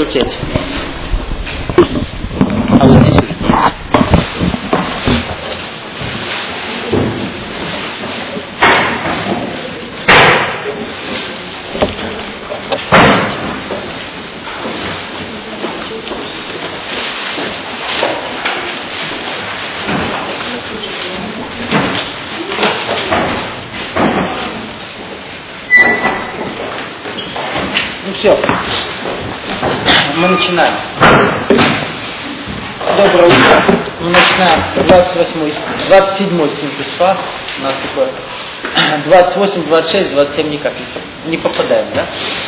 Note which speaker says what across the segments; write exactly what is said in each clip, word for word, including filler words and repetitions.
Speaker 1: полететь. А вот здесь уже. Все, мы начинаем. Доброе утро. Мы начинаем двадцать восьмой, двадцать седьмой синтез ФА. У нас такое двадцать восемь, двадцать шесть, двадцать семь никак не попадаем, да?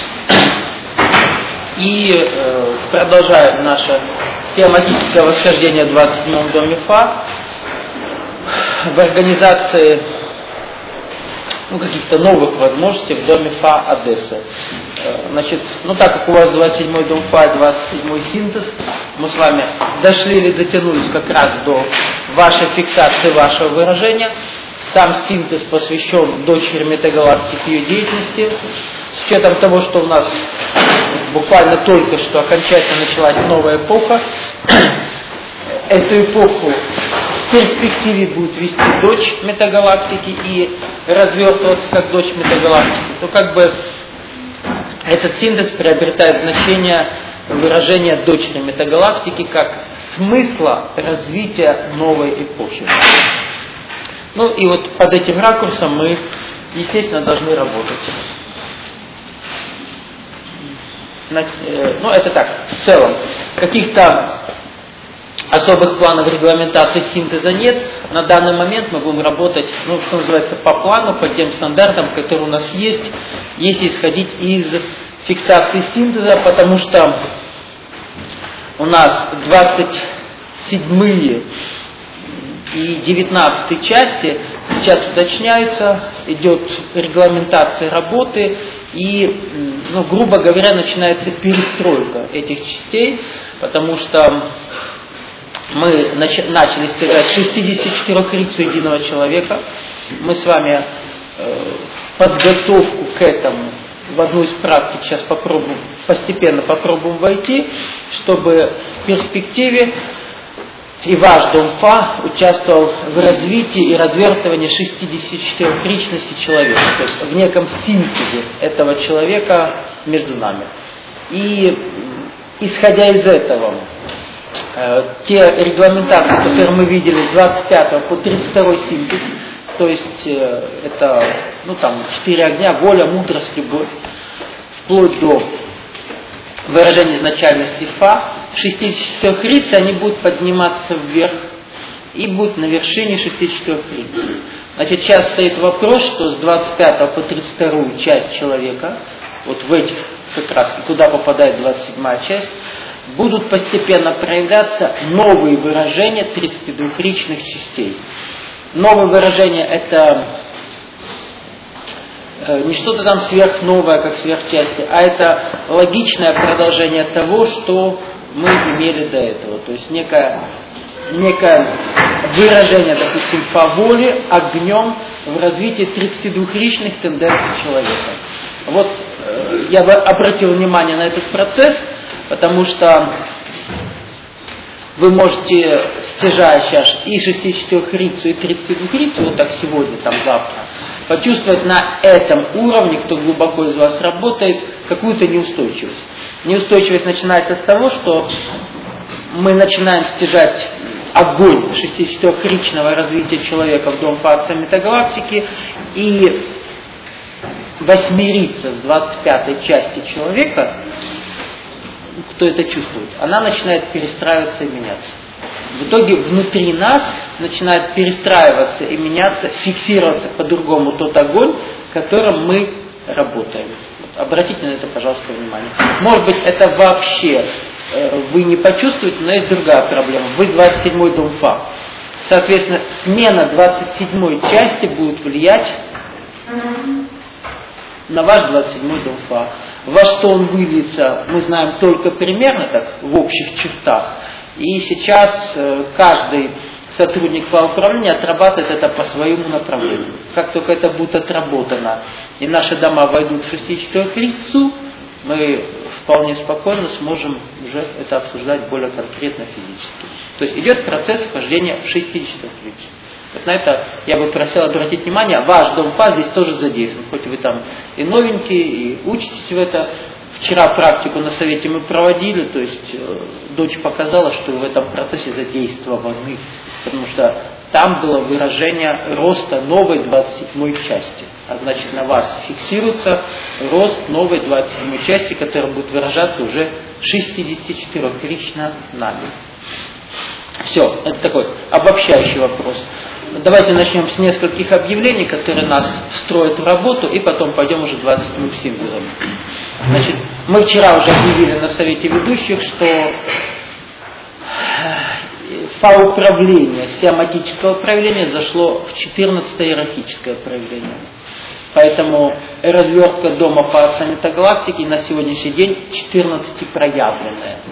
Speaker 1: И э, продолжаем наше теологическое восхождение в двадцать седьмом доме ФА в организации ну, каких-то новых возможностей в доме ФА Одессы. Значит, ну так как у вас двадцать седьмой дом ФА, двадцать седьмой синтез, мы с вами дошли или дотянулись как раз до вашей фиксации, вашего выражения. Сам синтез посвящен дочери метагалактики и ее деятельности. С учетом того, что у нас буквально только что окончательно началась новая эпоха, эту эпоху в перспективе будет вести дочь метагалактики и развертываться как дочь метагалактики, то как бы этот синтез приобретает значение выражения дочери метагалактики как смысла развития новой эпохи. Ну и вот под этим ракурсом мы, естественно, должны работать. Ну это так, в целом. Каких-то особых планов регламентации синтеза нет. На данный момент мы будем работать, ну, что называется, по плану, по тем стандартам, которые у нас есть, если исходить из фиксации синтеза, потому что у нас двадцать седьмые и девятнадцатые части сейчас уточняются, идет регламентация работы и, ну, грубо говоря, начинается перестройка этих частей, потому что мы начали стирать шестидесятичетырёхрицу единого человека. Мы с вами э, подготовку к этому в одну из практик сейчас попробуем, постепенно попробуем войти, чтобы в перспективе и ваш дом ФА участвовал в развитии и развертывании шестидесятичетырёхричности человека, то есть в неком синтезе этого человека между нами. И исходя из этого, те регламентации, которые мы видели с двадцать пятого по тридцать второй синтез, то есть это, ну там, четыре огня, воля, мудрость, любовь, вплоть до выражения изначальности ФА, шестидесятичетырёхрицы, они будут подниматься вверх и будут на вершине шестидесятичетырёхрицы. Значит, сейчас стоит вопрос, что с двадцать пятого по тридцать вторую часть человека, вот в этих как раз, куда попадает двадцать седьмая часть, будут постепенно проявляться новые выражения тридцатидвухричных частей. Новые выражения это э, не что-то там сверхновое, как сверхчасти, а это логичное продолжение того, что мы имели до этого. То есть некое, некое выражение, допустим, по воле, огнем в развитии тридцатидвухричных тенденций человека. Вот э, я бы обратил внимание на этот процесс, потому что вы можете, стяжая сейчас и шестидесятичетырёхрицу, и тридцатидвухрицу, вот так сегодня, там завтра, почувствовать на этом уровне, кто глубоко из вас работает, какую-то неустойчивость. Неустойчивость начинается с того, что мы начинаем стяжать огонь шестидесятичетырёхричного развития человека в дом ФА метагалактики и восьмерица с двадцать пятой части человека, кто это чувствует, она начинает перестраиваться и меняться. В итоге внутри нас начинает перестраиваться и меняться, фиксироваться по-другому тот огонь, которым мы работаем. Обратите на это, пожалуйста, внимание. Может быть, это вообще э, вы не почувствуете, но есть другая проблема. Вы двадцать седьмой дом ФА. Соответственно, смена двадцать седьмой части будет влиять на ваш двадцать седьмой дом ФА. Во что он выльется, мы знаем только примерно так, в общих чертах. И сейчас э, каждый сотрудник ФА управления отрабатывает это по своему направлению. Как только это будет отработано, и наши дома войдут в шестидесятичетырёхрицу, мы вполне спокойно сможем уже это обсуждать более конкретно физически. То есть идет процесс вхождения в шестидесятое количество. Вот на это я бы просил обратить внимание, ваш дом-пад здесь тоже задействован, хоть вы там и новенькие, и учитесь в это. Вчера практику на совете мы проводили, то есть э, дочь показала, что вы в этом процессе задействованы, потому что там было выражение роста новой двадцать седьмой части. А значит, на вас фиксируется рост новой двадцать седьмой части, которая будет выражаться уже шестидесятичетырёхкришна нами. Все, это такой обобщающий вопрос. Давайте начнем с нескольких объявлений, которые нас встроят в работу, и потом пойдем уже двадцать седьмым символом. Значит, мы вчера уже объявили на совете ведущих, что фа-управление сиаматического проявления зашло в четырнадцатое иерархическое проявление. Поэтому развертка дома фа метагалактики на сегодняшний день четырнадцатипроявленная.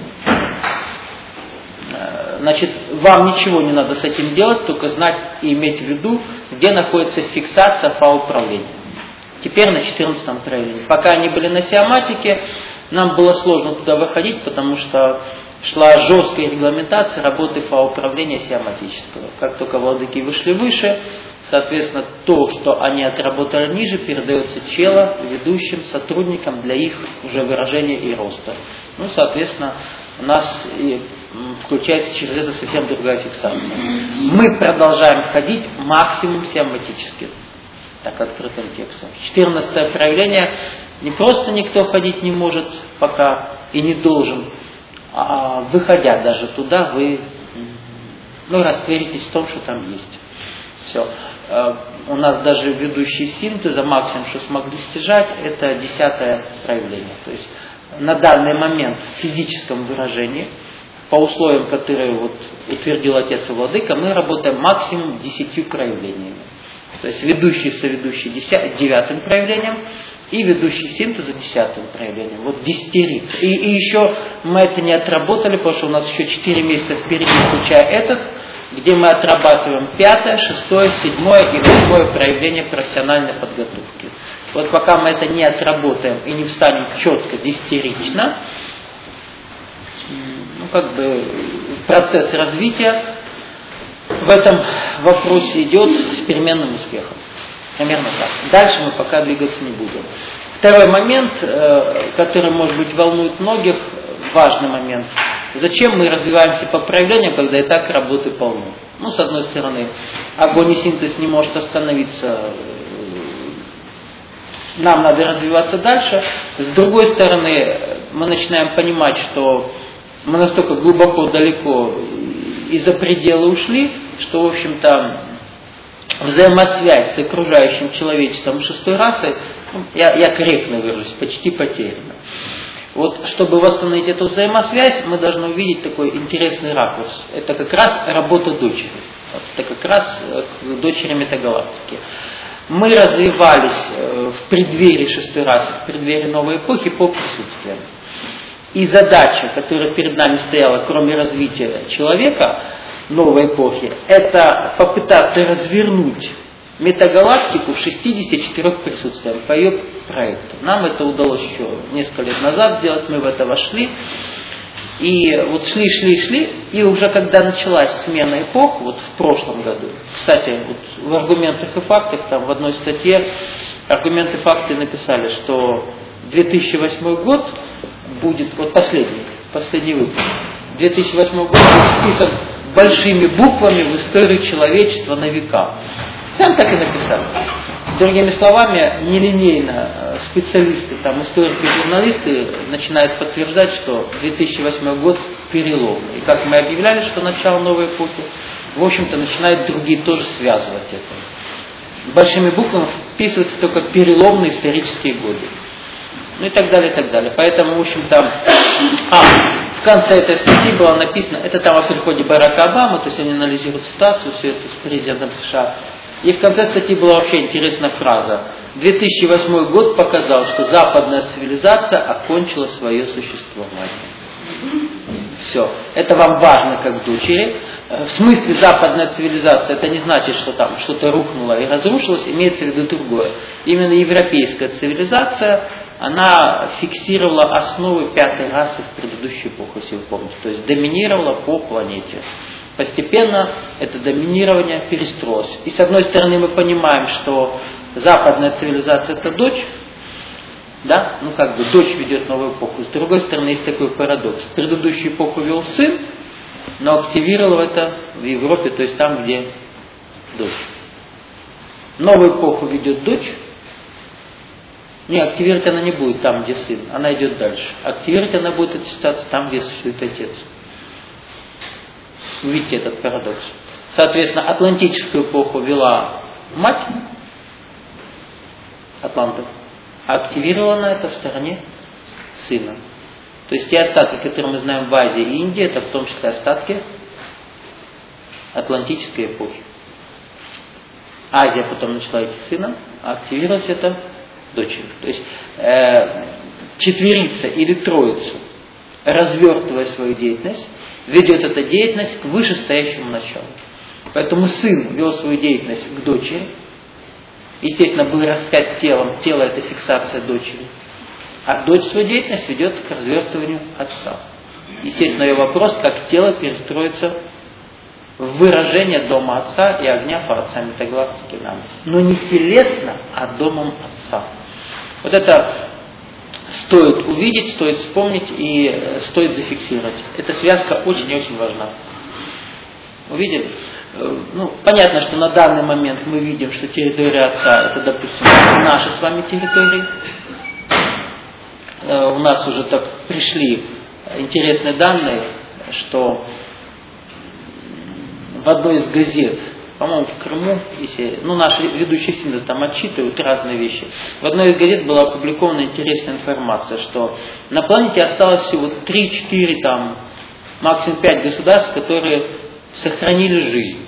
Speaker 1: Значит, вам ничего не надо с этим делать, только знать и иметь в виду, где находится фиксация фа-управления. Теперь на четырнадцатом проявлении. Пока они были на сиаматике, нам было сложно туда выходить, потому что шла жесткая регламентация работы фа-управления сиаматического. Как только владыки вышли выше, соответственно, то, что они отработали ниже, передается чело ведущим сотрудникам для их уже выражения и роста. Ну, соответственно, у нас и включается через это совсем другая фиксация. Мы продолжаем ходить максимум сиаматически. Так, открытым текстом. четырнадцатое проявление не просто никто ходить не может пока и не должен, а выходя даже туда, вы ну, растверитесь в том, что там есть. Все. У нас даже ведущий синтеза, максимум, что смогли стяжать, это десятое проявление. То есть на данный момент в физическом выражении, по условиям, которые вот утвердил Отец и Владыка, мы работаем максимум десятью проявлениями. То есть ведущий соведущий девятым проявлением и ведущий синтеза десятым проявлением. Вот десятерица. И, и еще мы это не отработали, потому что у нас еще четыре месяца впереди, включая этот, где мы отрабатываем пятое, шестое, седьмое и восьмое проявление профессиональной подготовки. Вот пока мы это не отработаем и не встанем четко десятерично, ну как бы процесс развития в этом вопросе идет с переменным успехом. Примерно так. Дальше мы пока двигаться не будем. Второй момент, который, может быть, волнует многих, важный момент. Зачем мы развиваемся по проявлению, когда и так работы полны? Ну, с одной стороны, огонь и синтез не может остановиться, нам надо развиваться дальше. С другой стороны, мы начинаем понимать, что мы настолько глубоко, далеко и за пределы ушли, что, в общем-то, взаимосвязь с окружающим человечеством шестой расой, ну, я, я корректно выражусь, почти потеряна. Вот, чтобы восстановить эту взаимосвязь, мы должны увидеть такой интересный ракурс. Это как раз работа дочери. Вот, это как раз к дочери метагалактики. Мы развивались в преддверии шестой расы, в преддверии новой эпохи по присутствиям. И задача, которая перед нами стояла, кроме развития человека новой эпохи, это попытаться развернуть метагалактику в шестидесяти четырёх присутствиях по ее проекту. Нам это удалось еще несколько лет назад сделать, мы в это вошли. И вот шли, шли, шли, и уже когда началась смена эпох, вот в прошлом году, кстати, вот в аргументах и фактах, там в одной статье аргументы и факты написали, что две тысячи восьмой год будет, вот последний, последний выпуск, две тысячи восьмой год будет вписан большими буквами в историю человечества на века. Там так и написали. Другими словами, нелинейно специалисты, там, историки, журналисты начинают подтверждать, что две тысячи восьмой год переломный. И как мы объявляли, что начало новой эпохи, в общем-то, начинают другие тоже связывать это. Большими буквами вписываются только переломные исторические годы. Ну и так далее, и так далее. Поэтому, в общем-то, а, в конце этой статьи было написано, это там о приходе Барака Обамы, то есть они анализируют ситуацию, все это с президентом США. И в конце статьи была вообще интересная фраза. две тысячи восьмой год показал, что западная цивилизация окончила свое существование. Все. Это вам важно как дочери. В смысле западная цивилизация, это не значит, что там что-то рухнуло и разрушилось, имеется в виду другое. Именно европейская цивилизация она фиксировала основы пятой расы в предыдущую эпоху, если вы помните. То есть доминировала по планете. Постепенно это доминирование перестроилось. И с одной стороны мы понимаем, что западная цивилизация это дочь, да, ну как бы дочь ведет новую эпоху. С другой стороны есть такой парадокс. Предыдущую эпоху вел сын, но активировал это в Европе, то есть там, где дочь. Новую эпоху ведет дочь. Не, активировать она не будет там, где сын, она идет дальше. Активировать она будет эту ситуацию там, где существует отец. Видите этот парадокс. Соответственно, атлантическую эпоху вела мать Атланта, а активировала она это в стороне сына. То есть те остатки, которые мы знаем в Азии и Индии, это в том числе остатки атлантической эпохи. Азия потом начала идти сыном, а активировать это дочерью. То есть э, четверица или троица, развертывая свою деятельность, ведет эта деятельность к вышестоящему началу. Поэтому сын вел свою деятельность к дочери. Естественно, был распят телом. Тело – это фиксация дочери. А дочь свою деятельность ведет к развертыванию отца. Естественно, ее вопрос, как тело перестроится в выражение дома отца и огня по отцам метагалактики нам. Но не телесно, а домом отца. Вот это стоит увидеть, стоит вспомнить и стоит зафиксировать. Эта связка очень и очень важна. Увидели? Ну, понятно, что на данный момент мы видим, что территория отца это, допустим, наши с вами территории. У нас уже так пришли интересные данные, что в одной из газет, по-моему, в Крыму, если, ну, наши ведущие синды там отчитывают разные вещи. В одной из газет была опубликована интересная информация, что на планете осталось всего три-четыре, там, максимум пять государств, которые сохранили жизнь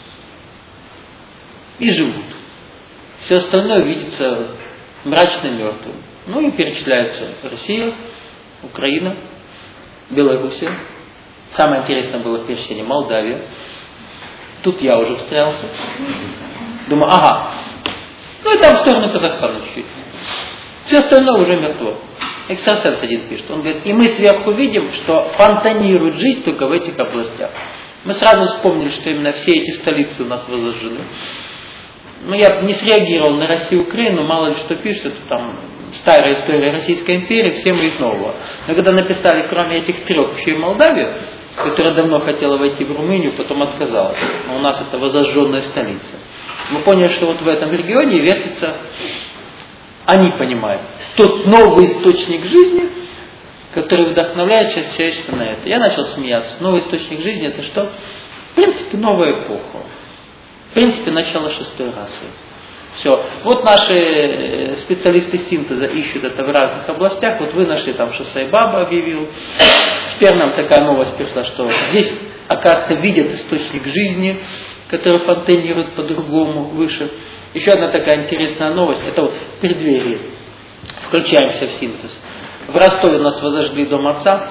Speaker 1: и живут. Все остальное видится мрачно мертвым. Ну и перечисляются Россия, Украина, Белоруссия. Самое интересное было в перечислении Молдавия. Тут я уже встрялся. Думаю, ага. Ну и там в сторону Казахстана чуть-чуть. Все остальное уже мертво. Экстрасенс один пишет. Он говорит, и мы сверху видим, что фонтанирует жизнь только в этих областях. Мы сразу вспомнили, что именно все эти столицы у нас возложены. Ну, я не среагировал на Россию и Украину, мало ли что пишут, это там старая история Российской империи, все мы из нового. Но когда написали, кроме этих трех, еще и Молдавию, которая давно хотела войти в Румынию, потом отказалась. Но у нас это возожженная столица. Мы поняли, что вот в этом регионе вертится, они понимают, тот новый источник жизни, который вдохновляет сейчас человечество на это. Я начал смеяться. Новый источник жизни это что? В принципе, новая эпоха. В принципе, начало шестой расы. Все. Вот наши специалисты синтеза ищут это в разных областях. Вот вы нашли там, что Сайбаба объявил. Теперь нам такая новость пришла, что здесь, оказывается, видят источник жизни, который фонтанирует по-другому, выше. Еще одна такая интересная новость. Это вот в преддверии. Включаемся в синтез. В Ростове у нас возожгли дом отца.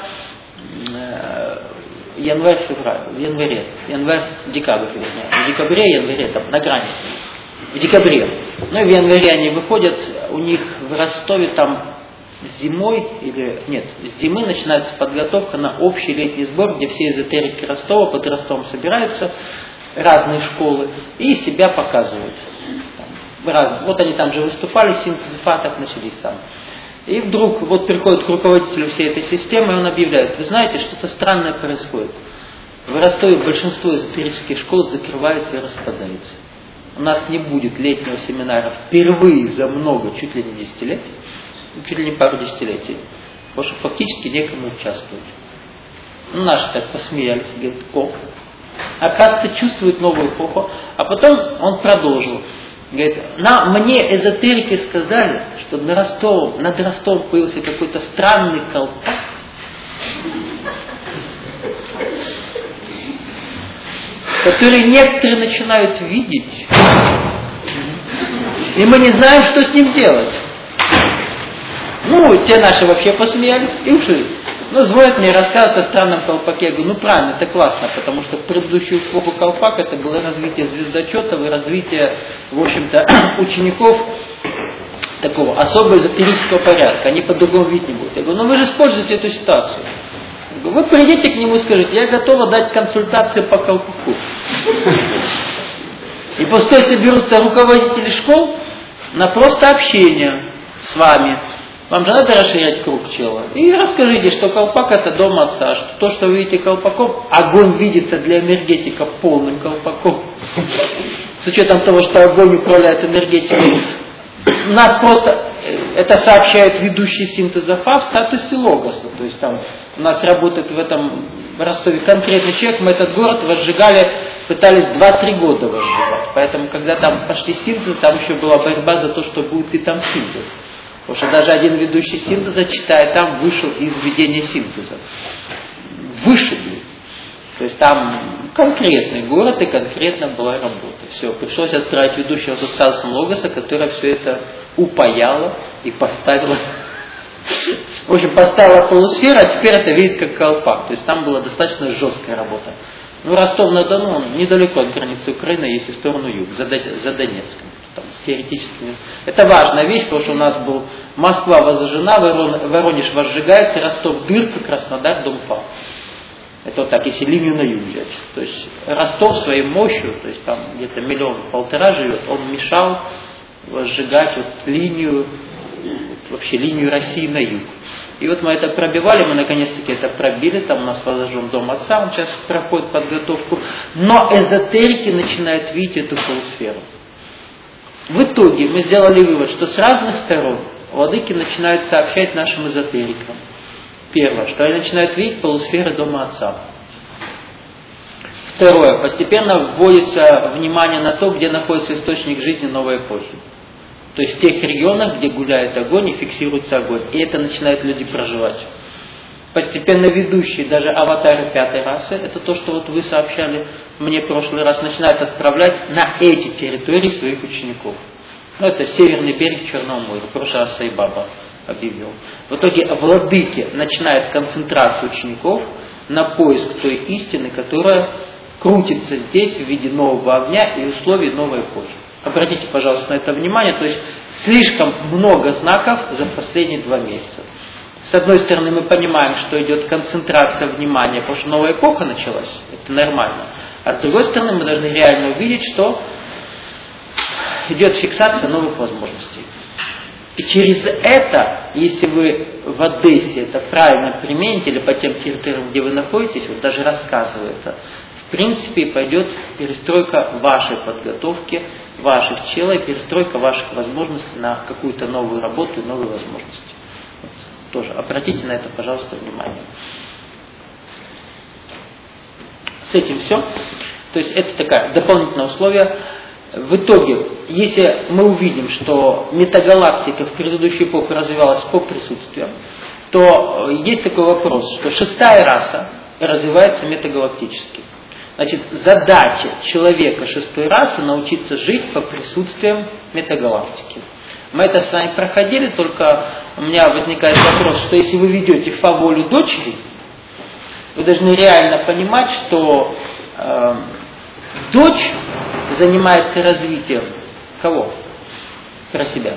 Speaker 1: Январь-февраль, в январе, январь-декабрь, в декабре, январе, там, на грани, в декабре. Ну и в январе они выходят, у них в Ростове там зимой, или нет, с зимы начинается подготовка на общий летний сбор, где все эзотерики Ростова под Ростовом собираются, разные школы, и себя показывают. Там, вот они там же выступали, синтез фатов начались там. И вдруг вот приходит к руководителю всей этой системы, и он объявляет, вы знаете, что-то странное происходит. В Ростове большинство эзотерических школ закрывается и распадается. У нас не будет летнего семинара впервые за много, чуть ли не десятилетий, чуть ли не пару десятилетий, потому что фактически некому участвовать. Ну, наши так посмеялись, говорят, о, оказывается, чувствует новую эпоху, а потом он продолжил. Говорит, на, мне эзотерики сказали, что над Ростовом, над Ростовом появился какой-то странный колпак, который некоторые начинают видеть, и мы не знаем, что с ним делать. Ну, те наши вообще посмеялись и ушли. Ну, звонят мне, рассказывают о странном колпаке. Я говорю, ну правильно, это классно, потому что в предыдущую эпоху колпак это было развитие звездочетов и развитие, в общем-то, учеников такого особого эзотерического порядка, они по-другому видеть не будут. Я говорю, ну вы же используете эту ситуацию. Я говорю, вы придите к нему и скажите, я готова дать консультации по колпаку. И после того соберутся руководители школ на просто общение с вами. Вам же надо расширять круг чела. И расскажите, что колпак это дом отца, что то, что вы видите колпаком, огонь видится для энергетиков полным колпаком. С учетом того, что огонь управляет энергетикой. Нас просто, это сообщает ведущий синтеза Фа в статусе логоса. То есть там у нас работает в этом в Ростове конкретный человек, мы этот город возжигали, пытались два-три года возжигать. Поэтому когда там пошли синтезы, там еще была борьба за то, что будет и там синтез. Потому что даже один ведущий синтеза, читая там, вышел из ведения синтеза. Вышли. То есть там конкретный город и конкретно была работа. Все, пришлось отправить ведущего со статусом логоса, которая все это упаяла и поставила. В общем, поставила полусферу, а теперь это видит как колпак. То есть там была достаточно жесткая работа. Ну, Ростов-на-Дону, он недалеко от границы Украины, если в сторону юг, за Донецком. Там, теоретически. Это важная вещь, потому что у нас был Москва возжжена, Воронеж возжигает, Ростов дырка, Краснодар дом Фа. Это вот так, если линию на юг взять. То есть Ростов своей мощью, то есть там где-то миллион-полтора живет, он мешал возжигать вот линию, вообще линию России на юг. И вот мы это пробивали, мы наконец-таки это пробили, там у нас возжжен дом отца, он сейчас проходит подготовку. Но эзотерики начинают видеть эту полусферу. В итоге мы сделали вывод, что с разных сторон владыки начинают сообщать нашим эзотерикам. Первое, что они начинают видеть полусферы дома отца. Второе, постепенно вводится внимание на то, где находится источник жизни новой эпохи. То есть в тех регионах, где гуляет огонь и фиксируется огонь. И это начинают люди проживать. Постепенно ведущие, даже аватары пятой расы, это то, что вот вы сообщали мне в прошлый раз, начинают отправлять на эти территории своих учеников. Ну, это северный берег Черного моря, в прошлый раз Сайбаба объявил. В итоге владыки начинают концентрацию учеников на поиск той истины, которая крутится здесь в виде нового огня и условий новой эпохи. Обратите, пожалуйста, на это внимание. То есть слишком много знаков за последние два месяца. С одной стороны, мы понимаем, что идет концентрация внимания, потому что новая эпоха началась. Это нормально. А с другой стороны, мы должны реально увидеть, что идет фиксация новых возможностей. И через это, если вы в Одессе это правильно примените, или по тем территориям, где вы находитесь, вот даже рассказывается, в принципе пойдет перестройка вашей подготовки, ваших челов, перестройка ваших возможностей на какую-то новую работу и новые возможности. Вот. Тоже обратите на это, пожалуйста, внимание. С этим все. То есть это такое дополнительное условие. В итоге, если мы увидим, что метагалактика в предыдущую эпоху развивалась по присутствию, то есть такой вопрос, что шестая раса развивается метагалактически. Значит, задача человека шестой расы научиться жить по присутствиям метагалактики. Мы это с вами проходили, только у меня возникает вопрос, что если вы ведете Фа волю дочери, вы должны реально понимать, что э, дочь занимается развитием кого? Про себя.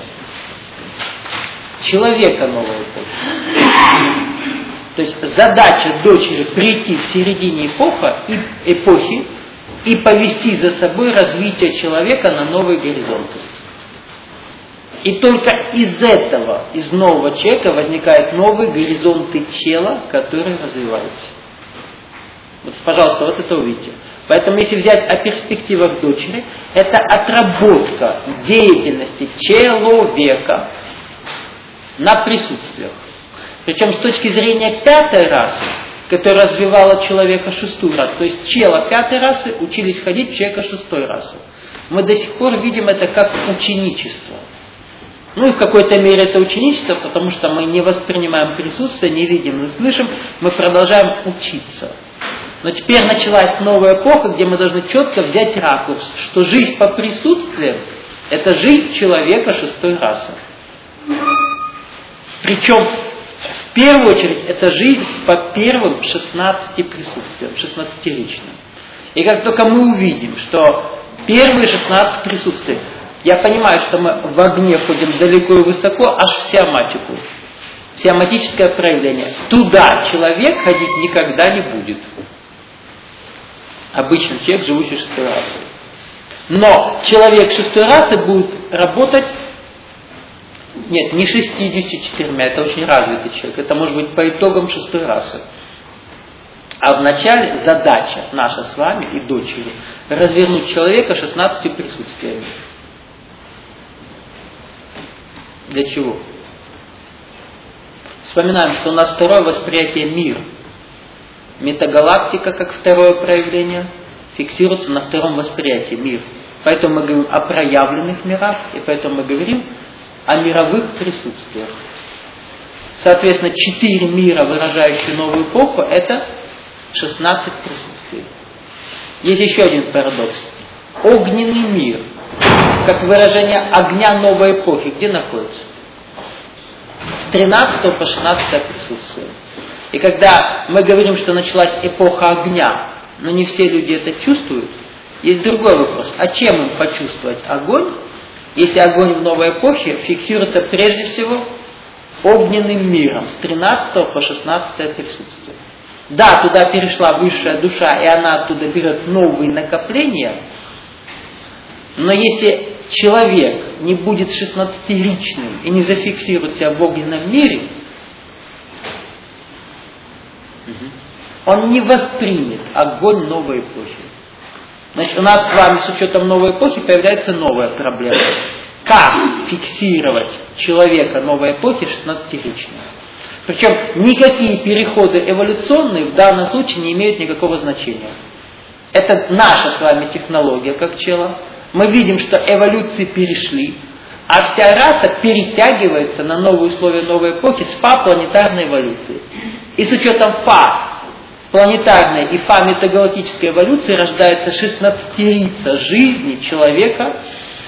Speaker 1: Человека новой эпохи. То есть задача дочери прийти в середине эпоха, и, эпохи и повести за собой развитие человека на новые горизонты. И только из этого, из нового человека возникают новые горизонты тела, которые развиваются. Вот, пожалуйста, вот это увидите. Поэтому, если взять о перспективах дочери, это отработка деятельности человека на присутствиях. Причем с точки зрения пятой расы, которая развивала человека шестую расу, то есть чела пятой расы учились ходить в человека шестой расы. Мы до сих пор видим это как ученичество. Ну и в какой-то мере это ученичество, потому что мы не воспринимаем присутствие, не видим, не слышим, мы продолжаем учиться. Но теперь началась новая эпоха, где мы должны четко взять ракурс, что жизнь по присутствию – это жизнь человека шестой расы. Причем, в первую очередь, это жизнь по первым шестнадцати присутствиям, шестнадцатиричным. И как только мы увидим, что первые шестнадцать присутствий Я понимаю, что мы в огне ходим далеко и высоко, аж в сиаматику. Сиаматическое проявление. Туда человек ходить никогда не будет. Обычный человек, живущий шестой расой. Но человек шестой расы будет работать, нет, не шестьюдесятью четырьмя, это очень развитый человек, это может быть по итогам шестой расы. А вначале задача наша с вами и дочери развернуть человека шестнадцатью присутствиями. Для чего? Вспоминаем, что у нас второе восприятие мира. Метагалактика, как второе проявление, фиксируется на втором восприятии мира. Поэтому мы говорим о проявленных мирах, и поэтому мы говорим о мировых присутствиях. Соответственно, четыре мира, выражающие новую эпоху, это шестнадцать присутствий. Есть еще один парадокс. Огненный мир, как выражение огня новой эпохи, где находится? С тринадцатого по шестнадцатое присутствие. И когда мы говорим, что началась эпоха огня, но не все люди это чувствуют, есть другой вопрос. А чем им почувствовать огонь, если огонь в новой эпохе фиксируется прежде всего огненным миром с тринадцатого по шестнадцатое присутствие? Да, туда перешла высшая душа, и она оттуда берет новые накопления, но если человек не будет шестнадцатиричным и не зафиксирует себя в огненном мире, он не воспримет огонь новой эпохи. Значит, у нас с вами с учетом новой эпохи появляется новая проблема. Как фиксировать человека новой эпохи шестнадцатиричного? Причем никакие переходы эволюционные в данном случае не имеют никакого значения. Это наша с вами технология, как чела. Мы видим, что эволюции перешли, а вся раса перетягивается на новые условия новой эпохи с фа планетарной эволюции. И с учетом фа планетарной и фа метагалактической эволюции рождается шестнадцатирица жизни человека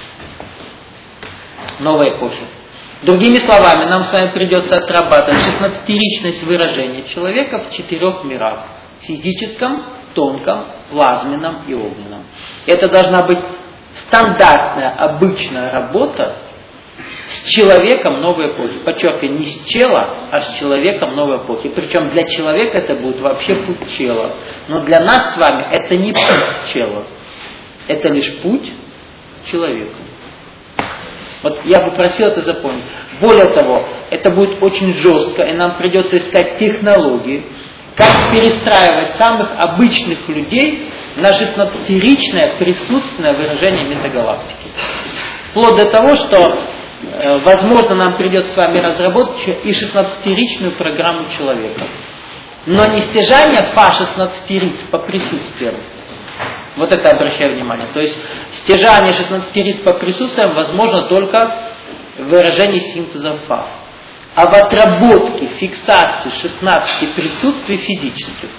Speaker 1: новой эпохи. Другими словами, нам с вами придется отрабатывать шестнадцатиричность выражения человека в четырех мирах. Физическом, тонком, плазменном и огненном. Это должна быть стандартная, обычная работа с человеком новой эпохи. Подчеркиваю, не с чела, а с человеком новой эпохи. Причем для человека это будет вообще путь чела. Но для нас с вами это не путь чела. Это лишь путь человека. Вот я бы просил это запомнить. Более того, это будет очень жестко, и нам придется искать технологии, как перестраивать самых обычных людей на шестнадцатиричное присутственное выражение метагалактики. Вплоть до того, что, э, возможно, нам придется с вами разработать и шестнадцатиричную программу человека. Но не стяжание фа шестнадцатириц по присутствиям. Вот это обращаю внимание. То есть стяжание шестнадцатириц по присутствиям возможно только в выражении синтеза фа. А в отработке фиксации шестнадцати присутствий физических.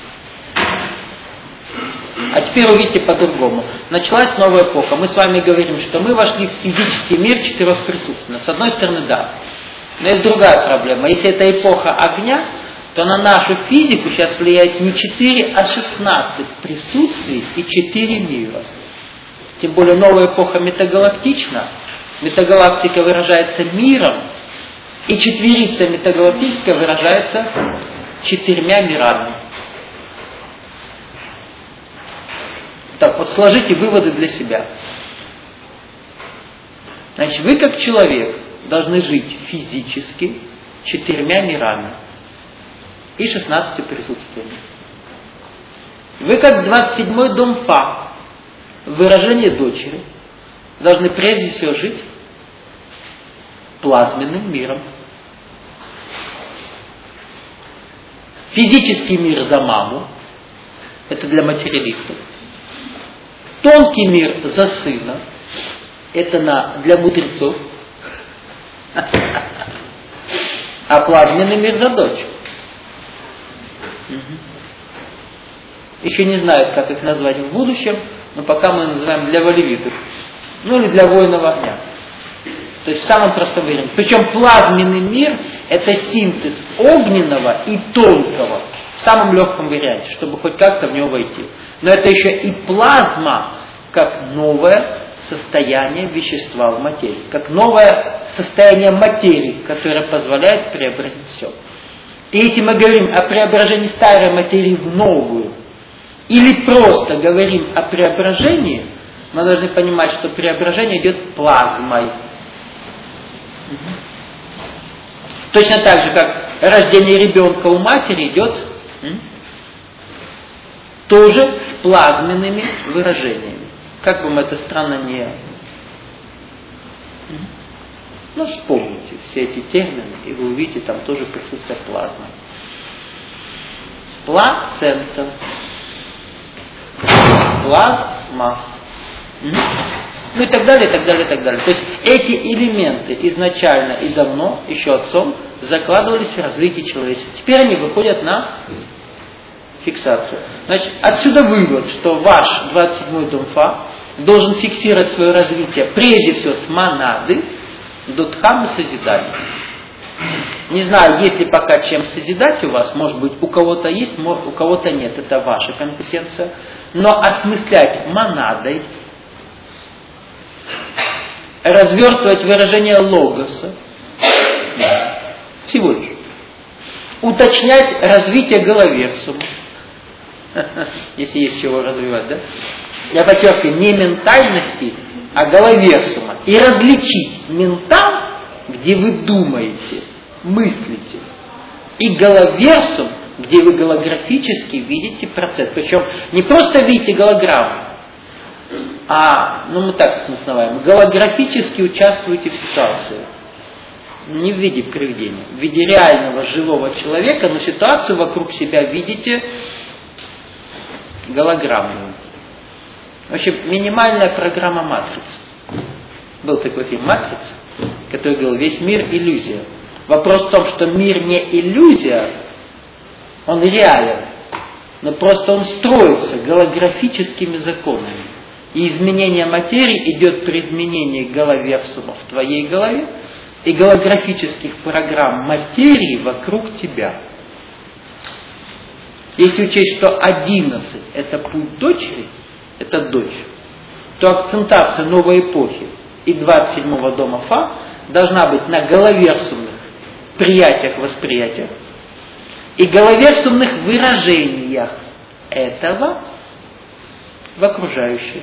Speaker 1: А теперь увидите по-другому. Началась новая эпоха. Мы с вами говорим, что мы вошли в физический мир четырех присутствий. С одной стороны, да. Но есть другая проблема. Если это эпоха огня, то на нашу физику сейчас влияет не четыре, а шестнадцать присутствий и четыре мира. Тем более новая эпоха метагалактична. Метагалактика выражается миром, и четверица метагалактическая выражается четырьмя мирами. Так, вот сложите выводы для себя. Значит, вы как человек должны жить физически четырьмя мирами и шестнадцатью присутствиями. Вы как двадцать седьмой дом Фа, выражение дочери, должны прежде всего жить плазменным миром. Физический мир за маму, это для материалистов. Тонкий мир за сына, это на, для мудрецов. А плазменный мир за дочь. Еще не знают, как их назвать в будущем, но пока мы называем для волевитов. Ну или для воинов огня. То есть в самом простом варианте. Причем плазменный мир это синтез огненного и тонкого. В самом легком варианте, чтобы хоть как-то в него войти. Но это еще и плазма, как новое состояние вещества в материи, как новое состояние материи, которое позволяет преобразить все. И если мы говорим о преображении старой материи в новую, или просто говорим о преображении, мы должны понимать, что преображение идет плазмой. Точно так же, как рождение ребенка у матери идет тоже с плазменными выражениями. Как бы мы это странно не... Ну, вспомните все эти термины, и вы увидите, там тоже присутствие плазмы. Плацента. Плазма. Ну и так далее, и так далее, и так далее. То есть эти элементы изначально и давно, еще отцом, закладывались в развитие человечества. Теперь они выходят на фиксацию. Значит, отсюда вывод, что ваш двадцать седьмой дом Фа должен фиксировать свое развитие прежде всего с монады до дхаммы созидания. Не знаю, есть ли пока чем созидать у вас, может быть, у кого-то есть, у кого-то нет, это ваша компетенция. Но осмыслять монадой, развертывать выражение логоса, всего лишь. Уточнять развитие головерсума, если есть чего развивать, да? Я подчеркиваю, не ментальности, а головерсума. И различить ментал, где вы думаете, мыслите, и головерсум, где вы голографически видите процесс. Причем не просто видите голограмму, а, ну мы так это называем, голографически участвуете в ситуации. Не в виде привидения, в виде реального живого человека, но ситуацию вокруг себя видите голограммную. В общем, минимальная программа матрицы. Был такой фильм «Матрица», который говорил, весь мир иллюзия. Вопрос в том, что мир не иллюзия, он реален, но просто он строится голографическими законами. И изменение материи идет при изменении головерсума в твоей голове и голографических программ материи вокруг тебя. Если учесть, что одиннадцать это путь дочери, это дочь, то акцентация новой эпохи и двадцать седьмого дома Фа должна быть на головерсумных приятиях-восприятиях и головерсумных выражениях этого в окружающее.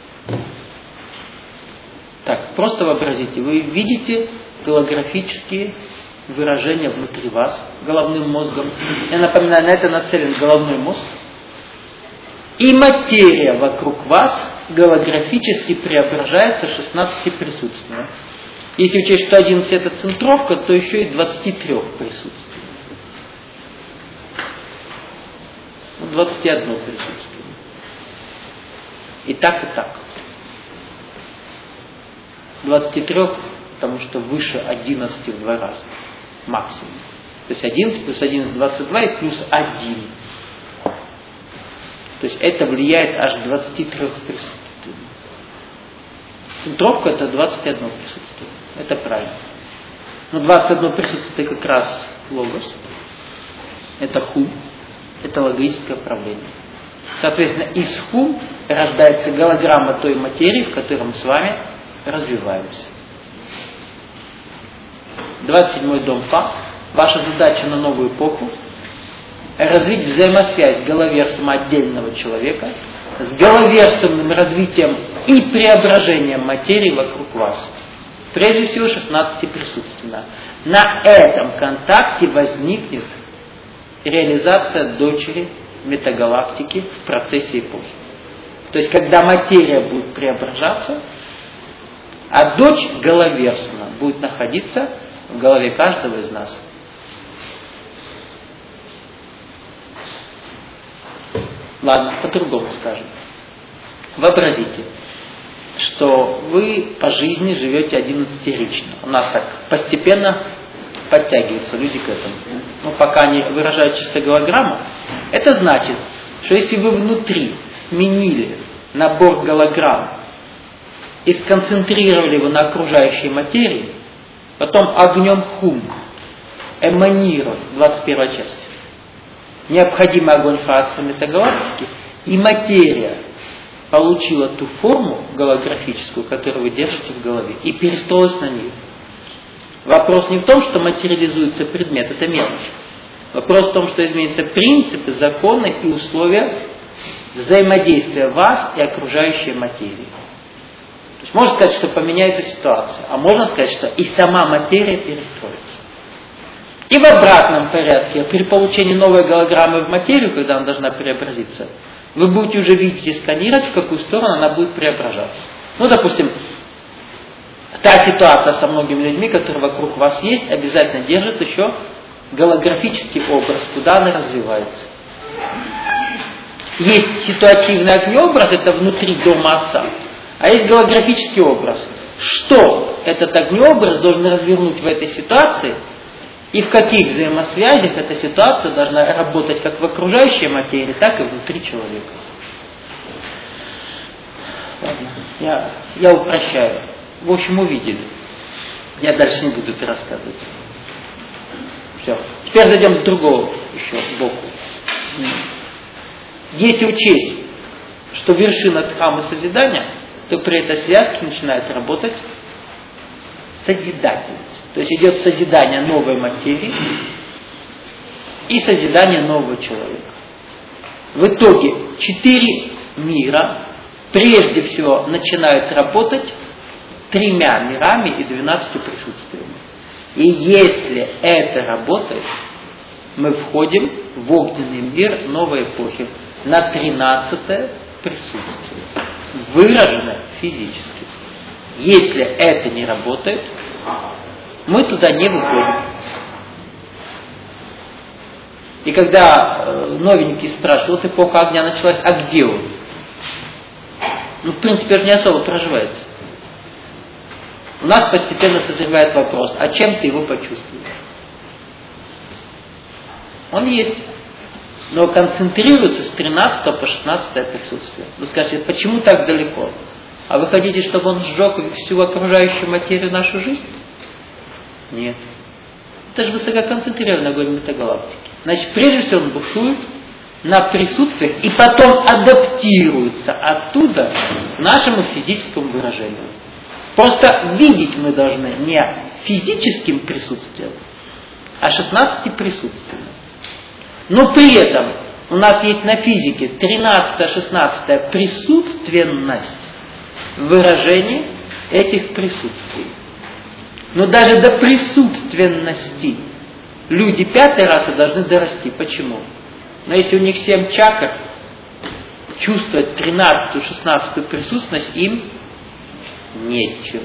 Speaker 1: Так, просто вообразите, вы видите голографические выражения внутри вас, головным мозгом. Я напоминаю, на это нацелен головной мозг. И материя вокруг вас голографически преображается шестнадцати присутствиями. Если учесть, что одиннадцать это центровка, то еще и двадцати трёх присутствий. двадцать одно присутствие. И так, и так. двадцать три, потому что выше одиннадцати в два раза. Максимум. То есть одиннадцать плюс одиннадцать, двадцать два и плюс один. То есть это влияет аж до двадцати трёх присутствий. Центровка это двадцать одно присутствие. Это правильно. Но двадцать одно присутствие это как раз логос. Это хум. Это логическое правление. Соответственно, из хум рождается голограмма той материи, в которой мы с вами развиваемся. двадцать седьмой дом Фа. Ваша задача на новую эпоху развить взаимосвязь головерсума отдельного человека с головерсумным развитием и преображением материи вокруг вас. Прежде всего шестнадцатиприсутственно. На этом контакте возникнет реализация дочери метагалактики в процессе эпохи. То есть, когда материя будет преображаться, а дочь головерсума будет находиться в голове каждого из нас. Ладно, по-другому скажем. Вообразите, что вы по жизни живете одиннадцатирично. У нас так постепенно подтягиваются люди к этому. Но пока они выражают чисто голограмму, это значит, что если вы внутри сменили набор голограмм и сконцентрировали его на окружающей материи, потом огнем хум эманирует, двадцать первая часть, необходимый огонь фракции метагалактики, и материя получила ту форму голографическую, которую вы держите в голове, и перестроилась на нее. Вопрос не в том, что материализуется предмет, это мелочь. Вопрос в том, что изменятся принципы, законы и условия взаимодействия вас и окружающей материи. То есть можно сказать, что поменяется ситуация, а можно сказать, что и сама материя перестроится. И в обратном порядке, при получении новой голограммы в материю, когда она должна преобразиться, вы будете уже видеть и сканировать, в какую сторону она будет преображаться. Ну, допустим, та ситуация со многими людьми, которые вокруг вас есть, обязательно держит еще голографический образ, куда она развивается. Есть ситуативный огнеобраз, это внутри дома отца, а есть голографический образ. Что этот огнеобраз должен развернуть в этой ситуации, и в каких взаимосвязях эта ситуация должна работать как в окружающей материи, так и внутри человека. Ладно, я, я упрощаю. В общем, увидели. Я дальше не буду это рассказывать. Все. Теперь зайдем к другому еще сбоку. Если учесть, что вершина Дхаммы созидания, то при этой связке начинает работать созидательность. То есть идет созидание новой материи и созидание нового человека. В итоге четыре мира прежде всего начинают работать тремя мирами и двенадцатью присутствиями. И если это работает, мы входим в огненный мир новой эпохи на тринадцатое присутствие, выраженное физически. Если это не работает, мы туда не выходим. И когда э, новенький спрашивал, вот эпоха огня началась, а где он? Ну, в принципе, это не особо проживается. У нас постепенно созревает вопрос, а чем ты его почувствуешь? Он есть, но концентрируется с тринадцатого по шестнадцатое присутствие. Вы скажете, почему так далеко? А вы хотите, чтобы он сжег всю окружающую материю нашу жизнь? Нет. Это же высококонцентрированная огонь метагалактики. Значит, прежде всего он бушует на присутствиях и потом адаптируется оттуда к нашему физическому выражению. Просто видеть мы должны не физическим присутствием, а шестнадцатым присутствием. Но при этом у нас есть на физике тринадцатая-шестнадцатая присутственность выражения этих присутствий. Но даже до присутственности люди пятой расы должны дорасти. Почему? Но если у них семь чакр, чувствовать тринадцатую-шестнадцатую присутственность им нечем.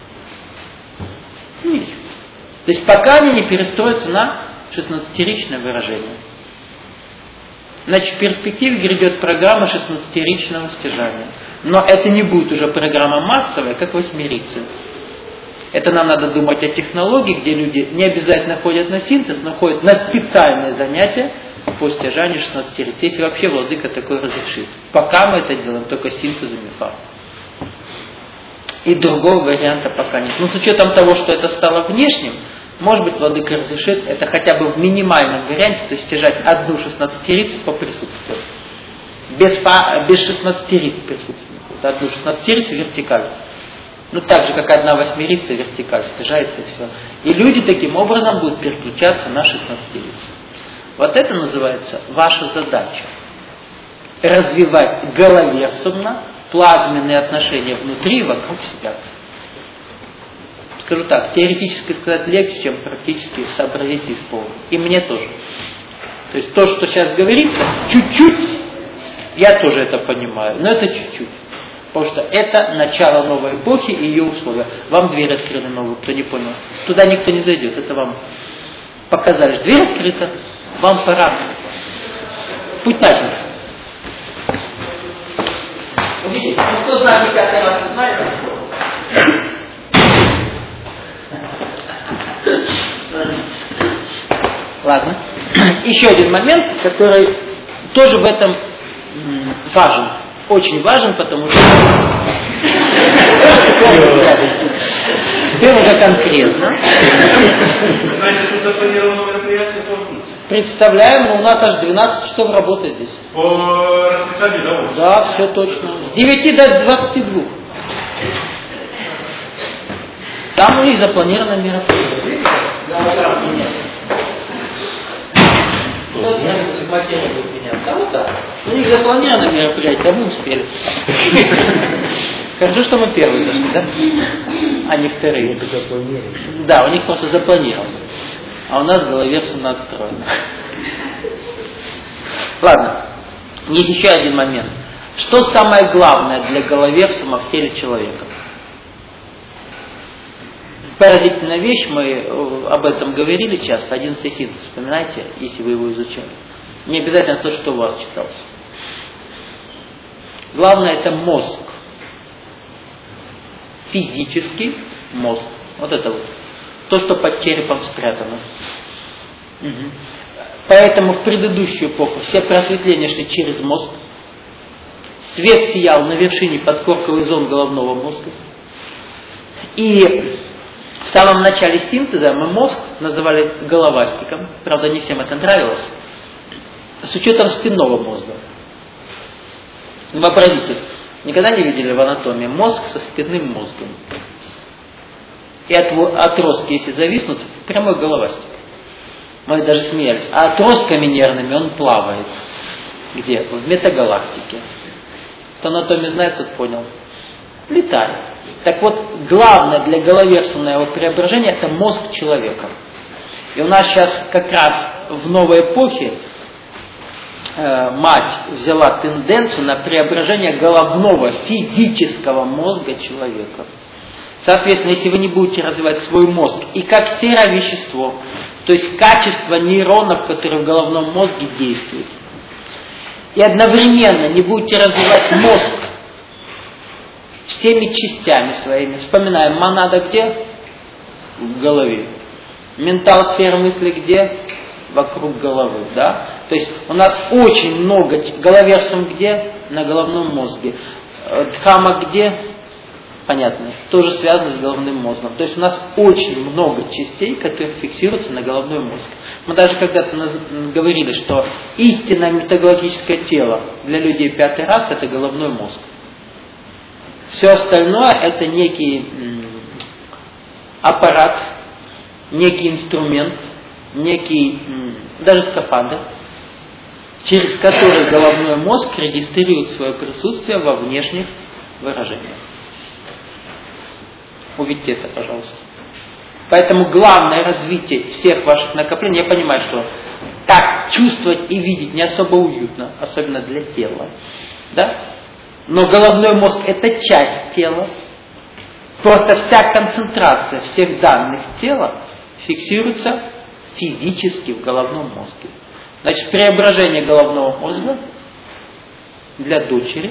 Speaker 1: Нечем. То есть пока они не перестроятся на шестнадцатиричное выражение. Значит, в перспективе грядет программа шестнадцатиричного стяжания. Но это не будет уже программа массовая, как восьмеричие. Это нам надо думать о технологии, где люди не обязательно ходят на синтез, но ходят на специальные занятия по стяжанию шестнадцатиричия. Если вообще владыка такой разрешит. Пока мы это делаем только синтезом мифа. И другого варианта пока нет. Но с учетом того, что это стало внешним, может быть, владыка разрешит это хотя бы в минимальном варианте, то есть стяжать одну шестнадцатирицу по присутствию. Без, без шестнадцатириц присутствия. Одну шестнадцатирицу вертикаль. Ну, так же, как одна восьмерица вертикаль стяжается и все. И люди таким образом будут переключаться на шестнадцатирицу. Вот это называется ваша задача. Развивать головерсумно плазменные отношения внутри и вокруг себя. Скажу так, теоретически сказать легче, чем практически сообразить и исполнить. И мне тоже. То есть то, что сейчас говорится, чуть-чуть, я тоже это понимаю, но это чуть-чуть. Потому что это начало новой эпохи и ее условия. Вам дверь открыли новую, кто не понял. Туда никто не зайдет, это вам показали. Дверь открыта, вам пора. Путь начался. Увидите, ну кто знает, пятый раз знает? Ладно. Еще один момент, который тоже в этом важен. Очень важен, потому что теперь уже конкретно.
Speaker 2: Значит, это запланированное мероприятие должно быть.
Speaker 1: Представляем, но у нас аж двенадцать часов работы здесь.
Speaker 2: По расписанию, да?
Speaker 1: Да, все точно. С девяти до двадцати двух. Там у них запланировано мероприятие. Материя будет меняться. А вот так. У них запланировано мероприятие, да мы успели. Хорошо, что мы первые дошли, да? А не вторые. Да, у них просто запланировано. А у нас в голове все надстроено. Ладно. Есть еще один момент. Что самое главное для головерсума в теле человека? Поразительная вещь, мы об этом говорили часто, одиннадцатый синтез, вспоминайте, если вы его изучали. Не обязательно то, что у вас читался. Главное это мозг. Физический мозг. Вот это вот. То, что под черепом спрятано. Угу. Поэтому в предыдущую эпоху все просветления шли через мозг. Свет сиял на вершине подкорковый зон головного мозга. И в самом начале синтеза мы мозг называли головастиком. Правда, не всем это нравилось. С учетом спинного мозга. Вообразите, никогда не видели в анатомии мозг со спинным мозгом. И от отростки, если зависнут, прямой головастик. Мы даже смеялись. А отростками нервными он плавает. Где? В метагалактике. Кто анатомию знает, тот понял. Летает. Так вот, главное для головерсумного преображения это мозг человека. И у нас сейчас как раз в новой эпохе э, мать взяла тенденцию на преображение головного физического мозга человека. Соответственно, если вы не будете развивать свой мозг и как серое вещество, то есть качество нейронов, которые в головном мозге действуют, и одновременно не будете развивать мозг всеми частями своими. Вспоминаем, монада где? В голове. Ментал, сфера мысли где? Вокруг головы. Да? То есть у нас очень много, головерсум где? На головном мозге. Дхамма где? Понятно. Тоже связано с головным мозгом. То есть у нас очень много частей, которые фиксируются на головной мозг. Мы даже когда-то говорили, что истинное метагалактическое тело для людей пятый раз это головной мозг. Все остальное это некий м, аппарат, некий инструмент, некий м, даже скафандр, через который головной мозг регистрирует свое присутствие во внешних выражениях. Увидьте это, пожалуйста. Поэтому главное развитие всех ваших накоплений, я понимаю, что так чувствовать и видеть не особо уютно, особенно для тела. Да? Но головной мозг это часть тела. Просто вся концентрация всех данных тела фиксируется физически в головном мозге. Значит, преображение головного мозга для дочери.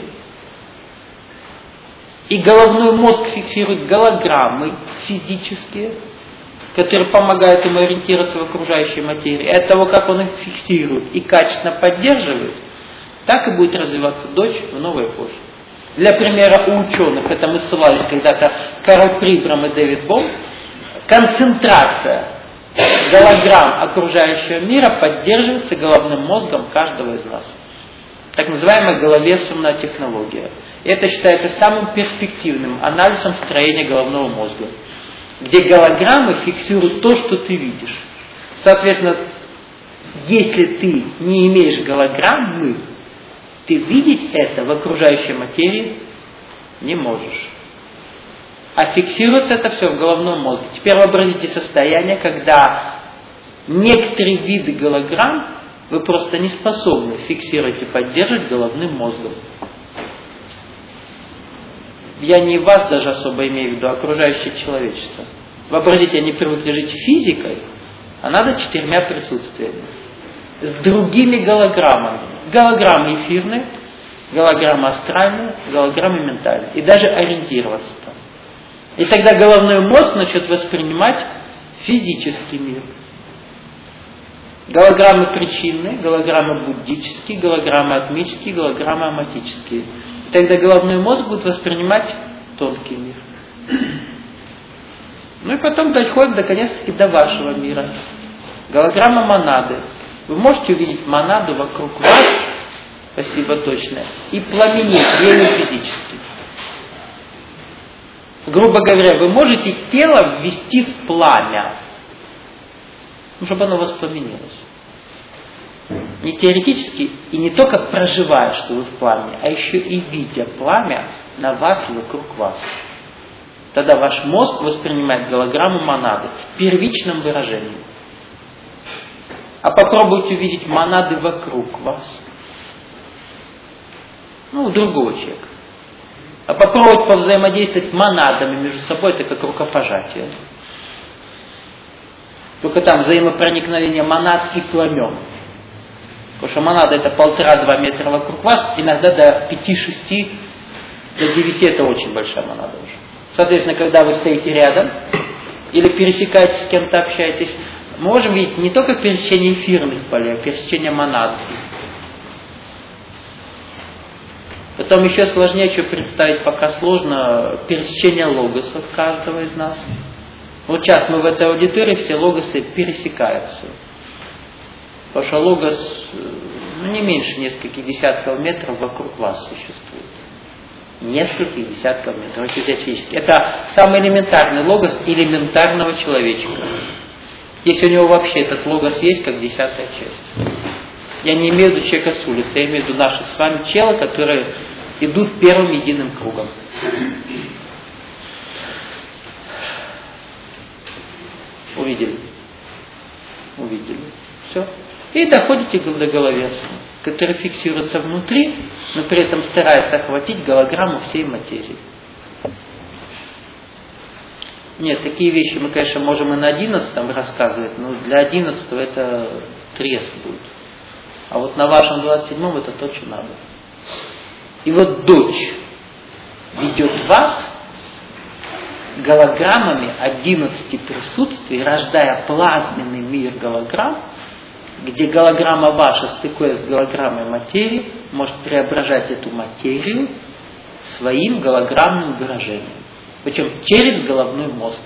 Speaker 1: И головной мозг фиксирует голограммы физические, которые помогают ему ориентироваться в окружающей материи. И от того, как он их фиксирует и качественно поддерживает, так и будет развиваться дочь в новой эпохе. Для примера, у ученых, это мы ссылались когда-то Карл Прибрам и Дэвид Бом, концентрация голограмм окружающего мира поддерживается головным мозгом каждого из нас. Так называемая головерсумная технология. И это считается самым перспективным анализом строения головного мозга, где голограммы фиксируют то, что ты видишь. Соответственно, если ты не имеешь голограммы, ты видеть это в окружающей материи не можешь. А фиксируется это все в головном мозге. Теперь вообразите состояние, когда некоторые виды голограмм вы просто не способны фиксировать и поддерживать головным мозгом. Я не вас даже особо имею в виду, а окружающее человечество. Вообразите, они привыкли жить физикой, а надо четырьмя присутствиями. С другими голограммами. Голограммы эфирные, голограммы астральные, голограммы ментальные. И даже ориентироваться там. И тогда головной мозг начнет воспринимать физический мир. Голограммы причинные, голограммы буддические, голограммы атмические, голограммы аматические. И тогда головной мозг будет воспринимать тонкий мир. Ну и потом доходит наконец-таки до вашего мира. Голограмма монады. Вы можете увидеть монаду вокруг вас, спасибо точно, и пламенеть ею физически. Грубо говоря, вы можете тело ввести в пламя, чтобы оно воспламенилось. Не теоретически и не только проживая, что вы в пламени, а еще и видя пламя на вас и вокруг вас. Тогда ваш мозг воспринимает голограмму монады в первичном выражении. А попробуйте увидеть монады вокруг вас. Ну, у другого человека. А попробовать повзаимодействовать монадами между собой, это как рукопожатие. Только там взаимопроникновение монад и пламен. Потому что монада это полтора-два метра вокруг вас, иногда до пяти-шести, до девяти это очень большая монада уже. Соответственно, когда вы стоите рядом или пересекаетесь с кем-то, общаетесь, мы можем видеть не только пересечение эфирных полей, а пересечение монад. Потом еще сложнее, что представить пока сложно, пересечение логосов каждого из нас. Вот сейчас мы в этой аудитории, все логосы пересекаются. Потому что логос ну, не меньше нескольких десятков метров вокруг вас существует. Нескольких десятков метров. Это физически. Это самый элементарный логос элементарного человечка. Если у него вообще этот логос есть, как десятая часть. Я не имею в виду человека с улицы, я имею в виду наших с вами тела, которые идут первым единым кругом. Увидели? Увидели. Все. И доходите до головеса, который фиксируется внутри, но при этом старается охватить голограмму всей материи. Нет, такие вещи мы, конечно, можем и на одиннадцатом рассказывать, но для одиннадцатого это треск будет. А вот на вашем двадцать седьмом это то, что надо. И вот дочь ведет вас голограммами одиннадцати присутствий, рождая плазменный мир голограмм, где голограмма ваша, стыкуясь с голограммой материи, может преображать эту материю своим голограммным выражением. Причем через головной мозг.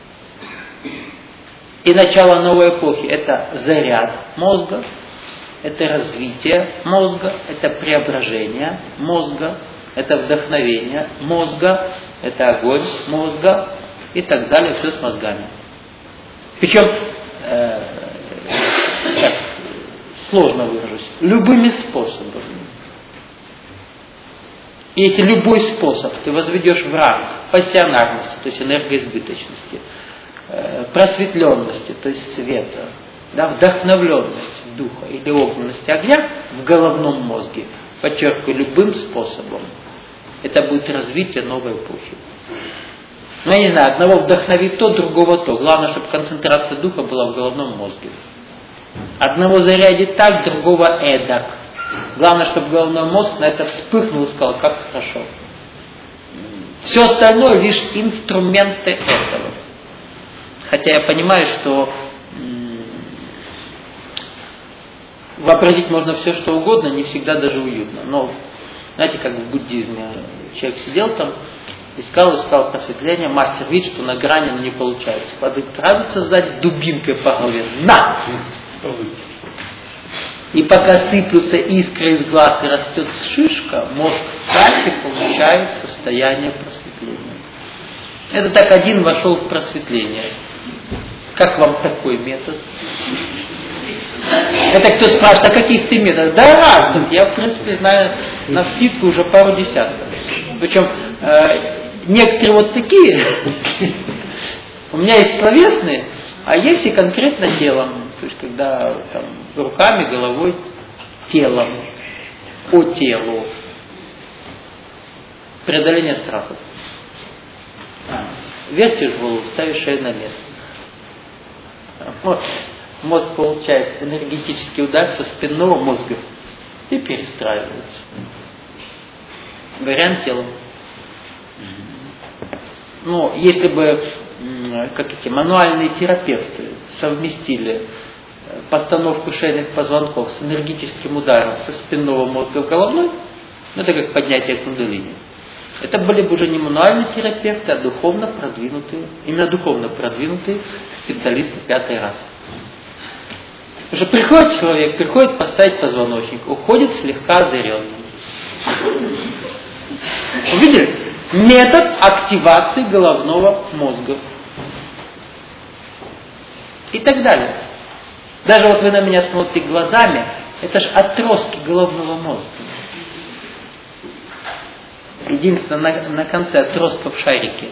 Speaker 1: И начало новой эпохи – это заряд мозга, это развитие мозга, это преображение мозга, это вдохновение мозга, это огонь мозга и так далее, все с мозгами. Причем, э, так, сложно выражусь, любыми способами. Если любой способ ты возведешь в ранг пассионарности, то есть энергоизбыточности, э, просветленности, то есть света, да, вдохновленности духа или огненности огня в головном мозге, подчеркиваю, любым способом, это будет развитие новой эпохи. Ну, я не знаю, одного вдохновит то, другого то. Главное, чтобы концентрация духа была в головном мозге. Одного зарядит так, другого эдак. Главное, чтобы головной мозг на это вспыхнул и сказал, как хорошо. Все остальное лишь инструменты этого. Хотя я понимаю, что вообразить можно все, что угодно, не всегда даже уютно. Но, знаете, как в буддизме. Человек сидел там, искал, искал просветление, мастер видит, что на грани, но не получается. Подкрадывается сзади дубинкой по голове. На! И пока сыплются искры из глаз и растет шишка, мозг в кайфе получает состояние просветления. Это так один вошел в просветление. Как вам такой метод? Это кто спрашивает, а каких ты методов? Да разных. Я, в принципе, знаю на вскидку уже пару десятков. Причем э, некоторые вот такие. У меня есть словесные, а есть и конкретно телом. То есть, когда там, руками, головой, телом, по телу. Преодоление страхов. Вертишь голову, ставишь шею на место. Вот. Мозг получает энергетический удар со спинного мозга и перестраивается. Вариант телом. Ну, если бы, как эти мануальные терапевты совместили постановку шейных позвонков с энергетическим ударом со спинного мозга в головной, ну, это как поднятие кундалини. Это были бы уже не мануальные терапевты, а духовно продвинутые, именно духовно продвинутые специалисты пятой расы. Уже приходит человек, приходит поставить позвоночник, уходит слегка озаренный. Увидели? Метод активации головного мозга. И так далее. Даже вот вы на меня смотрите глазами, это же отростки головного мозга. Единственное, на, на конце отростков шарики.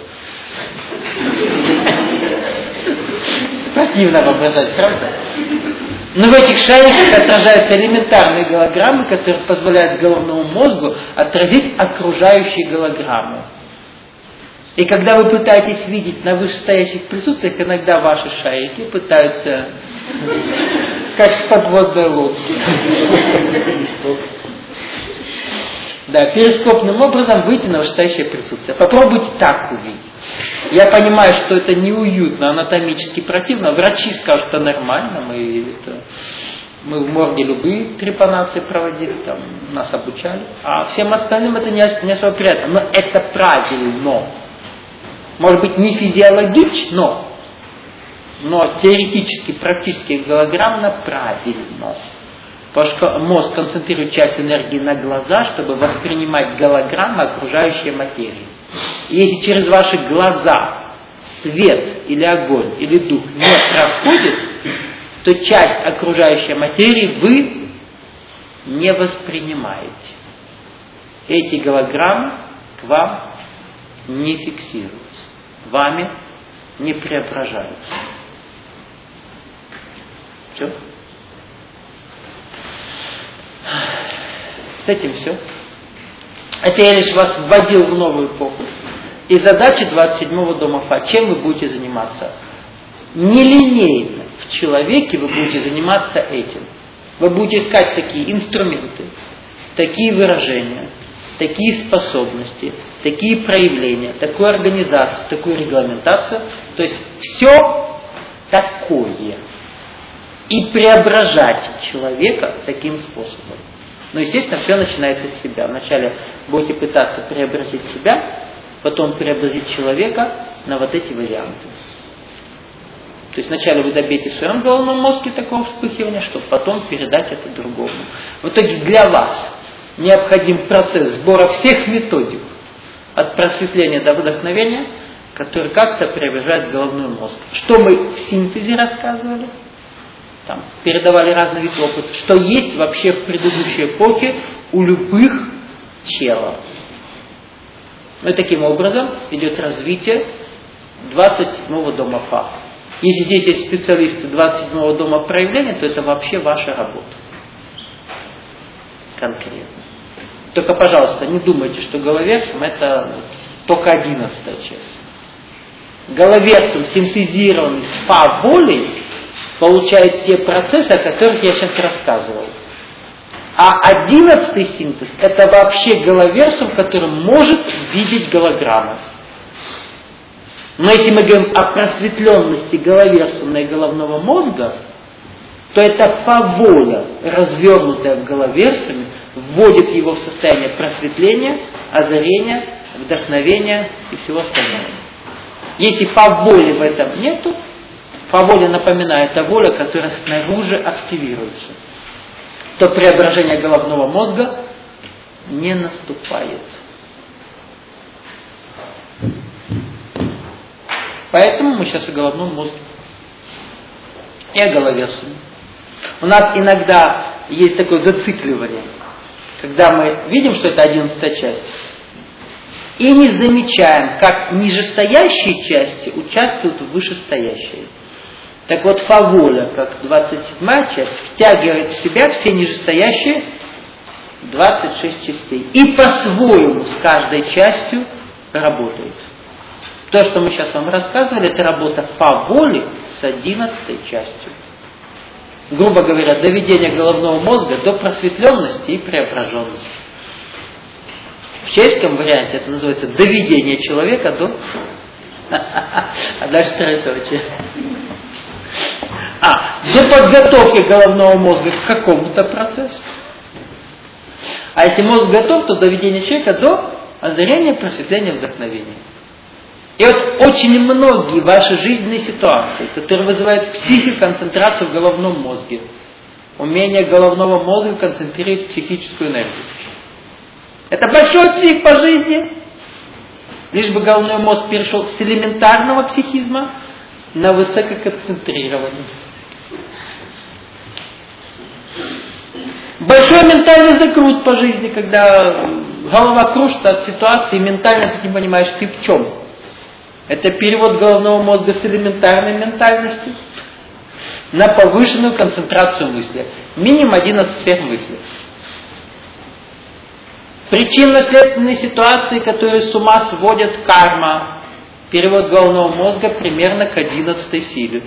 Speaker 1: Противно воображать, правда? Но в этих шариках отражаются элементарные голограммы, которые позволяют головному мозгу отразить окружающие голограммы. И когда вы пытаетесь видеть на вышестоящих присутствиях, иногда ваши шарики пытаются, как с подводной лодки. Да, перископным образом выйти на вышестоящее присутствие. Попробуйте так увидеть. Я понимаю, что это неуютно, анатомически противно. Врачи скажут, что нормально, мы, это, мы в морге любые трепанации проводили, там, нас обучали. А всем остальным это не, не особо приятно. Но это правильно. Может быть, не физиологично, но теоретически, практически голограммно правильно. Потому что мозг концентрирует часть энергии на глаза, чтобы воспринимать голограммы окружающей материи. И если через ваши глаза свет или огонь или дух не проходит, то часть окружающей материи вы не воспринимаете. Эти голограммы к вам не фиксируются, вами не преображаются. Все? С этим все. Это я лишь вас вводил в новую эпоху. И задача двадцать седьмого дома Фа. Чем вы будете заниматься? Нелинейно в человеке вы будете заниматься этим. Вы будете искать такие инструменты, такие выражения, такие способности, такие проявления, такую организацию, такую регламентацию. То есть все такое. И преображать человека таким способом. Но, естественно, все начинается с себя. Вначале будете пытаться преобразить себя, потом преобразить человека на вот эти варианты. То есть вначале вы добьетесь в своем головном мозге такого вспыхивания, чтобы потом передать это другому. В итоге для вас необходим процесс сбора всех методик от просветления до вдохновения, который как-то преображает головной мозг. Что мы в синтезе рассказывали? Там, передавали разные виды опыта, что есть вообще в предыдущей эпохе у любых челов. Ну и таким образом идет развитие двадцать седьмого дома Фа. Если здесь есть специалисты двадцать седьмого дома проявления, то это вообще ваша работа. Конкретно. Только, пожалуйста, не думайте, что головерсум это только одиннадцатая часть. Головерсум, синтезированный с Фа волей, получает те процессы, о которых я сейчас рассказывал. А одиннадцатый синтез – это вообще головерсум, который может видеть голограммы. Но если мы говорим о просветленности головерсума и головного мозга, то это фа-воля, развернутая в головерсуме, вводит его в состояние просветления, озарения, вдохновения и всего остального. Если фа-воли в этом нету, фа-воля напоминает о воле, которая снаружи активируется, то преображение головного мозга не наступает. Поэтому мы сейчас о головном мозге и о головерсуме. У нас иногда есть такое зацикливание, когда мы видим, что это одиннадцатая часть, и не замечаем, как нижестоящие части участвуют в вышестоящей. Так вот, фа-воля, как двадцать седьмая часть, втягивает в себя все нижестоящие двадцать шесть частей. И по-своему с каждой частью работает. То, что мы сейчас вам рассказывали, это работа фа-воли с одиннадцатой частью. Грубо говоря, доведение головного мозга до просветленности и преображенности. В чешском варианте это называется доведение человека до... А дальше троеточие. А, до подготовки головного мозга к какому-то процессу. А если мозг готов, то доведение человека до озарения, просветления, вдохновения. И вот очень многие ваши жизненные ситуации, которые вызывают психоконцентрацию в головном мозге, Умение головного мозга концентрировать психическую энергию. Это большой псих по жизни. Лишь бы головной мозг перешел с элементарного психизма на высококонцентрированный. Большой ментальный закрут по жизни, когда голова кружится от ситуации, и ментально ты не понимаешь, ты в чем. Это перевод головного мозга с элементарной ментальности на повышенную концентрацию мысли. Минимум одиннадцать сфер мысли. Причинно-следственные ситуации, которые с ума сводят, карма. Перевод головного мозга примерно к одиннадцатой силе.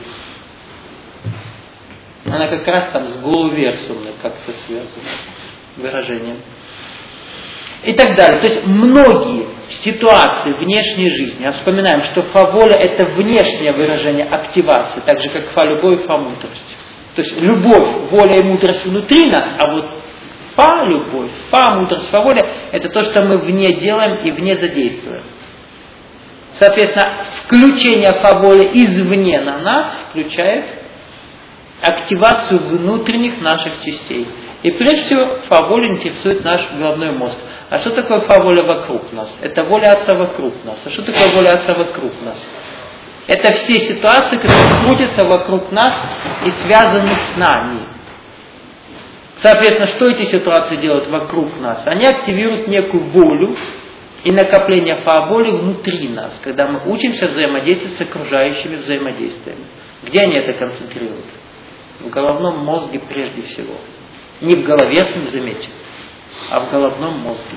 Speaker 1: Она как раз там с голуверсумной как-то связана выражением. И так далее. То есть многие ситуации внешней жизни, а вспоминаем, что фа-воля это внешнее выражение активации, так же как фа-любовь и фа-мудрость. То есть любовь, воля и мудрость внутри нас, а вот фа-любовь, фа-мудрость, фа-воля это то, что мы вне делаем и вне задействуем. Соответственно, включение фа-воли извне на нас включает активацию внутренних наших частей. И прежде всего фа-воля интересует наш головной мозг. А что такое фа-воля вокруг нас? Это воля Отца вокруг нас. А что такое воля Отца вокруг нас? Это все ситуации, которые крутятся вокруг нас и связаны с нами. Соответственно, что эти ситуации делают вокруг нас? Они активируют некую волю и накопление фа-воли внутри нас, когда мы учимся взаимодействовать с окружающими взаимодействиями. Где они это концентрируют? В головном мозге прежде всего. Не в голове, заметьте, а в головном мозге.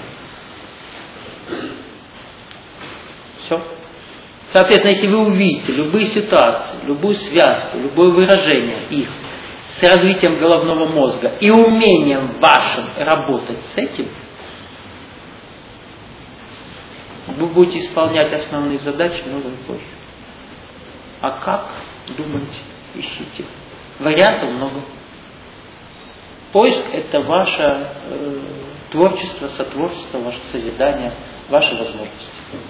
Speaker 1: Все. Соответственно, если вы увидите любые ситуации, любую связку, любое выражение их с развитием головного мозга и умением вашим работать с этим, вы будете исполнять основные задачи много и позже. А как? Думайте, ищите. Вариантов много. Поиск – это ваше э, творчество, сотворчество, ваше созидание, ваши возможности.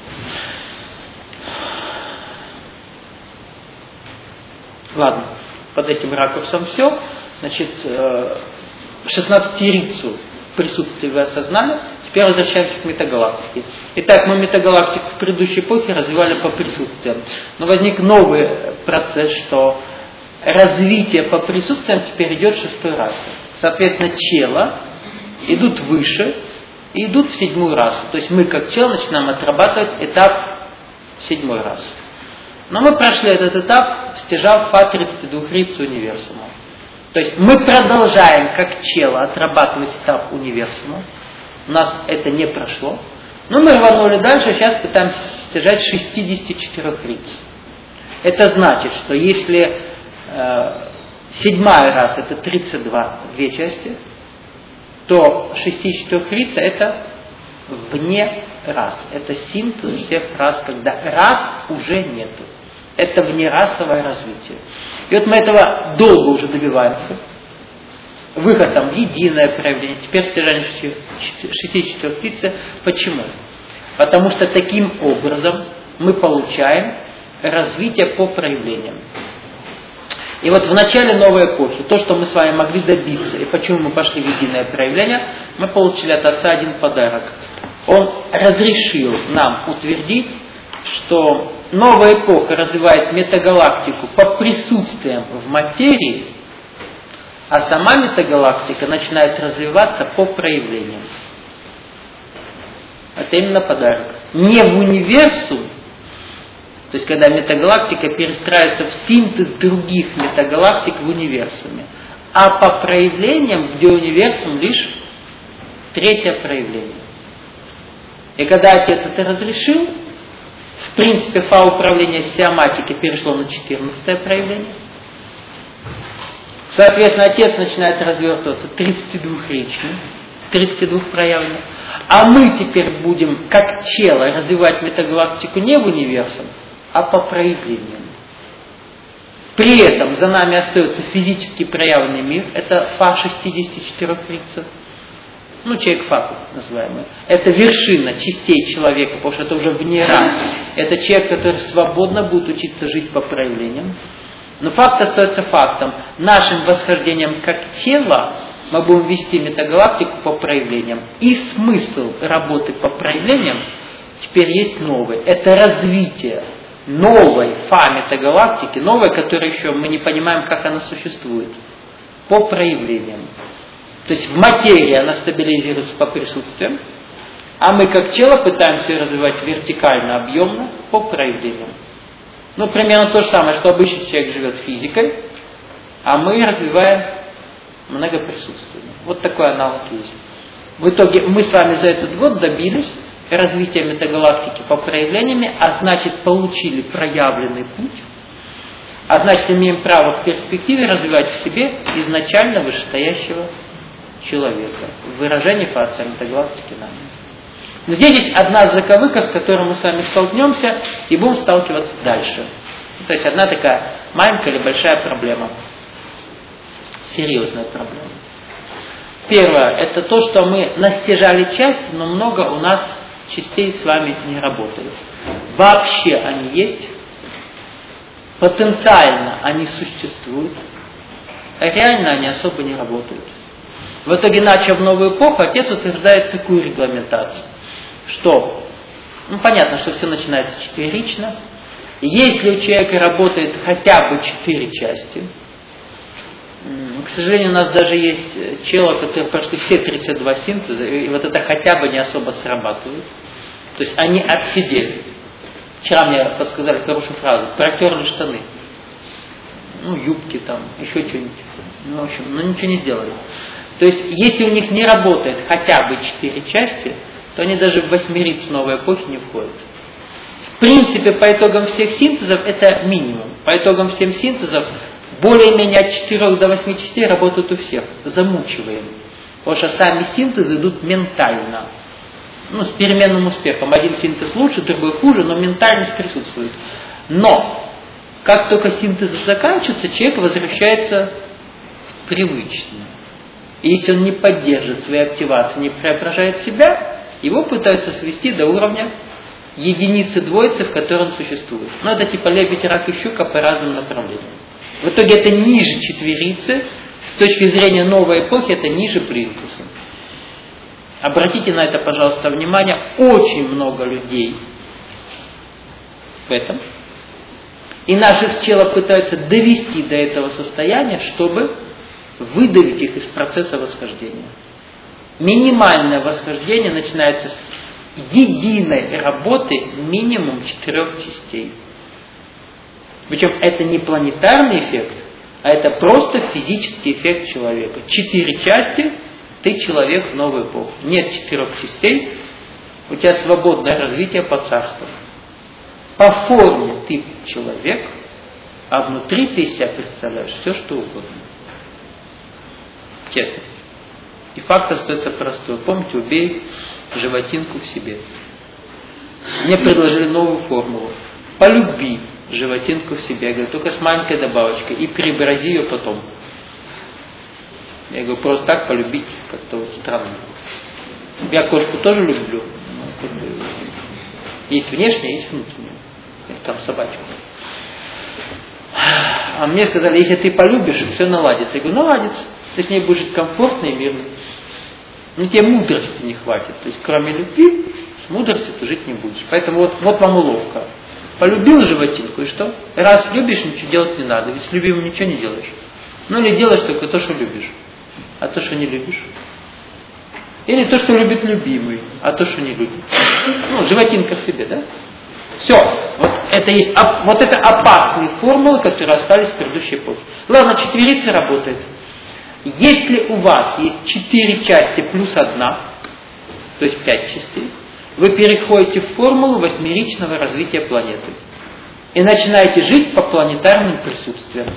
Speaker 1: Ладно, под этим ракурсом все. Значит, э, шестнадцатирицу присутствие вы осознали. Теперь возвращаемся к метагалактике. Итак, мы метагалактику в предыдущей эпохе развивали по присутствиям. Но возник новый процесс, что развитие по присутствиям теперь идет шестой раз. Соответственно, чела идут выше и идут в седьмую расу. То есть мы как чел начинаем отрабатывать этап в седьмой раз. Но мы прошли этот этап, стяжав по тридцати двух рицу универсума. То есть мы продолжаем как чела отрабатывать этап универсума. У нас это не прошло. Но мы рванули дальше, сейчас пытаемся стяжать шестьдесят четыре риц. Это значит, что если э, седьмая раз это тридцать два, две части, то шестьдесят четыре рица это вне рас. Это синтез всех рас, когда рас уже нету. Это внерасовое развитие. И вот мы этого долго уже добиваемся. Выход там в единое проявление. Теперь стяжание шестьдесят четыре рицы. Почему? Потому что таким образом мы получаем развитие по проявлениям. И вот в начале новой эпохи, то, что мы с вами могли добиться, и почему мы пошли в единое проявление, мы получили от Отца один подарок. Он разрешил нам утвердить, что новая эпоха развивает метагалактику по присутствиям в материи, а сама метагалактика начинает развиваться по проявлениям. Это именно подарок. Не в универсум, то есть когда метагалактика перестраивается в синтез других метагалактик в универсуме, а по проявлениям, где универсум лишь третье проявление. И когда Отец это разрешил, в принципе, фа-управление сиоматики перешло на четырнадцатое проявление. Соответственно, Отец начинает развертываться тридцатидвухричным, тридцать два проявлений. А мы теперь будем, как чело, развивать метагалактику не в универсум, а по проявлениям. При этом за нами остается физически проявленный мир, это фа шестьдесят четыре рица. Ну, человек факул называемый. Это вершина частей человека, потому что это уже вне расы. Это человек, который свободно будет учиться жить по проявлениям. Но факт остается фактом. Нашим восхождением как тело мы будем вести метагалактику по проявлениям. И смысл работы по проявлениям теперь есть новый. Это развитие новой фа метагалактики, новой, которая еще мы не понимаем, как она существует, по проявлениям. То есть в материи она стабилизируется по присутствиям, а мы как тело пытаемся ее развивать вертикально, объемно, по проявлениям. Ну, примерно то же самое, что обычный человек живет физикой, а мы развиваем многоприсутственно. Вот такой аналог есть. В итоге мы с вами за этот год добились развития метагалактики по проявлениям, а значит получили проявленный путь, а значит имеем право в перспективе развивать в себе изначально вышестоящего человека. В выражении фация метагалактики нами. Но здесь есть одна заковыка, с которой мы с вами столкнемся и будем сталкиваться дальше. То есть одна такая маленькая или большая проблема. Серьезная проблема. Первое, это то, что мы настижали часть, но много у нас частей с вами не работает. Вообще они есть, потенциально они существуют, а реально они особо не работают. В итоге, начав новую эпоху, отец утверждает такую регламентацию, что, ну понятно, что все начинается четверично, и если у человека работает хотя бы четыре части, к сожалению, у нас даже есть челы, которые прошли все тридцать два синтеза, и вот это хотя бы не особо срабатывает. То есть они отсидели. Вчера мне подсказали хорошую фразу: протерли штаны. Ну, юбки там, еще что-нибудь. Ну, в общем, ну ничего не сделали. То есть, если у них не работает хотя бы четыре части, то они даже в восьмерицу новой эпохи не входят. В принципе, по итогам всех синтезов это минимум. По итогам всех синтезов более-менее от четырёх до восьми частей работают у всех. Замучиваем. Потому что сами синтезы идут ментально. Ну, с переменным успехом. Один синтез лучше, другой хуже, но ментальность присутствует. Но, как только синтез заканчивается, человек возвращается в привычное. И если он не поддержит свои активации, не преображает себя, его пытаются свести до уровня единицы двоицы, в которой он существует. Ну, это типа лебедь, рак и щука по разным направлениям. В итоге это ниже четверицы, с точки зрения новой эпохи это ниже плинтуса. Обратите на это, пожалуйста, внимание, очень много людей в этом. И наших тело пытаются довести до этого состояния, чтобы выдавить их из процесса восхождения. Минимальное восхождение начинается с единой работы минимум четырех частей. Причем это не планетарный эффект, а это просто физический эффект человека. Четыре части, ты человек в новую эпоху. Нет четырех частей, у тебя свободное развитие по царству. По форме ты человек, а внутри ты из себя представляешь все, что угодно. Честно. И факт остается простой. Помните, убей животинку в себе. Мне предложили новую формулу. Полюби животинку в себе. Я говорю, только с маленькой добавочкой. И преобрази ее потом. Я говорю, просто так полюбить как-то вот странно. Я кошку тоже люблю. Есть внешняя, есть внутренняя. Там собачка. А мне сказали, если ты полюбишь, все наладится. Я говорю, наладится. Ты с ней будешь жить комфортно и мирно. Но тебе мудрости не хватит. То есть, кроме любви, с мудростью ты жить не будешь. Поэтому вот, вот вам уловка. Полюбил животинку, и что? Раз любишь, ничего делать не надо. Ведь с любимым ничего не делаешь. Ну или делаешь только то, что любишь. А то, что не любишь. Или то, что любит любимый, а то, что не любит. Ну, животинка в себе, да? Все. Вот это есть, вот это опасные формулы, которые остались в предыдущей эпохе. Ладно, четверица работает. Если у вас есть четыре части плюс одна, то есть пять частей, вы переходите в формулу восьмеричного развития планеты. И начинаете жить по планетарным присутствиям.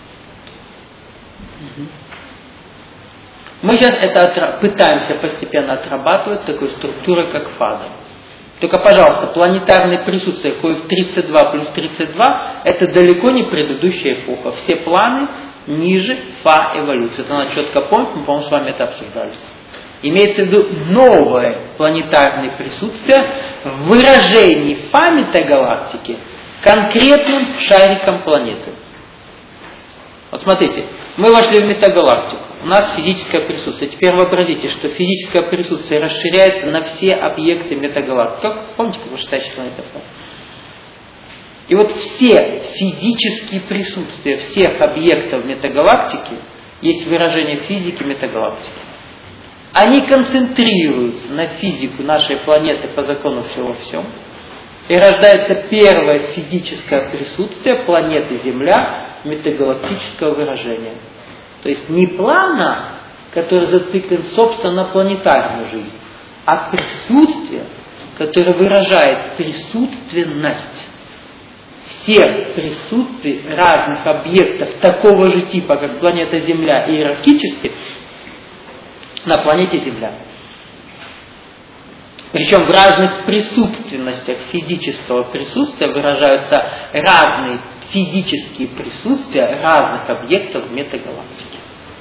Speaker 1: Мы сейчас это пытаемся постепенно отрабатывать такой структурой, как фаза. Только, пожалуйста, планетарные присутствия входят в тридцать два плюс тридцать два, это далеко не предыдущая эпоха. Все планы ниже фа эволюции. Это надо четко помнить, мы, по-моему, с вами это обсуждали. Имеется в виду новое планетарное присутствие в выражении фа метагалактики конкретным шариком планеты. Вот смотрите, мы вошли в метагалактику, у нас физическое присутствие. Теперь вообразите, что физическое присутствие расширяется на все объекты метагалактики. Как, помните, как вы считаете планету? И вот все физические присутствия всех объектов метагалактики есть выражение физики метагалактики. Они концентрируются на физику нашей планеты по закону всего всем. И рождается первое физическое присутствие планеты Земля метагалактического выражения. То есть не плана, который зациклен, собственно, на планетарную жизнь, а присутствие, которое выражает присутственность всех присутствий разных объектов такого же типа, как планета Земля, иерархически на планете Земля. Причем в разных присутственностях физического присутствия выражаются разные физические присутствия разных объектов в метагалактике.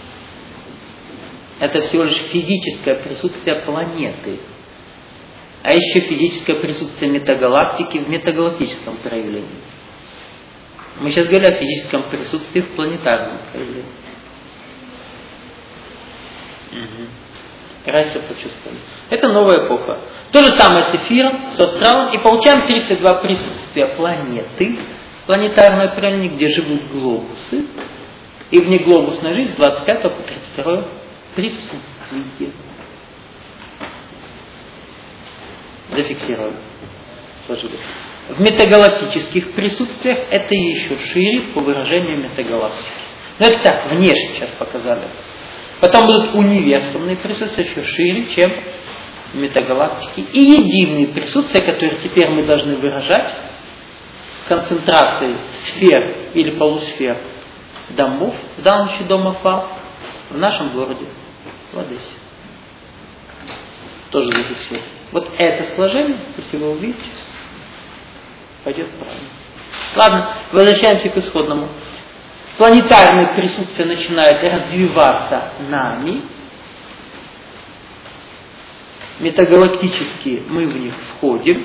Speaker 1: Это всего лишь физическое присутствие планеты. А еще физическое присутствие метагалактики в метагалактическом проявлении. Мы сейчас говорим о физическом присутствии в планетарном проявлении. Угу. Раньше почувствовали. Это новая эпоха. То же самое с эфиром, с астралом. И получаем тридцать два присутствия планеты, планетарное проявление, где живут глобусы. И внеглобусная жизнь с двадцать пятого по тридцать второе присутствие. Зафиксировали. Сложили. В метагалактических присутствиях это еще шире по выражению метагалактики. Но это так, внешне сейчас показали. Потом будут универсумные присутствия, еще шире, чем метагалактики. И единые присутствия, которые теперь мы должны выражать концентрацией сфер или полусфер домов, в данном случае дома Фа, в нашем городе, в Одессе. Тоже зафиксируем. Вот это сложение, если вы увидите, пойдет правильно. Ладно, возвращаемся к исходному. Планетарное присутствие начинает развиваться нами. Метагалактические мы в них входим.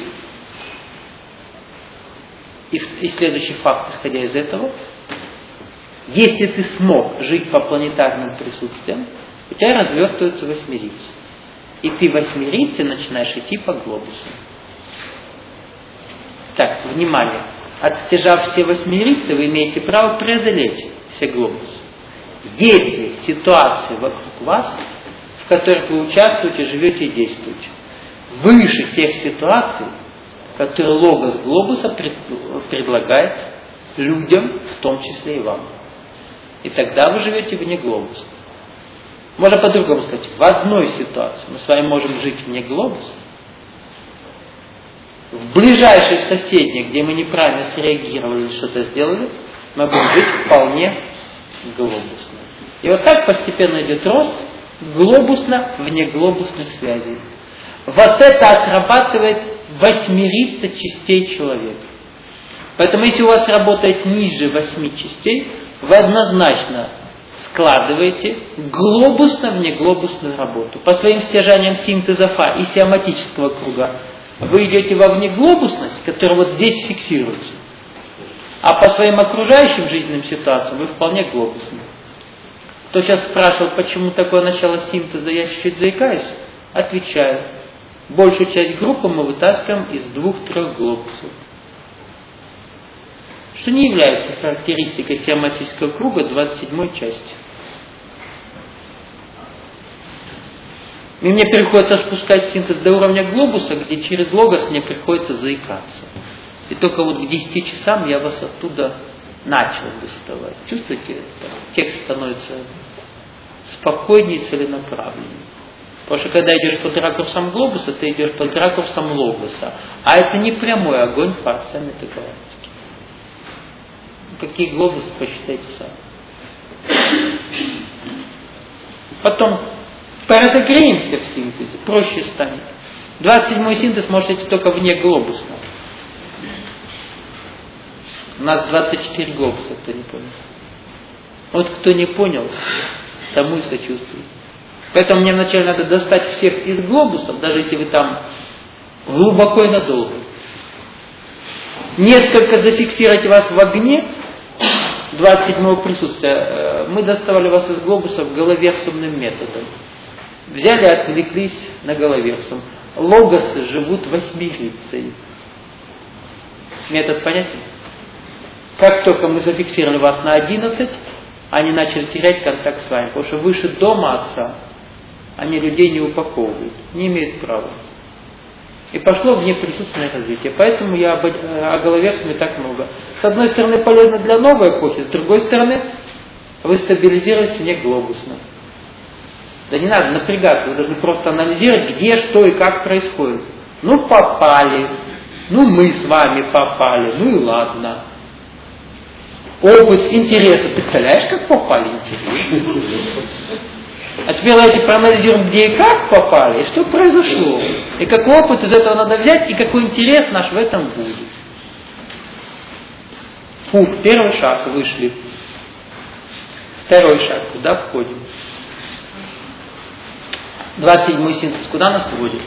Speaker 1: И, и следующий факт, исходя из этого. Если ты смог жить по планетарным присутствиям, у тебя развертываются восьмерицы. И ты восьмерицы начинаешь идти по глобусу. Так, внимание. Отстяжав все восьмерицы, вы имеете право преодолеть все глобусы. Есть ли ситуации вокруг вас, в которых вы участвуете, живете и действуете, выше тех ситуаций, которые логос глобуса пред, предлагает людям, в том числе и вам. И тогда вы живете вне глобуса. Можно по-другому сказать, в одной ситуации мы с вами можем жить вне глобуса, в ближайшей соседней, где мы неправильно среагировали, что-то сделали, мы будем жить вполне глобусно. И вот так постепенно идет рост глобусно-внеглобусных связей. Вот это отрабатывает восьмерица частей человека. Поэтому если у вас работает ниже восьми частей, вы однозначно складываете глобусно-внеглобусную работу. По своим стяжаниям синтеза Фа и сиаматического круга вы идете во внеглобусность, которая вот здесь фиксируется. А по своим окружающим жизненным ситуациям вы вполне глобусны. Кто сейчас спрашивал, почему такое начало синтеза, я чуть-чуть заикаюсь, отвечаю. Большую часть группы мы вытаскиваем из двух-трех глобусов. Что не является характеристикой сиаматического круга двадцать седьмой части. И мне приходится спускать синтез до уровня глобуса, где через логос мне приходится заикаться. И только вот к десяти часам я вас оттуда начал доставать. Чувствуете, текст становится спокойнее и целенаправленнее. Потому что когда идешь под ракурсом глобуса, ты идешь под ракурсом логоса. А это не прямой огонь фарца метагалактики. Какие глобусы, посчитайте сами. Потом поразогреемся в синтезе, проще станет. двадцать седьмой синтез может идти только вне глобуса. У нас двадцать четыре глобуса, кто не понял. Вот кто не понял, тому и сочувствую. Поэтому мне вначале надо достать всех из глобусов, даже если вы там глубоко и надолго. Несколько зафиксировать вас в огне, двадцать седьмое присутствие. Мы доставали вас из глобусов головерсумным методом. Взяли, отвлеклись на головерсум. Логосы живут восьмерицей. Метод понятен? Как только мы зафиксировали вас на одиннадцать, они начали терять контакт с вами. Потому что выше дома Отца они людей не упаковывают, не имеют права. И пошло внеприсутственное развитие. Поэтому я об, о головерсуме так много. С одной стороны полезно для новой эпохи, с другой стороны вы стабилизировались вне глобусно. Да не надо напрягаться, вы должны просто анализировать, где, что и как происходит. Ну попали, ну мы с вами попали, ну и ладно. Опыт, интересно, представляешь, как попали, интересно. А теперь давайте проанализируем, где и как попали, и что произошло. И какой опыт из этого надо взять, и какой интерес наш в этом будет. Фух, первый шаг, вышли. Второй шаг, куда входим? двадцать седьмой синтез, куда нас вводит?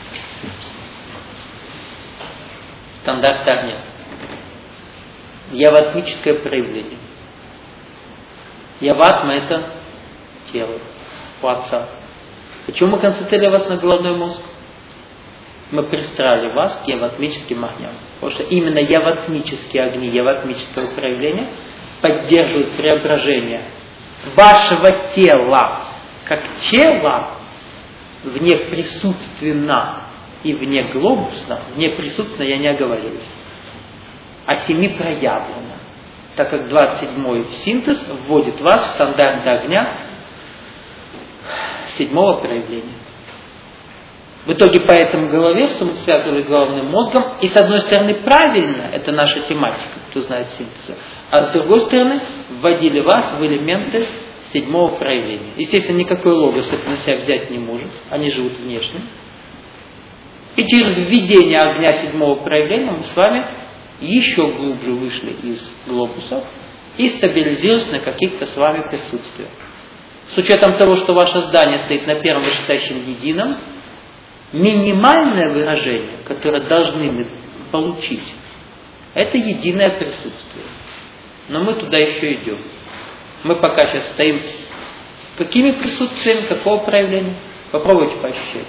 Speaker 1: Стандарт огня. Яватмическое проявление. Яватма — это тело у Отца. Почему мы концентрировали вас на головной мозг? Мы пристрали вас к яватмическим огням. Потому что именно яватмические огни, яватмическое проявление поддерживают преображение вашего тела как тела вне присутственно и вне глобусно. Вне присутственно я не оговорилась. А семи проявлено. Так как двадцать седьмой синтез вводит вас в стандарт огня седьмого проявления. В итоге по этому головерсу мы связывали с головным мозгом. И с одной стороны правильно, это наша тематика, кто знает синтеза. А с другой стороны вводили вас в элементы седьмого проявления. Естественно, никакой логос это на себя взять не может. Они живут внешне. И через введение огня седьмого проявления мы с вами еще глубже вышли из глобусов и стабилизировались на каких-то с вами присутствиях. С учетом того, что ваше здание стоит на первом вышестоящем едином, минимальное выражение, которое должны мы получить, это единое присутствие. Но мы туда еще идем. Мы пока сейчас стоим какими присутствиями, какого проявления? Попробуйте поощущать.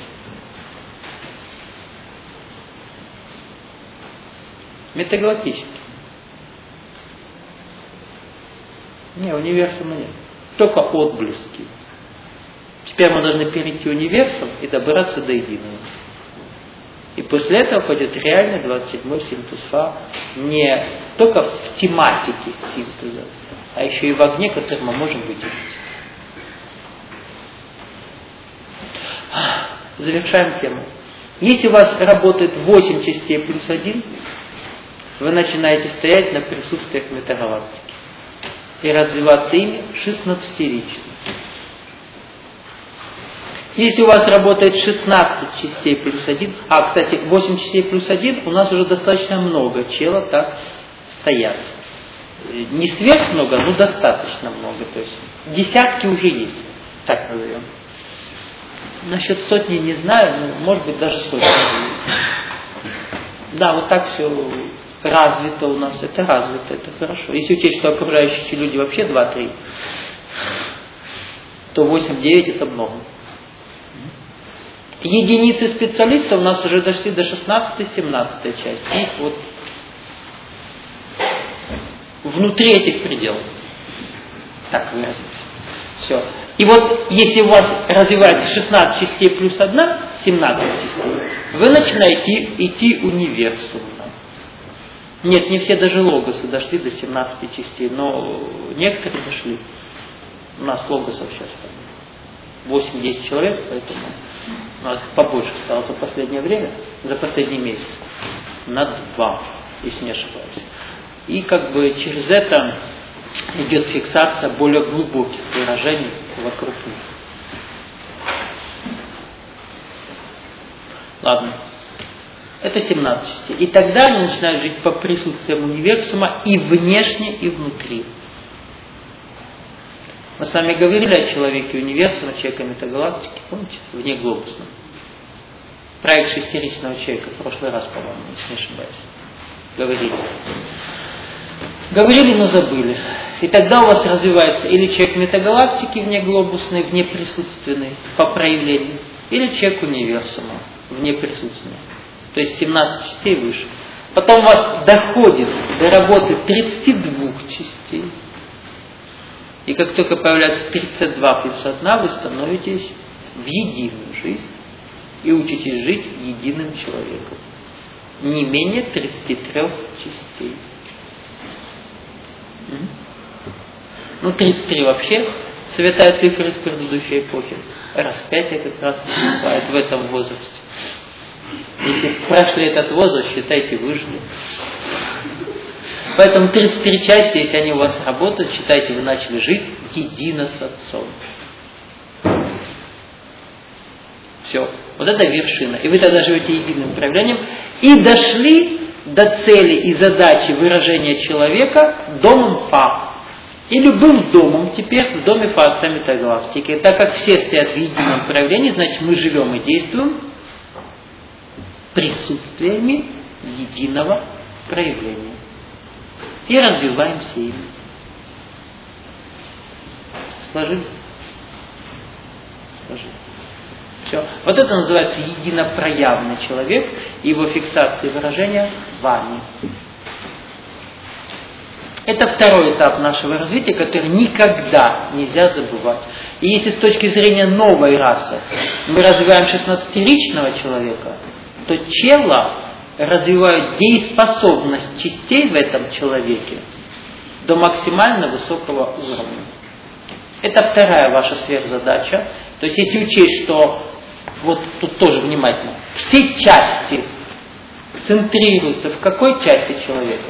Speaker 1: Метагалактически. Не, универсума нет. Только отблески. Теперь мы должны перейти универсум и добраться до единого. И после этого пойдет реальный двадцать седьмой синтез Фа не только в тематике синтеза, а еще и в огне, который мы можем выделить. Завершаем тему. Если у вас работает восемь частей плюс один, вы начинаете стоять на присутствиях метагалактики и развиваться ими шестнадцатирично. Если у вас работает шестнадцать частей плюс один, а, кстати, восемь частей плюс один, у нас уже достаточно много чела так стоят. Не сверх много, но достаточно много. То есть десятки уже есть, так назовем. Насчет сотни не знаю, но может быть даже сотни. Да, вот так все развито у нас, это развито, это хорошо. Если учесть, что окружающие люди вообще два-три, то восемь-девять это много. Единицы специалистов у нас уже дошли до шестнадцатой-семнадцатой части. Их вот внутри этих пределов. Так выразиться. Все. И вот если у вас развивается шестнадцать частей плюс одна, семнадцать частей, вы начинаете идти универсумно. Нет, не все даже логосы дошли до семнадцати частей, но некоторые дошли. У нас логосов сейчас там восемь-десять человек, поэтому у нас побольше стало за последнее время, за последний месяц. На два, если не ошибаюсь. И как бы через это идет фиксация более глубоких выражений вокруг них. Ладно. Это семнадцать частей. И тогда они начинают жить по присутствиям универсума и внешне, и внутри. Мы с вами говорили о человеке универсума, человеке метагалактики, помните, вне глобусном. Проект шестеричного человека в прошлый раз, по-моему, если не ошибаюсь. Говорили. Говорили, но забыли. И тогда у вас развивается или человек метагалактики внеглобусный, внеприсутственный, по проявлению, или человек универсума, внеприсутственный. То есть семнадцать частей выше. Потом у вас доходит до работы тридцати двух частей. И как только появляется тридцать два плюс одна, вы становитесь в единую жизнь и учитесь жить единым человеком. Не менее тридцати трёх частей. Ну, тридцать три вообще святая цифра из предыдущей эпохи. Распятие как раз наступает в этом возрасте. Если прошли этот возраст, считайте, выжили. Поэтому тридцать три части, если они у вас работают, считайте, вы начали жить едино с Отцом. Все. Вот это вершина. И вы тогда живете единым проявлением. И дошли до цели и задачи выражения человека домом Фа. И любым домом теперь в доме Фа Отца Метагалактики. Так как все стоят в едином проявлении, значит мы живем и действуем присутствиями единого проявления. И развиваемся ими. Сложили? Сложили. Все. Вот это называется единопроявный человек, и его фиксация выражения вами. Это второй этап нашего развития, который никогда нельзя забывать. И если с точки зрения новой расы мы развиваем шестнадцатиричного человека, то чело развивает дееспособность частей в этом человеке до максимально высокого уровня. Это вторая ваша сверхзадача. То есть если учесть, что вот тут тоже внимательно, все части центрируются в какой части человека?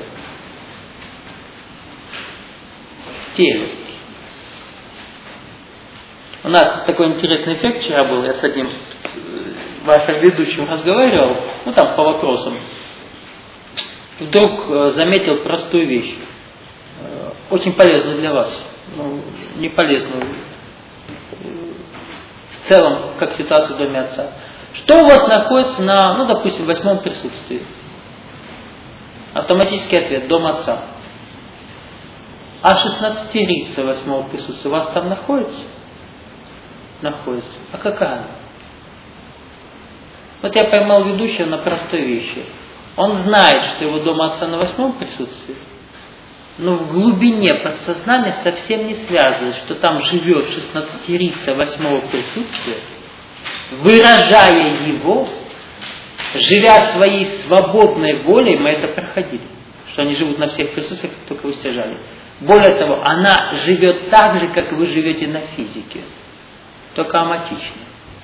Speaker 1: В теле. У нас такой интересный эффект вчера был, я с одним вашим ведущим разговаривал, ну там по вопросам. Вдруг заметил простую вещь, очень полезную для вас, ну, не полезную в целом, как ситуация в доме Отца. Что у вас находится на, ну допустим, восьмом присутствии? Автоматический ответ, дом Отца. А шестнадцатирица восьмого присутствия у вас там находится? Находится. А какая она? Вот я поймал ведущего на простой вещи. Он знает, что его дом Отца на восьмом присутствии, но в глубине подсознания совсем не связывается, что там живет шестнадцатирица восьмого присутствия, выражая его, живя своей свободной волей, мы это проходили, что они живут на всех присутствиях, как только вы стяжали. Более того, она живет так же, как вы живете на физике, только аматично.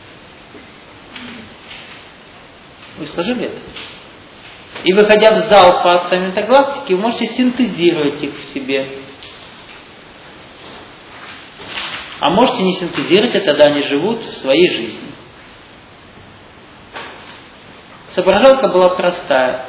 Speaker 1: Вы сложили это? И выходя в зал по Отца Метагалактики, вы можете синтезировать их в себе. А можете не синтезировать, и тогда они живут своей жизнью. Соображалка была простая.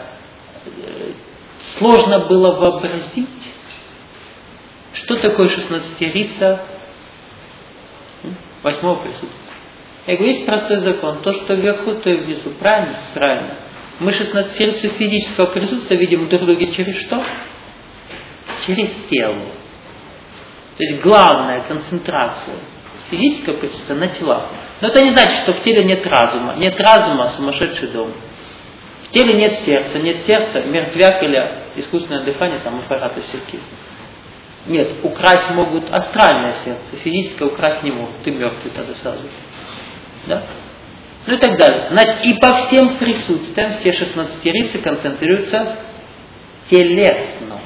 Speaker 1: Сложно было вообразить, что такое шестнадцатирица восьмого присутствия. Я говорю, есть простой закон. То, что вверху, то и внизу. Правильно? Правильно. Мы шестнадцатирицу физического присутствия видим друг друга через что? Через тело. То есть главная концентрация физического присутствия на телах. Но это не значит, что в теле нет разума. Нет разума, сумасшедший дом. В теле нет сердца. Нет сердца, мертвяк или искусственное дыхание, там аппараты всякие. Нет, украсть могут астральное сердце. Физическое украсть не могут. Ты мертвый тогда сразу. Да? Ну и так далее. Значит, и по всем присутствиям все шестнадцатирицы концентрируются телесно.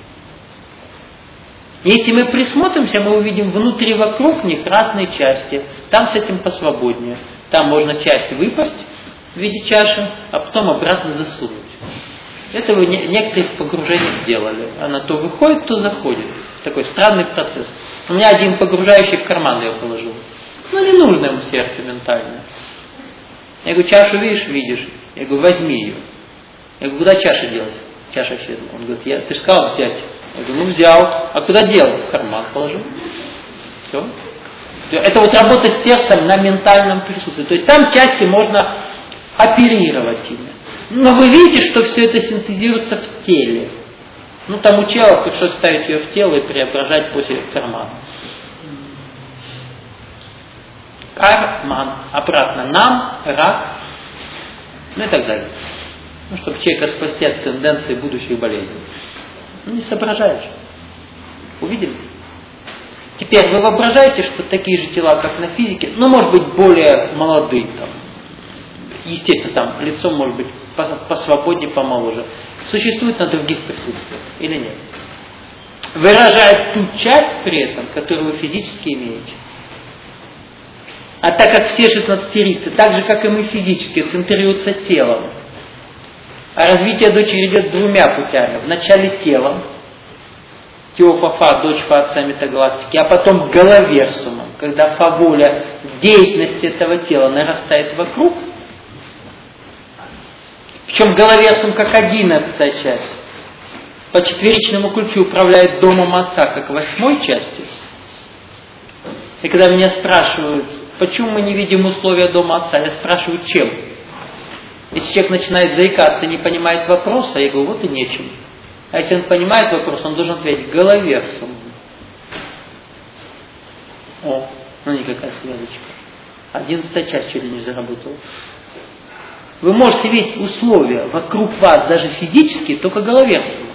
Speaker 1: Если мы присмотримся, мы увидим внутри вокруг них разные части. Там с этим посвободнее. Там можно часть выпасть в виде чаши, а потом обратно засунуть. Это вы некоторые погружения сделали. Она то выходит, то заходит. Такой странный процесс. У меня один погружающий в карман я положил. Ну, не нужно ему сердце ментальное. Я говорю, чашу видишь? Видишь. Я говорю, возьми ее. Я говорю, куда чаша делась? Чаша исчезла. Он говорит, я, ты же сказал взять. Я говорю, ну взял. А куда делал? В карман положил. Все. Это вот работа с сердцем на ментальном присутствии. То есть там части можно оперировать ими. Но вы видите, что все это синтезируется в теле. Ну, тому челу пришлось ставить ее в тело и преображать после кармана. Карман. Обратно. Нам, рак, ну и так далее. Ну, чтобы человека спасти от тенденции будущих болезней. Ну, не соображаешь. Увидели? Теперь вы воображаете, что такие же тела, как на физике, ну, может быть, более молодые, там, естественно, там, лицо может быть посвободнее, помоложе, существует на других присутствиях или нет? Выражает ту часть при этом, которую вы физически имеете. А так как все шестнадцатерицы, так же, как и мы физически, центрируются телом, а развитие дочери идет двумя путями. Вначале телом, Теопа Фа, дочь Фа отца метагалактики, а потом головерсумом, когда Фа воля деятельности этого тела нарастает вокруг. Причем головерсум как одиннадцатая часть. По четверичному ключу управляет домом отца как восьмой части. И когда меня спрашивают, почему мы не видим условия дома отца, я спрашиваю, чем? Если человек начинает заикаться и не понимает вопроса, я говорю, вот и нечем. А если он понимает вопрос, он должен ответить головерсум. О, ну никакая связочка. Одиннадцатая часть чуть ли не заработала. Вы можете видеть условия вокруг вас, даже физические, только головерсумом.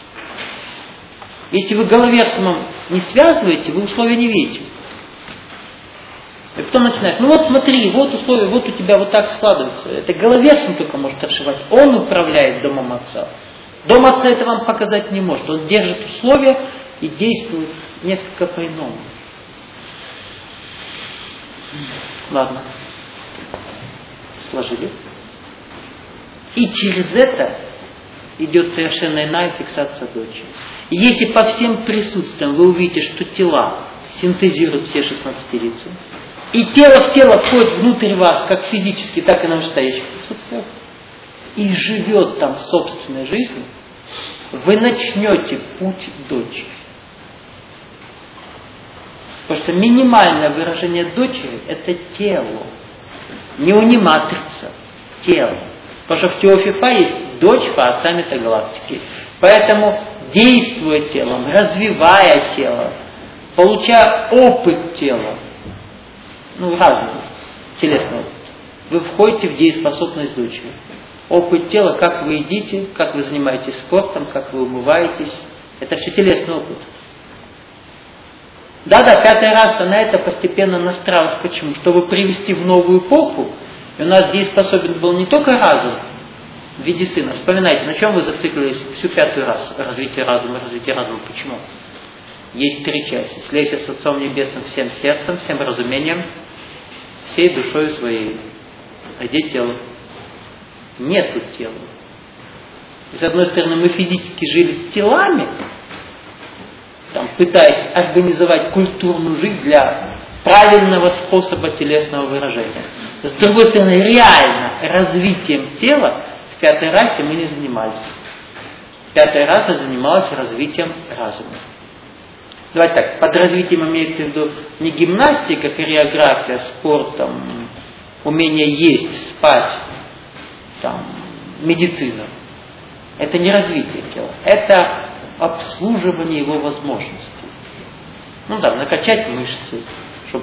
Speaker 1: Если вы головерсумом не связываете, вы условия не видите. И потом начинает, ну вот смотри, вот условия, вот у тебя вот так складывается. Это головерсум только может расшивать. Он управляет домом отца. Дом отца это вам показать не может. Он держит условия и действует несколько по-иному. Ладно. Сложили. И через это идет совершенно иная фиксация дочери. И если по всем присутствиям вы увидите, что тела синтезируют все шестнадцатерицы, и тело в тело входит внутрь вас, как физически, так и на вышестоящих присутствиях, и живет там собственной жизнью, вы начнете путь дочери. Потому что минимальное выражение дочери – это тело. Не униматрица, тело. Потому что в Теофе Фа есть дочь Фа отца метагалактики. Поэтому, действуя телом, развивая тело, получая опыт тела, ну, разный, телесный опыт, вы входите в дееспособность дочери. Опыт тела, как вы едите, как вы занимаетесь спортом, как вы умываетесь. Это все телесный опыт. Да-да, пятая раса на это постепенно настраивалась. Почему? Чтобы привести в новую эпоху. И у нас дееспособен был не только разум в виде сына. Вспоминайте, на чем вы зациклились всю пятую расу? Развитие разума, развитие разума. Почему? Есть три части. Слейся с Отцом Небесным всем сердцем, всем разумением, всей душой своей. А где тело? Нету тела. С одной стороны, мы физически жили телами, там, пытаясь организовать культурную жизнь для правильного способа телесного выражения. С другой стороны, реально развитием тела в пятой расе мы не занимались. Пятая раса занималась развитием разума. Давайте так, под развитием имеется в виду не гимнастика, хореография, спорт, там, умение есть, спать, там, медицина. Это не развитие тела, это обслуживание его возможностей. Ну да, накачать мышцы, чтобы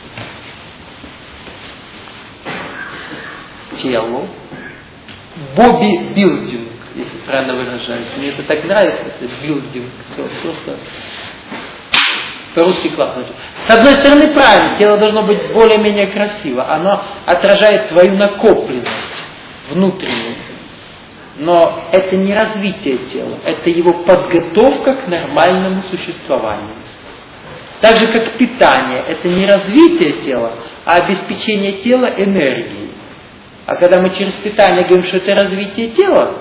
Speaker 1: тело, боби-билдинг, если правильно выражаюсь. Мне это так нравится, это билдинг, все просто по-русски классно. С одной стороны, правильно, тело должно быть более-менее красиво, оно отражает твою накопленность внутреннюю. Но это не развитие тела, это его подготовка к нормальному существованию. Так же, как питание, это не развитие тела, а обеспечение тела энергией. А когда мы через питание говорим, что это развитие тела,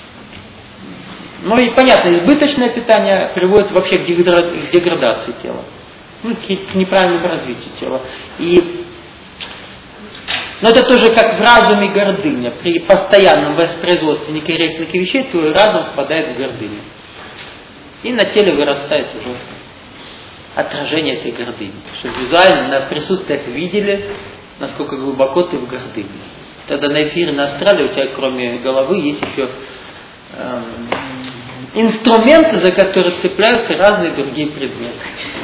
Speaker 1: ну и понятно, избыточное питание приводит вообще к деградации тела, ну, к неправильному развитию тела. И Но это тоже как в разуме гордыня. При постоянном воспроизводстве некорректных вещей твой разум впадает в гордыню. И на теле вырастает уже отражение этой гордыни. Чтобы визуально на присутствиях видели, насколько глубоко ты в гордыне. Тогда на эфире на астрале у тебя кроме головы есть еще эм, инструменты, за которые цепляются разные другие предметы.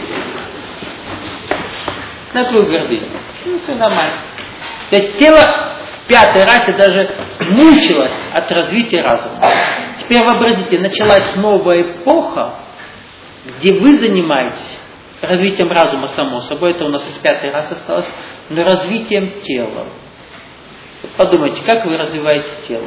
Speaker 1: На твою гордыню. Ну, все нормально. То есть тело в пятой расе даже мучилось от развития разума. Теперь вообразите, началась новая эпоха, где вы занимаетесь развитием разума, само собой, это у нас из пятой расы осталось, но развитием тела. Вот подумайте, как вы развиваете тело?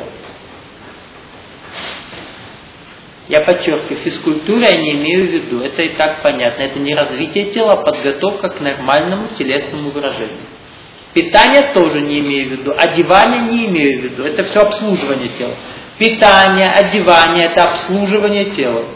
Speaker 1: Я подчеркиваю, физкультуру я не имею в виду, это и так понятно. Это не развитие тела, а подготовка к нормальному телесному выражению. Питание тоже не имею в виду, одевание не имею в виду, это все обслуживание тела. Питание, одевание – это обслуживание тела.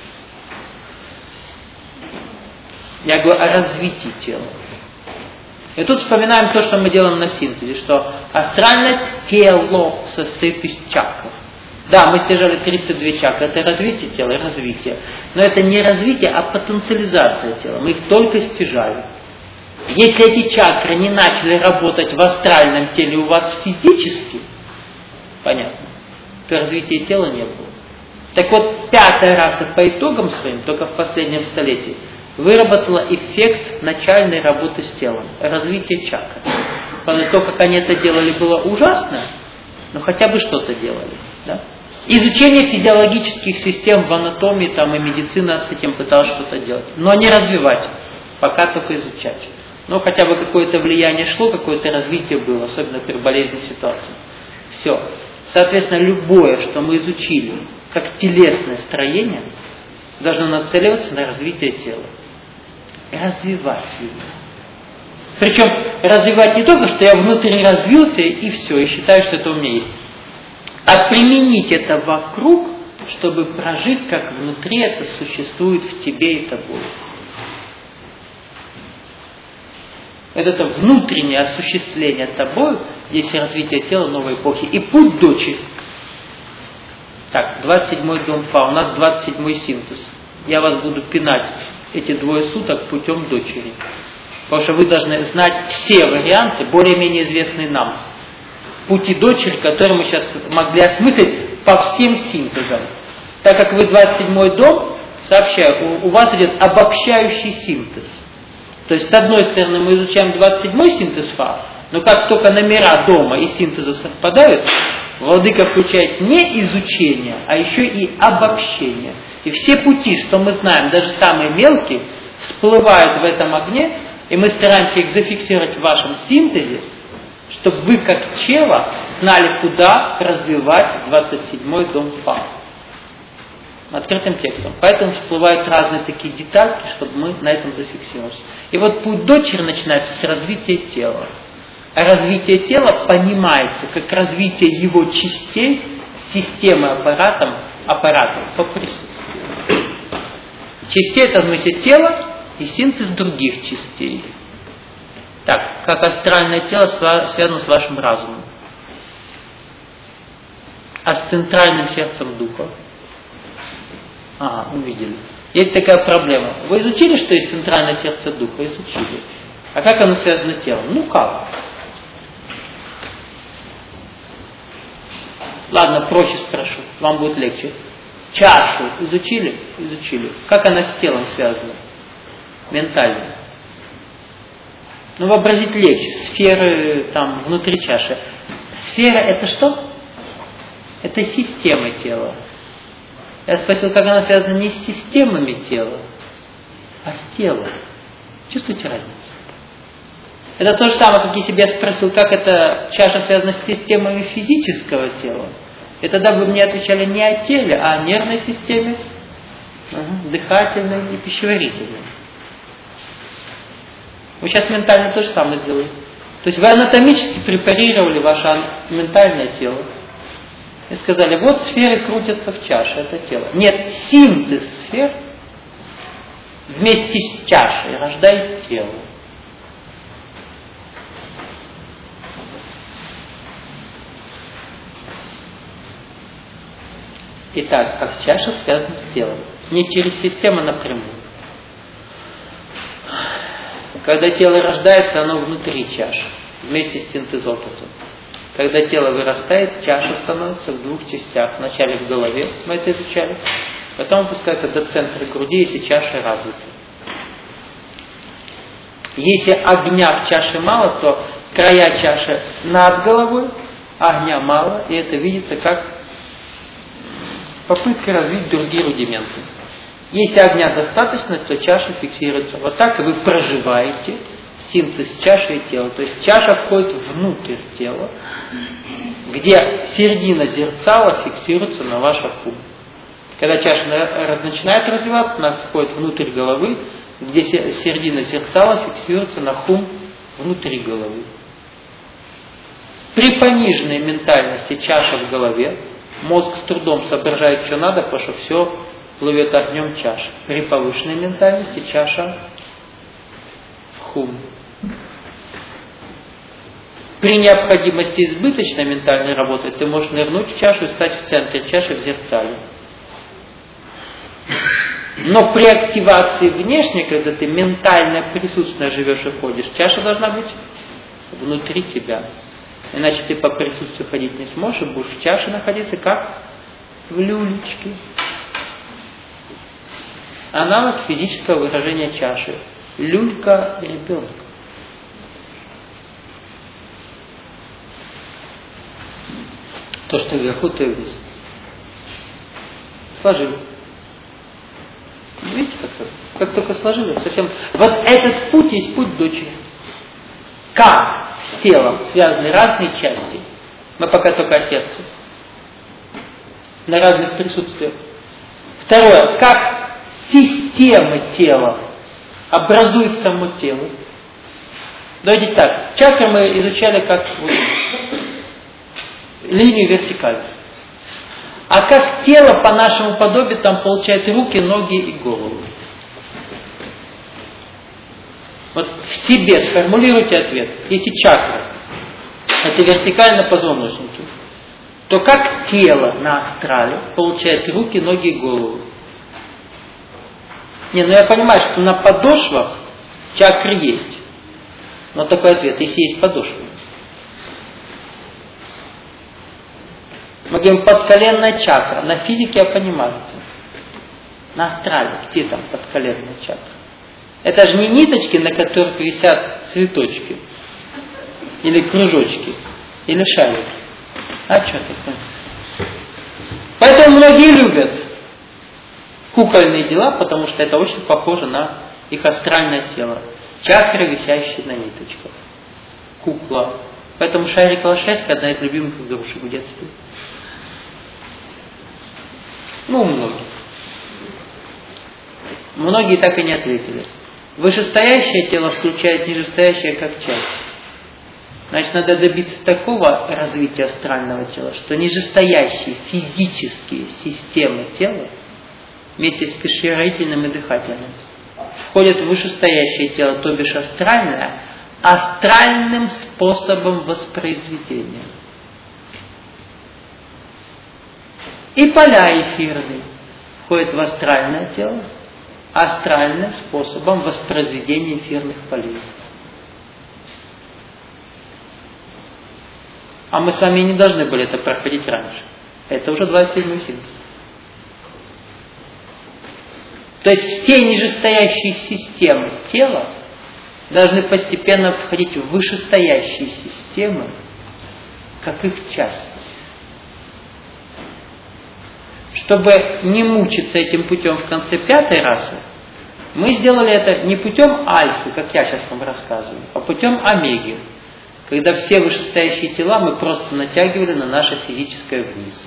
Speaker 1: Я говорю о развитии тела. И тут вспоминаем то, что мы делаем на синтезе, что астральное тело состоит из чакр. Да, мы стяжали тридцать две чакры, это развитие тела и развитие. Но это не развитие, а потенциализация тела. Мы их только стяжали. Если эти чакры не начали работать в астральном теле у вас физически, понятно, то развития тела не было. Так вот, пятая раса по итогам своим, только в последнем столетии, выработала эффект начальной работы с телом, развитие чакр. Правда, то, как они это делали, было ужасно, но хотя бы что-то делали. Да? Изучение физиологических систем в анатомии там, и медицина с этим пыталась что-то делать. Но не развивать, пока только изучать. Но хотя бы какое-то влияние шло, какое-то развитие было, особенно при болезненной ситуации. Все. Соответственно, любое, что мы изучили, как телесное строение, должно нацеливаться на развитие тела. Развивать его. Причем развивать не только, что я внутри развился и все, и считаю, что это у меня есть. А применить это вокруг, чтобы прожить, как внутри это существует в тебе и тобой. Это, это внутреннее осуществление тобой, здесь развитие тела новой эпохи. И путь дочери. Так, двадцать седьмой дом Фа, у нас двадцать седьмой синтез. Я вас буду пинать эти двое суток путем дочери. Потому что вы должны знать все варианты, более-менее известные нам. Пути дочери, которые мы сейчас могли осмыслить по всем синтезам. Так как вы двадцать седьмой дом, сообщаю, у, у вас идет обобщающий синтез. То есть, с одной стороны, мы изучаем двадцать седьмой синтез Фа, но как только номера дома и синтеза совпадают, Владыка включает не изучение, а еще и обобщение. И все пути, что мы знаем, даже самые мелкие, всплывают в этом огне, и мы стараемся их зафиксировать в вашем синтезе, чтобы вы, как чела, знали, куда развивать двадцать седьмой дом Фа. Открытым текстом. Поэтому всплывают разные такие детальки, чтобы мы на этом зафиксировались. И вот путь дочери начинается с развития тела. А развитие тела понимается как развитие его частей, системы аппаратом, аппаратом по присутствию. Частей это в смысле тела и синтез других частей. Так, как астральное тело связано с вашим разумом. А с центральным сердцем духа. Ага, увидели. Есть такая проблема. Вы изучили, что есть центральное сердце духа? Изучили. А как оно связано с телом? Ну как? Ладно, проще спрошу. Вам будет легче. Чашу изучили? Изучили. Как она с телом связана? Ментально. Ну, вообразить легче. Сферы там внутри чаши. Сфера это что? Это система тела. Я спросил, как она связана не с системами тела, а с телом. Чувствуете разницу? Это то же самое, как если бы я спросил, как эта чаша связана с системами физического тела. И тогда вы мне отвечали не о теле, а о нервной системе, угу, дыхательной и пищеварительной. Вы сейчас ментально то же самое сделали. То есть вы анатомически препарировали ваше ментальное тело. И сказали, вот сферы крутятся в чаше, это тело. Нет, синтез сфер вместе с чашей рождает тело. Итак, как чаша связана с телом. Не через систему напрямую. Когда тело рождается, оно внутри чаши, вместе с синтезотозом. Когда тело вырастает, чаша становится в двух частях. Вначале в голове, мы это изучали, Потом опускается до центра груди, если чаша развита. Если огня в чаше мало, то края чаши над головой, огня мало, и это видится как попытка развить другие рудименты. Если огня достаточно, то чаша фиксируется. Вот так вы проживаете синтез чаши и тела. То есть чаша входит внутрь тела, где середина зерцала фиксируется на ваш хум. Когда чаша начинает развиваться, она входит внутрь головы, где середина зерцала фиксируется на хум внутри головы. При пониженной ментальности чаша в голове, мозг с трудом соображает, что надо, потому что все плывет огнем чаши. При повышенной ментальности чаша в хум. При необходимости избыточной ментальной работы ты можешь нырнуть в чашу и стать в центре чаши в зерцале. Но при активации внешней, когда ты ментально присутственно живешь и ходишь, чаша должна быть внутри тебя. Иначе ты по присутствию ходить не сможешь, и будешь в чаше находиться как в люлечке. Аналог физического выражения чаши. Люлька ребенка. То, что вверху, то и вниз. Сложили. Видите, как, как только сложили, совсем. Вот этот путь есть путь дочери. Как с телом связаны разные части. Мы пока только о сердце. На разных присутствиях. Второе. Как системы тела образуют само тело. Давайте так. Чакры мы изучали как вот, линию вертикальную. А как тело по нашему подобию там получает руки, ноги и голову. Вот в себе сформулируйте ответ. Если чакра это вертикально позвоночники, то как тело на астрале получает руки, ноги и голову? Не, ну я понимаю, что на подошвах чакры есть. Но такой ответ, если есть подошва. Мы говорим, подколенная чакра. На физике я понимаю. На астрале, где там подколенная чакра? Это же не ниточки, на которых висят цветочки. Или кружочки. Или шарики. А что такое? Поэтому многие любят кукольные дела, потому что это очень похоже на их астральное тело. Чакры, висящие на ниточках. Кукла. Поэтому шариковая шерсть одна из любимых игрушек в детстве. Ну, у многих. Многие так и не ответили. Вышестоящее тело включает нижестоящее как часть. Значит, надо добиться такого развития астрального тела, что нижестоящие физические системы тела вместе с пищеварительным и дыхательным входят в вышестоящее тело, то бишь астральное, астральным способом воспроизведения. И поля эфирные входят в астральное тело астральным способом воспроизведения эфирных полей. А мы с вами не должны были это проходить раньше. Это уже двадцать седьмой синтез. То есть все нижестоящие системы тела должны постепенно входить в вышестоящие системы, как их часть. Чтобы не мучиться этим путем в конце пятой расы, мы сделали это не путем альфы, как я сейчас вам рассказываю, а путем омеги, когда все вышестоящие тела мы просто натягивали на наше физическое вниз.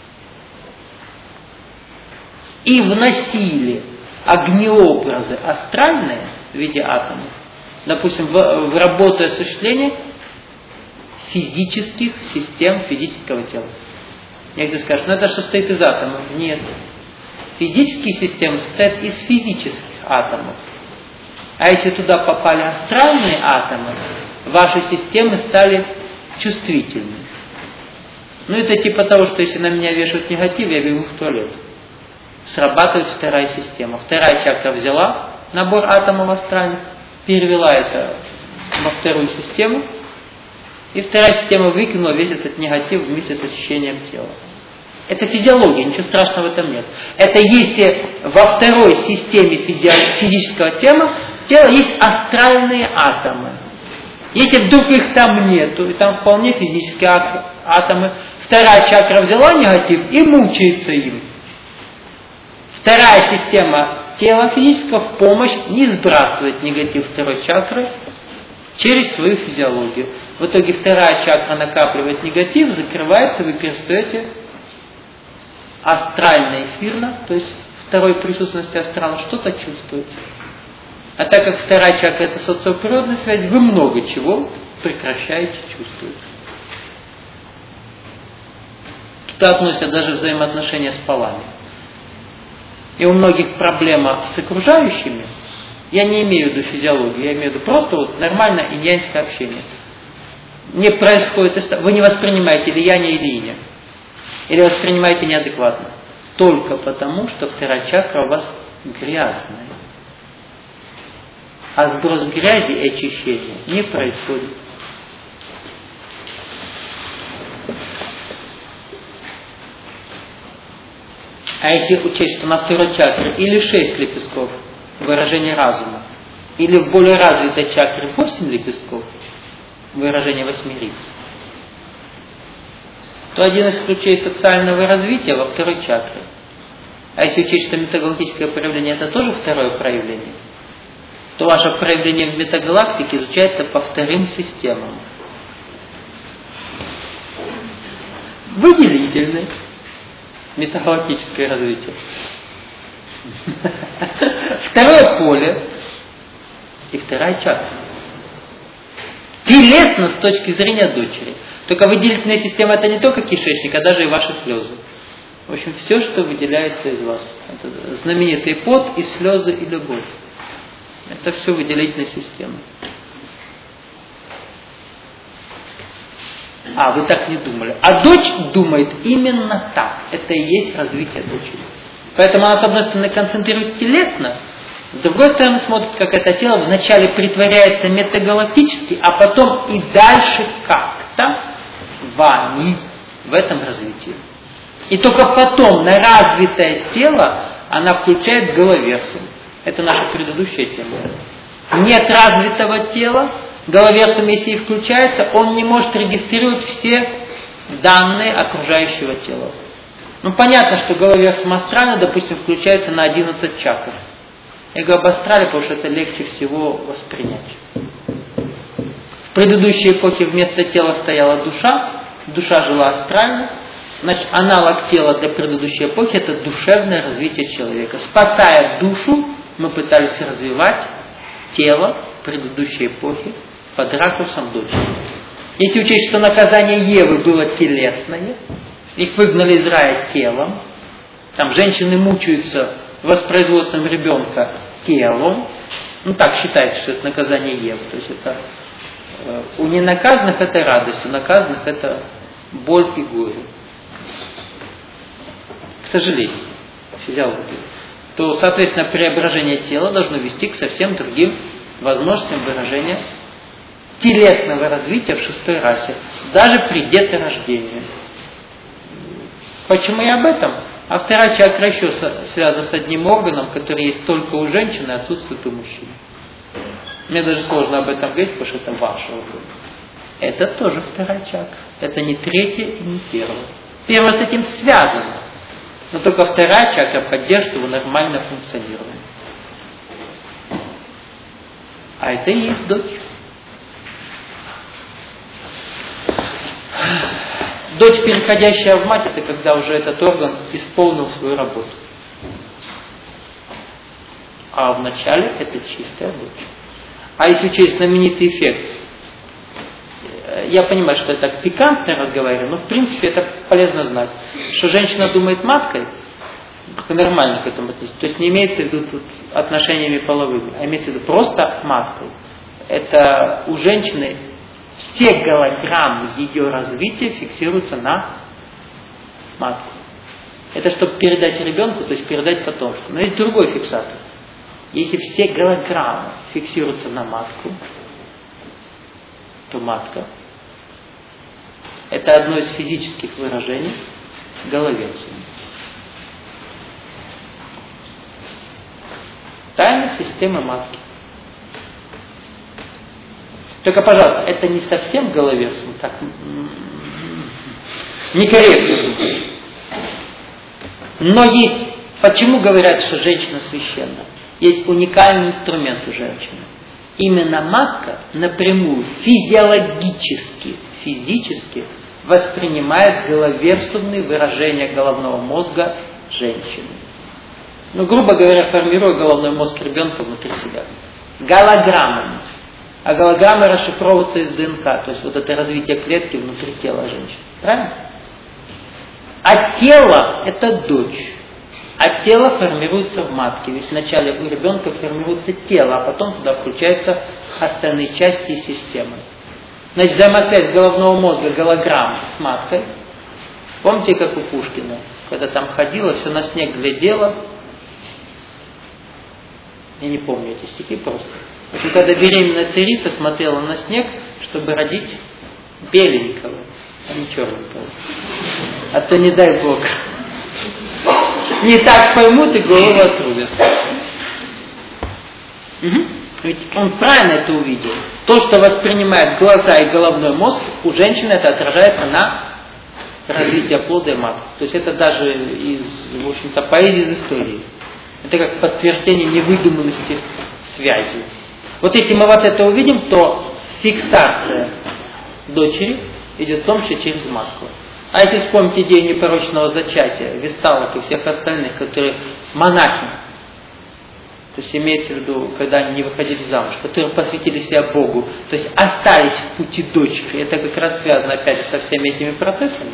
Speaker 1: И вносили огнеобразы астральные в виде атомов, допустим, в, в работу и осуществление физических систем физического тела. Некоторые скажут, ну это же состоит из атомов. Нет. Физические системы состоят из физических атомов. А если туда попали астральные атомы, ваши системы стали чувствительны. Ну это типа того, что если на меня вешают негатив, я бегу в туалет. Срабатывает вторая система. Вторая чакра взяла набор атомов астральных, перевела это во вторую систему, и вторая система выкинула весь этот негатив вместе с ощущением тела. Это физиология, ничего страшного в этом нет. Это если во второй системе физического тела, тела есть астральные атомы. Если вдруг их там нету, и там вполне физические атомы, вторая чакра взяла негатив и мучается им. Вторая система тела физического в помощь не сбрасывает негатив второй чакры через свою физиологию. В итоге вторая чакра накапливает негатив, закрывается, вы перестаете астрально-эфирно, то есть второй присутственности астрала, что-то чувствуете. А так как вторая чакра это социоприродная связь, вы много чего прекращаете чувствовать. Туда относятся даже взаимоотношения с полами. И у многих проблема с окружающими, я не имею в виду физиологию, я имею в виду просто вот нормальное иньянское общение. Не происходит, вы не воспринимаете влияние или иня. Или воспринимаете неадекватно. Только потому, что вторая чакра у вас грязная. А сброс грязи и очищение не происходит. А если учесть, что на второй чакре или шесть лепестков, выражение разума, или в более развитой чакре восемь лепестков, выражение восьмериц, то один из ключей социального развития во второй чакре. А если учесть, что метагалактическое проявление это тоже второе проявление, то ваше проявление в метагалактике изучается по вторым системам. Выделительное метагалактическое развитие. Второе поле и вторая чакра. Телесно с точки зрения дочери. Только выделительная система это не только кишечник, а даже и ваши слезы. В общем, все, что выделяется из вас. Это знаменитый пот и слезы и любовь. Это все выделительная система. А, вы так не думали. А дочь думает именно так. Это и есть развитие дочери. Поэтому она, с одной стороны, концентрирует телесно, с другой стороны, смотрит, как это тело вначале притворяется метагалактически, а потом и дальше как-то вами в этом развитии. И только потом на развитое тело она включает головерсум. Это наша предыдущая тема. Нет развитого тела, головерсум, если и включается, он не может регистрировать все данные окружающего тела. Ну, понятно, что головерсум астральный, допустим, включается на одиннадцать чакр. Я говорю об астрале, потому что это легче всего воспринять. В предыдущей эпохе вместо тела стояла душа, душа жила астрально. Значит, аналог тела для предыдущей эпохи это душевное развитие человека. Спасая душу, мы пытались развивать тело предыдущей эпохи под ракурсом дочери. Если учесть, что наказание Евы было телесное, их выгнали из рая телом, там женщины мучаются воспроизводством ребенка телом, ну так считается, что это наказание Евы, то есть это э, у ненаказанных это радость, у наказанных это боль и горе. К сожалению, физиология. То, соответственно, преображение тела должно вести к совсем другим возможностям выражения телесного развития в шестой расе, даже при деторождении. Почему я об этом? А вторая чакра еще связана с одним органом, который есть только у женщины, а отсутствует у мужчин. Мне даже сложно об этом говорить, потому что это ваш орган. Это тоже вторая чакра. Это не третья и не первая. Первая с этим связана. Но только вторая чакра поддерживает его нормальное функционирование. А это и есть дочь. Дочь, переходящая в мать, это когда уже этот орган исполнил свою работу. А вначале это чистая дочь. А если учесть знаменитый эффект, я понимаю, что это так пикантно разговариваю, но в принципе это полезно знать, что женщина думает маткой, нормально к этому относится. То есть не имеется в виду тут отношениями половыми, а имеется в виду просто маткой. Это у женщины все голограммы ее развития фиксируются на матку. Это чтобы передать ребенку, то есть передать потомство. Но есть другой фиксатор. Если все голограммы фиксируются на матку, то матка — это одно из физических выражений, головенцами. Тайна системы матки. Только, пожалуйста, это не совсем головенцем, так некорректно. Но есть, почему говорят, что женщина священна? Есть уникальный инструмент у женщины. Именно матка напрямую, физиологически, физически воспринимает головерцевные выражения головного мозга женщины. Ну, грубо говоря, формируя головной мозг ребенка внутри себя. Голограммами. А голограммы расшифровываются из ДНК, то есть вот это развитие клетки внутри тела женщины. Правильно? А тело – это дочь. А тело формируется в матке. Ведь вначале у ребенка формируется тело, а потом туда включаются остальные части и системы. Значит, взаимосвязь головного мозга, голограмм с маткой. Помните, как у Пушкина, когда там ходила, все на снег глядела. Я не помню эти стихи просто. В общем, когда беременная царица смотрела на снег, чтобы родить беленького, а не черненького. А то не дай Бог. Не так поймут и голову отрубят. Угу. Ведь он правильно это увидел. То, что воспринимает глаза и головной мозг, у женщины это отражается на развитии плода и матки. То есть это даже из, в общем-то, поэзии из истории. Это как подтверждение невыдуманности связи. Вот если мы вот это увидим, то фиксация дочери идет в том числе через матку. А если вспомнить идею непорочного зачатия, весталок и всех остальных, которые монахи, то есть имеется в виду, когда они не выходили замуж, которые посвятили себя Богу, то есть остались в пути дочери, это как раз связано опять же со всеми этими процессами,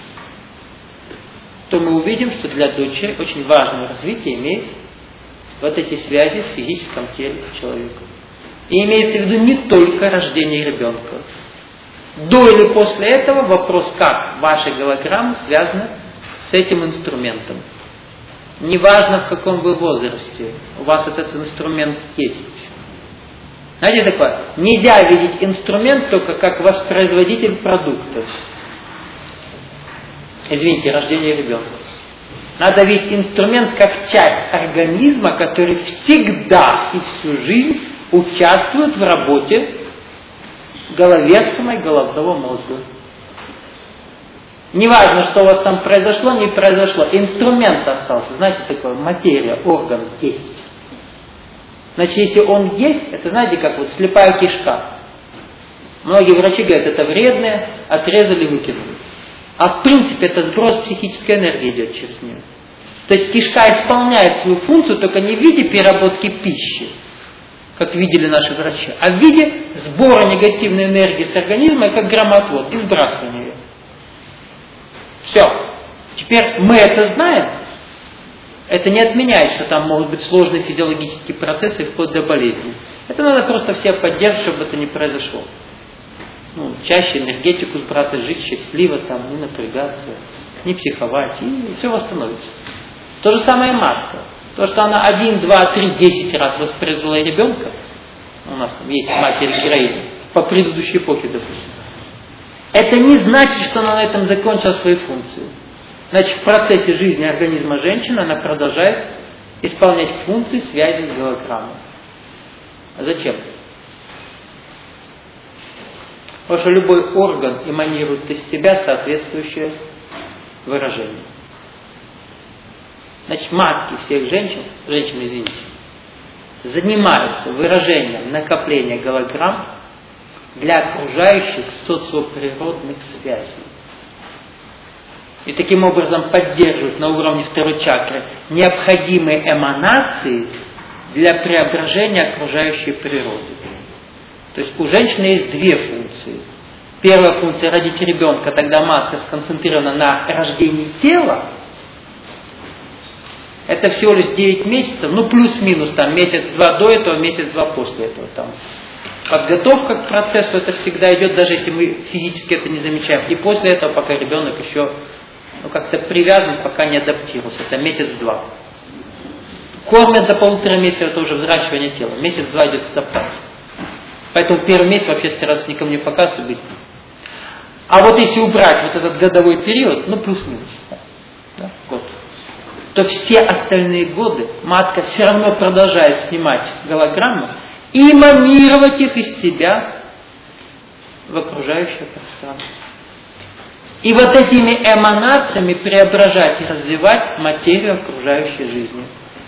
Speaker 1: то мы увидим, что для дочери очень важное развитие имеет вот эти связи в физическом теле человека. И имеется в виду не только рождение ребенка. До или после этого вопрос, как ваши голограммы связаны с этим инструментом. Неважно, в каком вы возрасте, у вас этот инструмент есть. Знаете такое? Нельзя видеть инструмент только как воспроизводитель продуктов. Извините, рождение ребенка. Надо видеть инструмент как часть организма, который всегда и всю жизнь участвует в работе головерцема и головного мозга. Неважно, что у вас там произошло, не произошло. Инструмент остался. Знаете, такое, материя, орган есть. Значит, если он есть, это знаете, как вот слепая кишка. Многие врачи говорят, это вредное, отрезали, выкинули. А в принципе это сброс психической энергии идет через нее. То есть кишка исполняет свою функцию только не в виде переработки пищи, как видели наши врачи, а в виде сбора негативной энергии с организма, как громоотвод, и сбрасывания ее. Все. Теперь мы это знаем. Это не отменяет, что там могут быть сложные физиологические процессы вплоть до болезни. Это надо просто все поддерживать, чтобы это не произошло. Ну, чаще энергетику сбрасывать, жить счастливо, там, не напрягаться, не психовать, и все восстановится. То же самое матка. То, что она один, два, три, десять раз воспроизвела ребенка, у нас там есть матери-героини, по предыдущей эпохе, допустим, это не значит, что она на этом закончила свои функции. Значит, в процессе жизни организма женщины она продолжает исполнять функции связи с голограммой. А зачем? Потому что любой орган эманирует из себя соответствующее выражение. Значит, матки всех женщин, женщин, извините, занимаются выражением накопления голограмм для окружающих социоприродных связей. И таким образом поддерживают на уровне второй чакры необходимые эманации для преображения окружающей природы. То есть у женщины есть две функции. Первая функция – родить ребенка, тогда матка сконцентрирована на рождении тела. Это всего лишь девять месяцев, ну плюс-минус, там месяц-два до этого, месяц-два после этого. Там. Подготовка к процессу это всегда идет, даже если мы физически это не замечаем. И после этого, пока ребенок еще ну, как-то привязан, пока не адаптировался, это месяц-два. Кормят до полутора месяца, это уже взращивание тела. Месяц-два идет адаптация. Поэтому первый месяц вообще стараться никому не показывать быстро. А вот если убрать вот этот годовой период, ну плюс-минус. то все остальные годы матка все равно продолжает снимать голограммы и эманировать их из себя в окружающее пространство. И вот этими эманациями преображать и развивать материю окружающей жизни.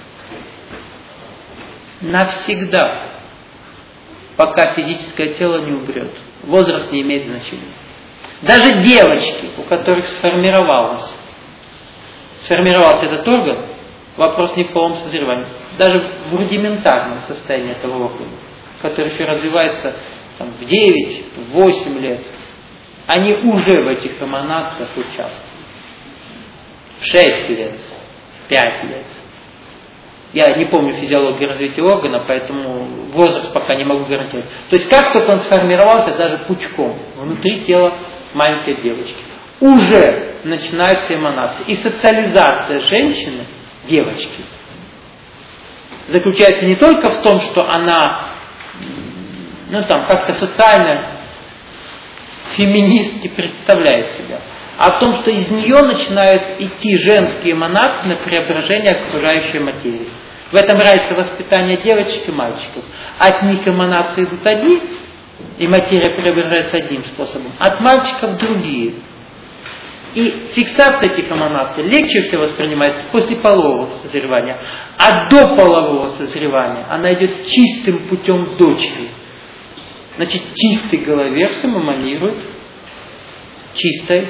Speaker 1: Навсегда, пока физическое тело не умрет. Возраст не имеет значения. Даже девочки, у которых сформировалось, сформировался этот орган, вопрос не в полном созревании. Даже в рудиментарном состоянии этого органа, который еще развивается там, в девять, в восемь лет, они уже в этих эманациях участвуют. В шесть лет, в пять лет. Я не помню физиологию развития органа, поэтому возраст пока не могу гарантировать. То есть как только он сформировался даже пучком внутри тела маленькой девочки, уже начинаются эманации. И социализация женщины, девочки, заключается не только в том, что она ну, там, как-то социально феминистки представляет себя, а в том, что из нее начинают идти женские эманации на преображение окружающей материи. В этом разница воспитания девочек и мальчиков. От них эманации идут одни, и материя преображается одним способом, от мальчиков другие. И фиксация этих эманаций легче всего воспринимается после полового созревания, а до полового созревания она идет чистым путем дочери. Значит, чистый головерсом эманирует чистой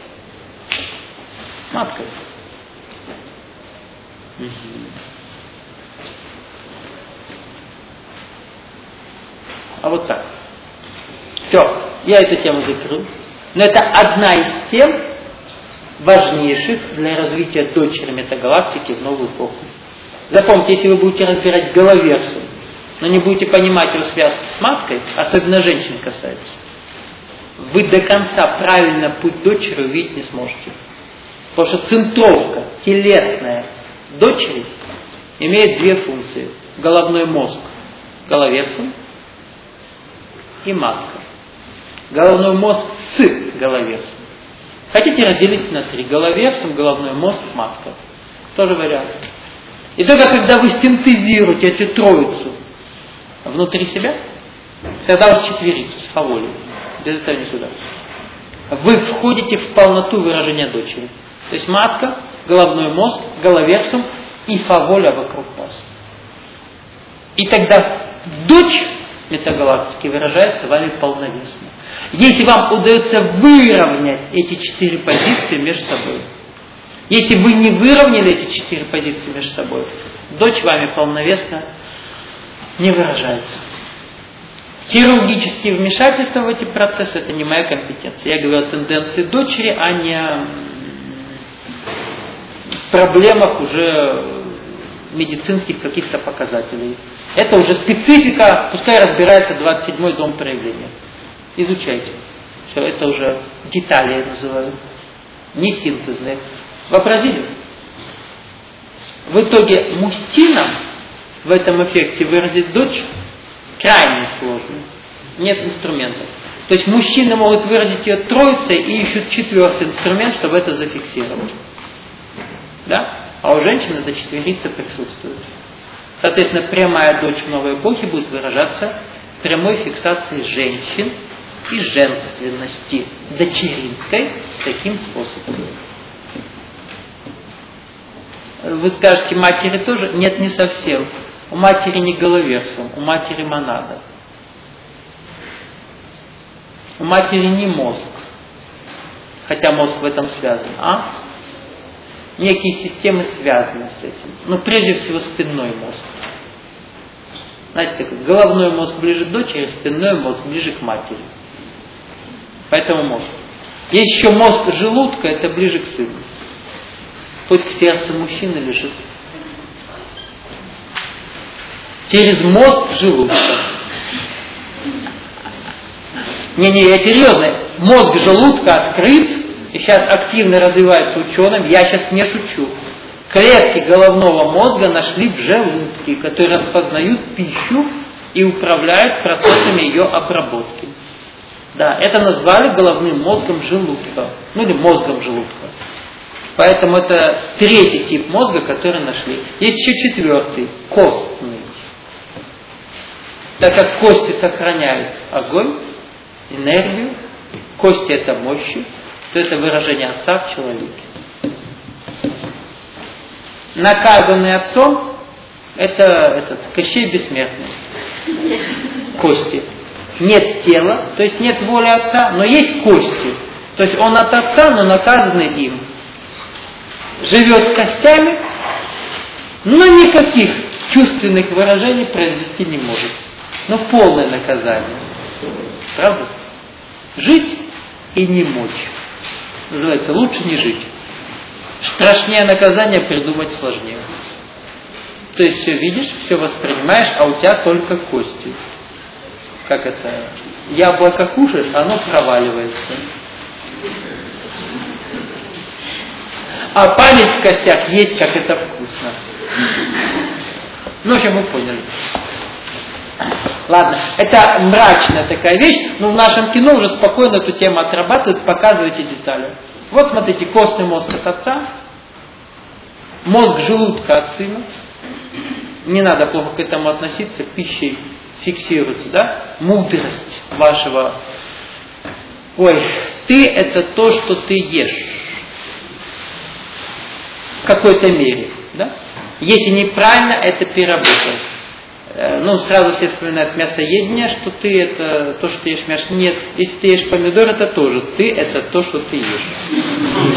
Speaker 1: маткой. Угу. А вот так. Все, я эту тему закрыл. Но это одна из тем важнейших для развития дочери метагалактики в новую эпоху. Запомните, если вы будете разбирать головерсом, но не будете понимать его связки с маткой, особенно женщин касается, вы до конца правильно путь дочери увидеть не сможете. Потому что центровка телесная дочери имеет две функции. Головной мозг головерсом и матка. Головной мозг с головерсом. Хотите разделить на три? Головерсом, головной мозг, матка. Тоже вариант. И только когда вы синтезируете эту троицу внутри себя, тогда вы четверите с фаволей. Без этого не сюда. Вы входите в полноту выражения дочери. То есть матка, головной мозг, головерсом и фаволя вокруг вас. И тогда дочь метагалактики выражается вами полновесно. Если вам удается выровнять эти четыре позиции между собой, если вы не выровняли эти четыре позиции между собой, дочь вами полновесно не выражается. Хирургические вмешательства в эти процессы — это не моя компетенция. Я говорю о тенденции дочери, а не о проблемах уже медицинских каких-то показателей. Это уже специфика, пускай разбирается двадцать седьмой дом проявления. Изучайте. Все, это уже детали я называю. Не синтезные. Вообразили? В итоге мужчинам в этом эффекте выразить дочь крайне сложно. Нет инструментов. То есть мужчины могут выразить ее троицей и ищут четвертый инструмент, чтобы это зафиксировать. Да? А у женщины до четверицы присутствует. Соответственно, прямая дочь в новой эпохе будет выражаться прямой фиксацией женщин и женственности дочеринской таким способом. Вы скажете, матери тоже? Нет, не совсем. У матери не головерсум, у матери монада. У матери не мозг, хотя мозг в этом связан, а некие системы связаны с этим. Но прежде всего спинной мозг. Знаете, как головной мозг ближе к дочери, спинной мозг ближе к матери. Поэтому мозг. Есть еще мозг желудка, это ближе к сыну. Путь к сердцу мужчины лежит через мозг желудка. Не-не, я серьезно. Мозг желудка открыт и сейчас активно развивается ученым. Я сейчас не шучу. Клетки головного мозга нашли в желудке, которые распознают пищу и управляют процессами ее обработки. Да, это назвали головным мозгом желудка. Ну или мозгом желудка. Поэтому это третий тип мозга, который нашли. Есть еще четвертый, костный. Так как кости сохраняют огонь, энергию, кости это мощи, то это выражение Отца в человеке. Наказанный Отцом это этот Кощей Бессмертный. Кости. Нет тела, то есть нет воли Отца, но есть кости. То есть он от Отца, но наказанный им. Живет с костями, но никаких чувственных выражений произвести не может. Но полное наказание. Правда? Жить и не мочь. Называется, лучше не жить. Страшнее наказание придумать сложнее. То есть все видишь, все воспринимаешь, а у тебя только кости. Как это? Яблоко кушаешь, оно проваливается. А память в костях есть, как это вкусно. Ну, в общем, вы поняли. Ладно, это мрачная такая вещь, но в нашем кино уже спокойно эту тему отрабатывают, показывают эти детали. Вот смотрите, костный мозг от Отца, мозг желудка от Сына. Не надо плохо к этому относиться, пищей фиксируется, да? Мудрость вашего. Ой, ты это то, что ты ешь. В какой-то мере, да? Если неправильно, это переработать. Ну, сразу все вспоминают мясоедение, что ты это то, что ты ешь мясо. Нет, если ты ешь помидор, это тоже. Ты это то, что ты ешь.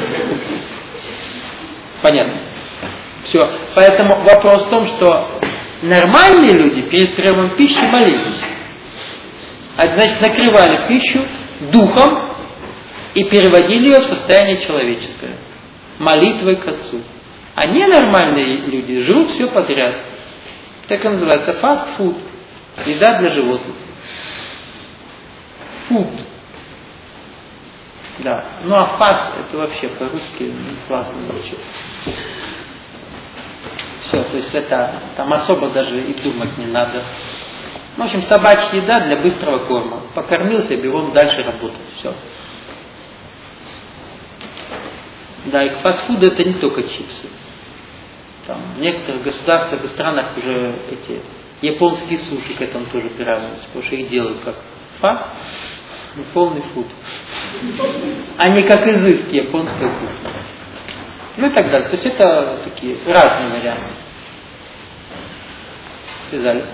Speaker 1: Понятно? Все. Поэтому вопрос в том, что нормальные люди перед приемом пищи молились. А значит, накрывали пищу духом и переводили ее в состояние человеческое. Молитвой к Отцу. А ненормальные люди жрут все подряд. Так и называется фастфуд. Еда для животных. Фуд. Да. Ну а фаст это вообще по-русски классно звучит. Все, то есть это там особо даже и думать не надо. В общем, собачья еда для быстрого корма. Покормился, бегом дальше работать. Все. Да, и к фастфуду это не только чипсы. Там, в некоторых государствах и странах уже эти японские суши к этому тоже приравниваются, потому что их делают как фаст, и полный фуд. А не как изыски японской кухни. Ну и так далее. То есть это такие разные варианты. Связали.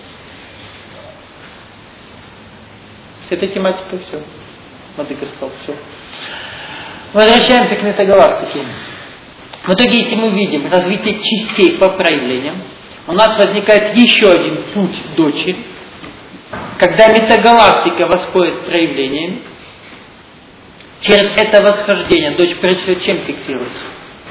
Speaker 1: С этой тематикой все. Мадагаскар, все. Возвращаемся к метагалактике. В итоге, если мы видим развитие частей по проявлениям, у нас возникает еще один путь дочери, когда метагалактика восходит проявлениями. Через это восхождение дочь прежде всего чем фиксируется?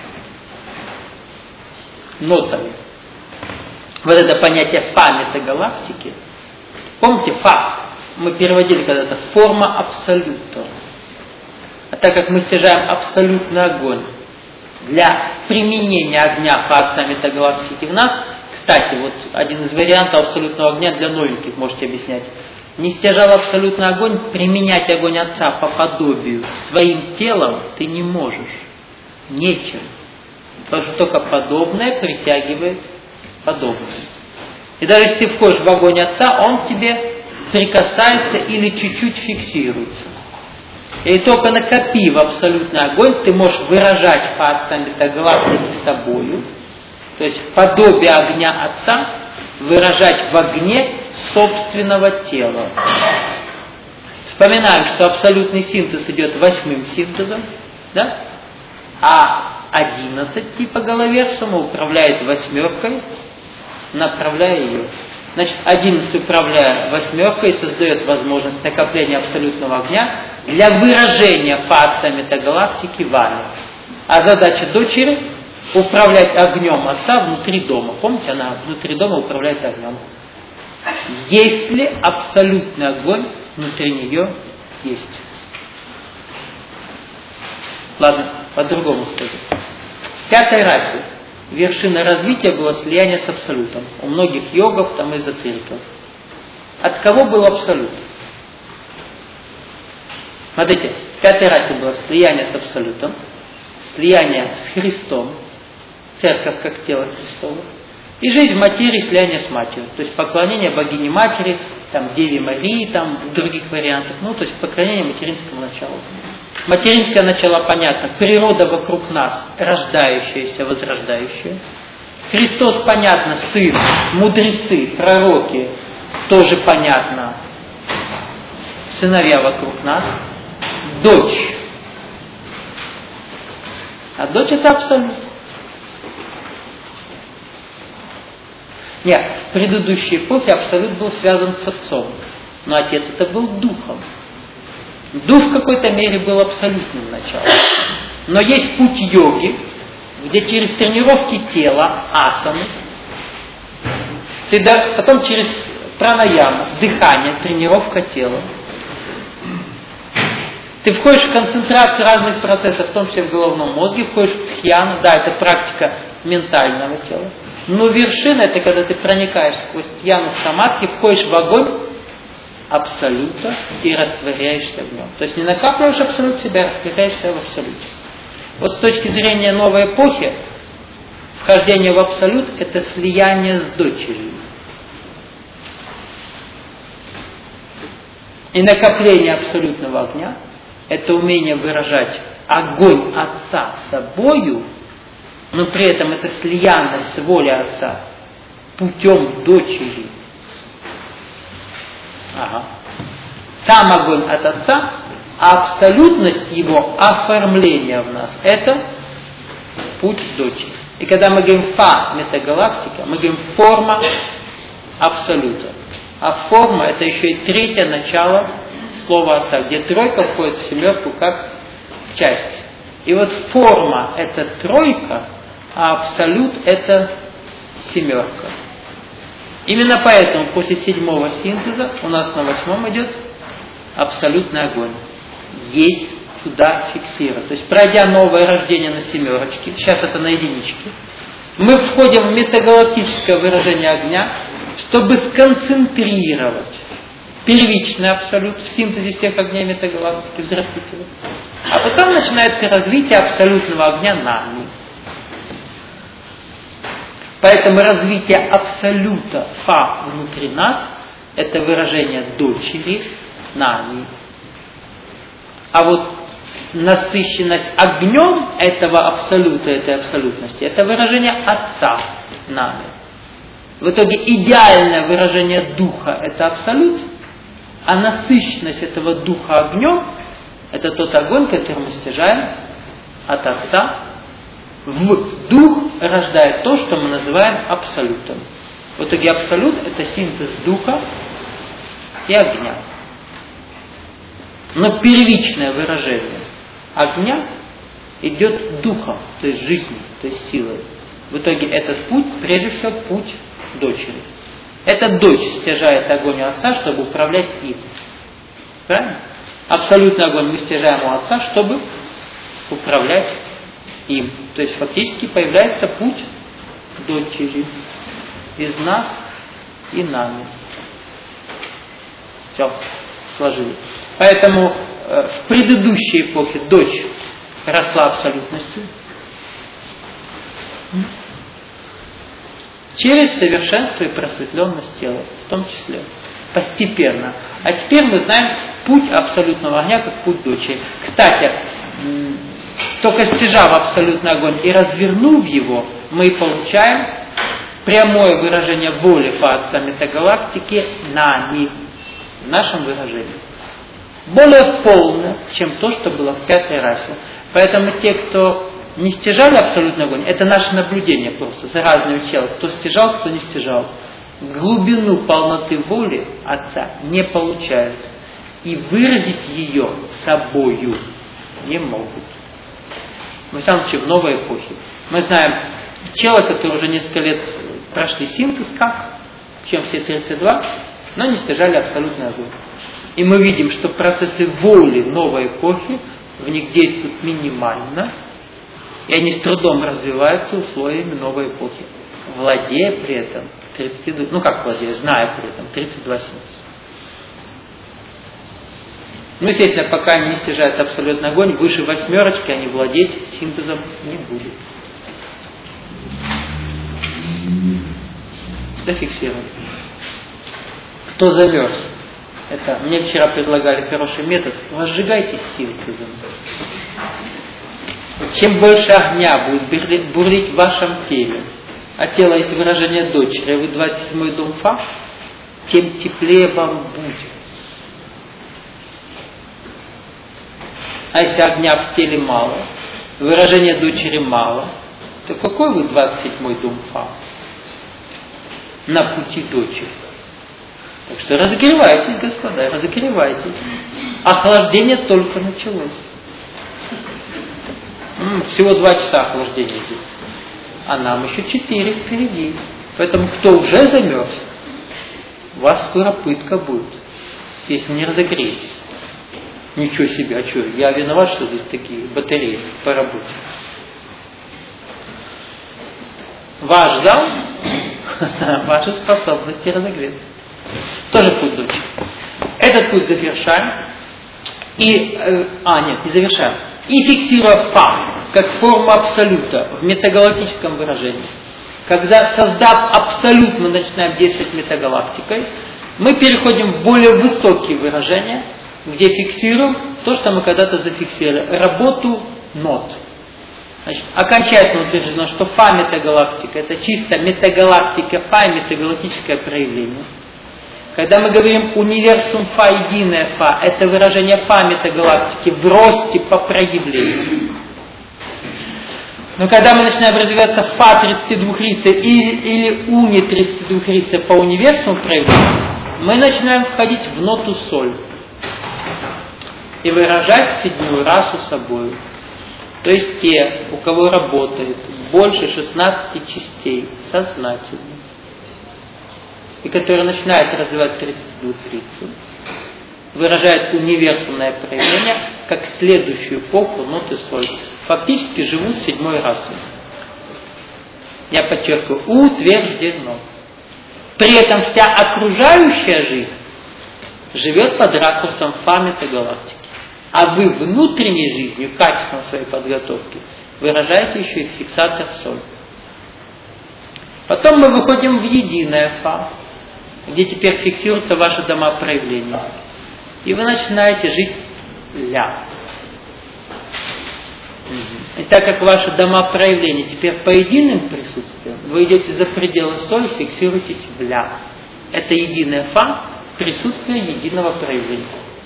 Speaker 1: Нотами. Вот это понятие фа метагалактики. Помните, фа мы переводили когда-то форма абсолюта. А так как мы стяжаем абсолютный огонь для применения огня по отца метагалактики в нас, кстати, вот один из вариантов абсолютного огня для новеньких можете объяснять. Не стяжал абсолютный огонь, применять огонь отца по подобию своим телом ты не можешь. Нечем. Потому что только подобное притягивает подобное. И даже если ты входишь в огонь отца, он тебе прикасается или чуть-чуть фиксируется. И только накопив абсолютный огонь, ты можешь выражать по отцам метагалактики собою, то есть подобие огня отца, выражать в огне собственного тела. Вспоминаем, что абсолютный синтез идет восьмым синтезом, да? А одиннадцать типа головерсума управляет восьмеркой, направляя ее. Значит, одиннадцать управляя восьмеркой создает возможность накопления абсолютного огня для выражения по отца метагалактики вами. А задача дочери управлять огнем отца внутри дома. Помните, она внутри дома управляет огнем. Есть ли абсолютный огонь внутри нее? Есть. Ладно, по-другому скажу. В пятой расе вершина развития было слияние с абсолютом. У многих йогов, там эзотериков. От кого был абсолют? Смотрите, в пятой расе было слияние с абсолютом. слияние с Христом, церковь как тело Христово, и жизнь в материи, слияние с матерью, то есть поклонение богине матери, там, Деве Марии, там, в других вариантах, ну, то есть поклонение материнскому началу. Материнское начало понятно, природа вокруг нас, рождающаяся, возрождающая. Христос, понятно, Сын, мудрецы, пророки, тоже понятно, сыновья вокруг нас, дочь. А дочь это абсолют. Нет, в предыдущей эпохе абсолют был связан с отцом, но отец это был духом. Дух в какой-то мере был абсолютным началом. Но есть путь йоги, где через тренировки тела, асаны, ты да, потом через пранаяму, дыхание, тренировка тела, ты входишь в концентрацию разных процессов, в том числе в головном мозге, входишь в тхьяну, да, это практика ментального тела. Но вершина это когда ты проникаешь сквозь тхьяну в самадхи, входишь в огонь абсолюта и растворяешься в нем. То есть не накапливаешь абсолют в себя, растворяешься в абсолюте. Вот с точки зрения новой эпохи, вхождение в абсолют это слияние с дочерью. И накопление абсолютного огня это умение выражать огонь Отца собою, но при этом это слиянность с волей Отца путем дочери. Ага. Сам огонь от Отца, а абсолютность его оформления в нас это путь дочери. И когда мы говорим фа метагалактика, мы говорим форма абсолюта. А форма это еще и третье начало слова Отца, где тройка входит в семерку как часть. И вот форма это тройка, а абсолют это семерка. Именно поэтому после седьмого синтеза у нас на восьмом идет абсолютный огонь. Есть куда фиксировать. То есть пройдя новое рождение на семерочке, сейчас это на единичке, мы входим в метагалактическое выражение огня, чтобы сконцентрировать первичный абсолют в синтезе всех огней метагалактики, взрастить его. А потом начинается развитие абсолютного огня нами. Поэтому развитие абсолюта фа внутри нас это выражение дочери нами. А вот насыщенность огнем этого абсолюта, этой абсолютности, это выражение Отца нами. В итоге идеальное выражение духа это абсолют, а насыщенность этого духа огнем это тот огонь, который мы стяжаем от Отца. В дух рождает то, что мы называем абсолютом. В итоге абсолют это синтез духа и огня. Но первичное выражение огня идет духом, то есть жизнью, то есть силой. В итоге этот путь, прежде всего, путь дочери. Эта дочь стяжает огонь у Отца, чтобы управлять им. Правильно? Абсолютный огонь мы стяжаем у Отца, чтобы управлять им. То есть фактически появляется путь дочери из нас и нами. Все, сложили. Поэтому э, в предыдущей эпохе дочь росла абсолютностью через совершенство и просветленность тела, в том числе, постепенно. А теперь мы знаем путь абсолютного огня как путь дочери. Кстати, только стяжав абсолютный огонь и развернув его, мы получаем прямое выражение воли по Отца метагалактики нами, в нашем выражении. Более полное, чем то, что было в пятой расе. Поэтому те, кто не стяжали абсолютный огонь, это наше наблюдение просто за разными телами. Кто стяжал, кто не стяжал. Глубину полноты воли Отца не получают. И выразить ее собою не могут. В самом случае, в новой эпохе. Мы знаем чела, которые уже несколько лет прошли синтез, как, чем все тридцать два, но не стяжали абсолютный огонь. И мы видим, что процессы воли новой эпохи в них действуют минимально, и они с трудом развиваются условиями новой эпохи, владея при этом тридцать два, ну как владея, зная при этом тридцать два синтеза. Ну, естественно, пока они не снижают абсолютный огонь, выше восьмерочки они владеть синтезом не будут. Зафиксируем. Кто замерз? Это мне вчера предлагали хороший метод. Возжигайте синтезом. Чем больше огня будет бурлить в вашем теле, а тело есть выражение дочери, вы двадцать седьмой дом Фа, тем теплее вам будет. А если огня в теле мало, выражение дочери мало, то какой вы двадцать седьмой дом Фа? На пути дочери. Так что разогревайтесь, господа, разогревайтесь. Охлаждение только началось. М-м, всего два часа охлаждения здесь. А нам еще четыре впереди. Поэтому кто уже замерз, у вас скоро пытка будет, если не разогреетесь. Ничего себе, а что, я виноват, что здесь такие батареи по работе. Ваш зал, ваши способности разогреться. Тоже путь дочери. Этот путь завершаем. И, э, а, нет, не завершаем. И фиксируя Фа, как форму абсолюта в метагалактическом выражении. Когда, создав абсолют, мы начинаем действовать метагалактикой, мы переходим в более высокие выражения, где фиксируем то, что мы когда-то зафиксировали. Работу нот. Значит, окончательно утверждено, что Фа метагалактика это чисто метагалактика Фа и метагалактическое проявление. Когда мы говорим универсум Фа, единое Фа, это выражение Фа метагалактики в росте по проявлению. Но когда мы начинаем развиваться Фа тридцатидвухлицей или, или Уни тридцатидвухлицей по универсуму проявлению, мы начинаем входить в ноту соль и выражать седьмую расу собой. То есть те, у кого работает больше шестнадцати частей сознательно, и которые начинают развивать тридцатидвухлицу, выражают универсальное проявление как следующую эпоху ноты соль. Фактически живут седьмой расой. Я подчеркиваю, утверждено. При этом вся окружающая жизнь живет под ракурсом Фа метагалактики. А вы внутренней жизнью, качеством своей подготовки, выражаете еще и фиксатор соль. Потом мы выходим в единое Фа, где теперь фиксируются ваши дома проявления. И вы начинаете жить ля. И так как ваши дома проявления теперь по единым присутствиям, вы идете за пределы соль, фиксируетесь в ля. Это единое Фа, присутствие единого проявления.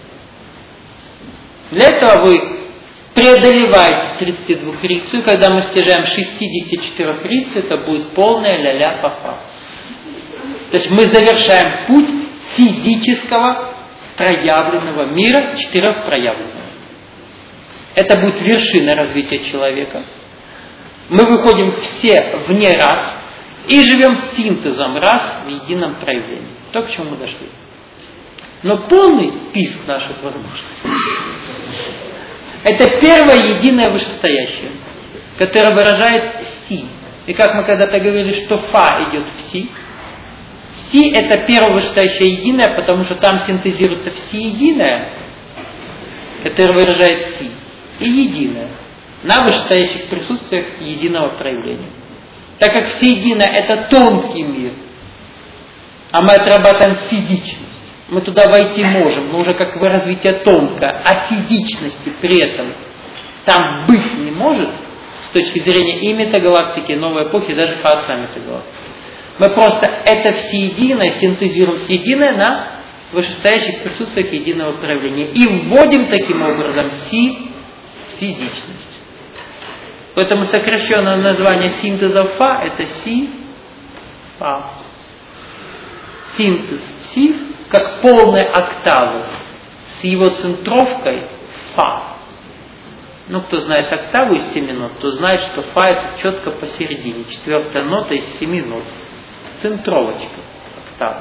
Speaker 1: Для этого вы преодолеваете тридцатидвухлицу, и когда мы стяжаем шестидесятичетырёхлицу, это будет полная ля-ля по Фа. То есть мы завершаем путь физического проявленного мира, четырехпроявленного. Это будет вершина развития человека. Мы выходим все вне рас и живем синтезом рас в едином проявлении. То, к чему мы дошли. Но полный писк наших возможностей – это первое единое вышестоящее, которое выражает Си. И как мы когда-то говорили, что Фа идет в Си, Си – это первое вышестоящее единое, потому что там синтезируется всеединое, которое выражает Си, и единое, на вышестоящих присутствиях единого проявления. Так как всеединое – это тонкий мир, а мы отрабатываем физичность, мы туда войти можем, но уже как бы развитие тонкое, а физичности при этом там быть не может, с точки зрения и метагалактики, и новой эпохи, даже хаоса метагалактики. Мы просто это всеединое синтезируем всеединое на вышестоящих присутствиях единого проявления. И вводим таким образом Си в физичность. Поэтому сокращенное название синтеза Фа это Си, Фа. Синтез Си как полная октава с его центровкой Фа. Ну, кто знает октаву из семи нот, то знает, что Фа это четко посередине. Четвертая нота из семи нот. Центровочка октавы.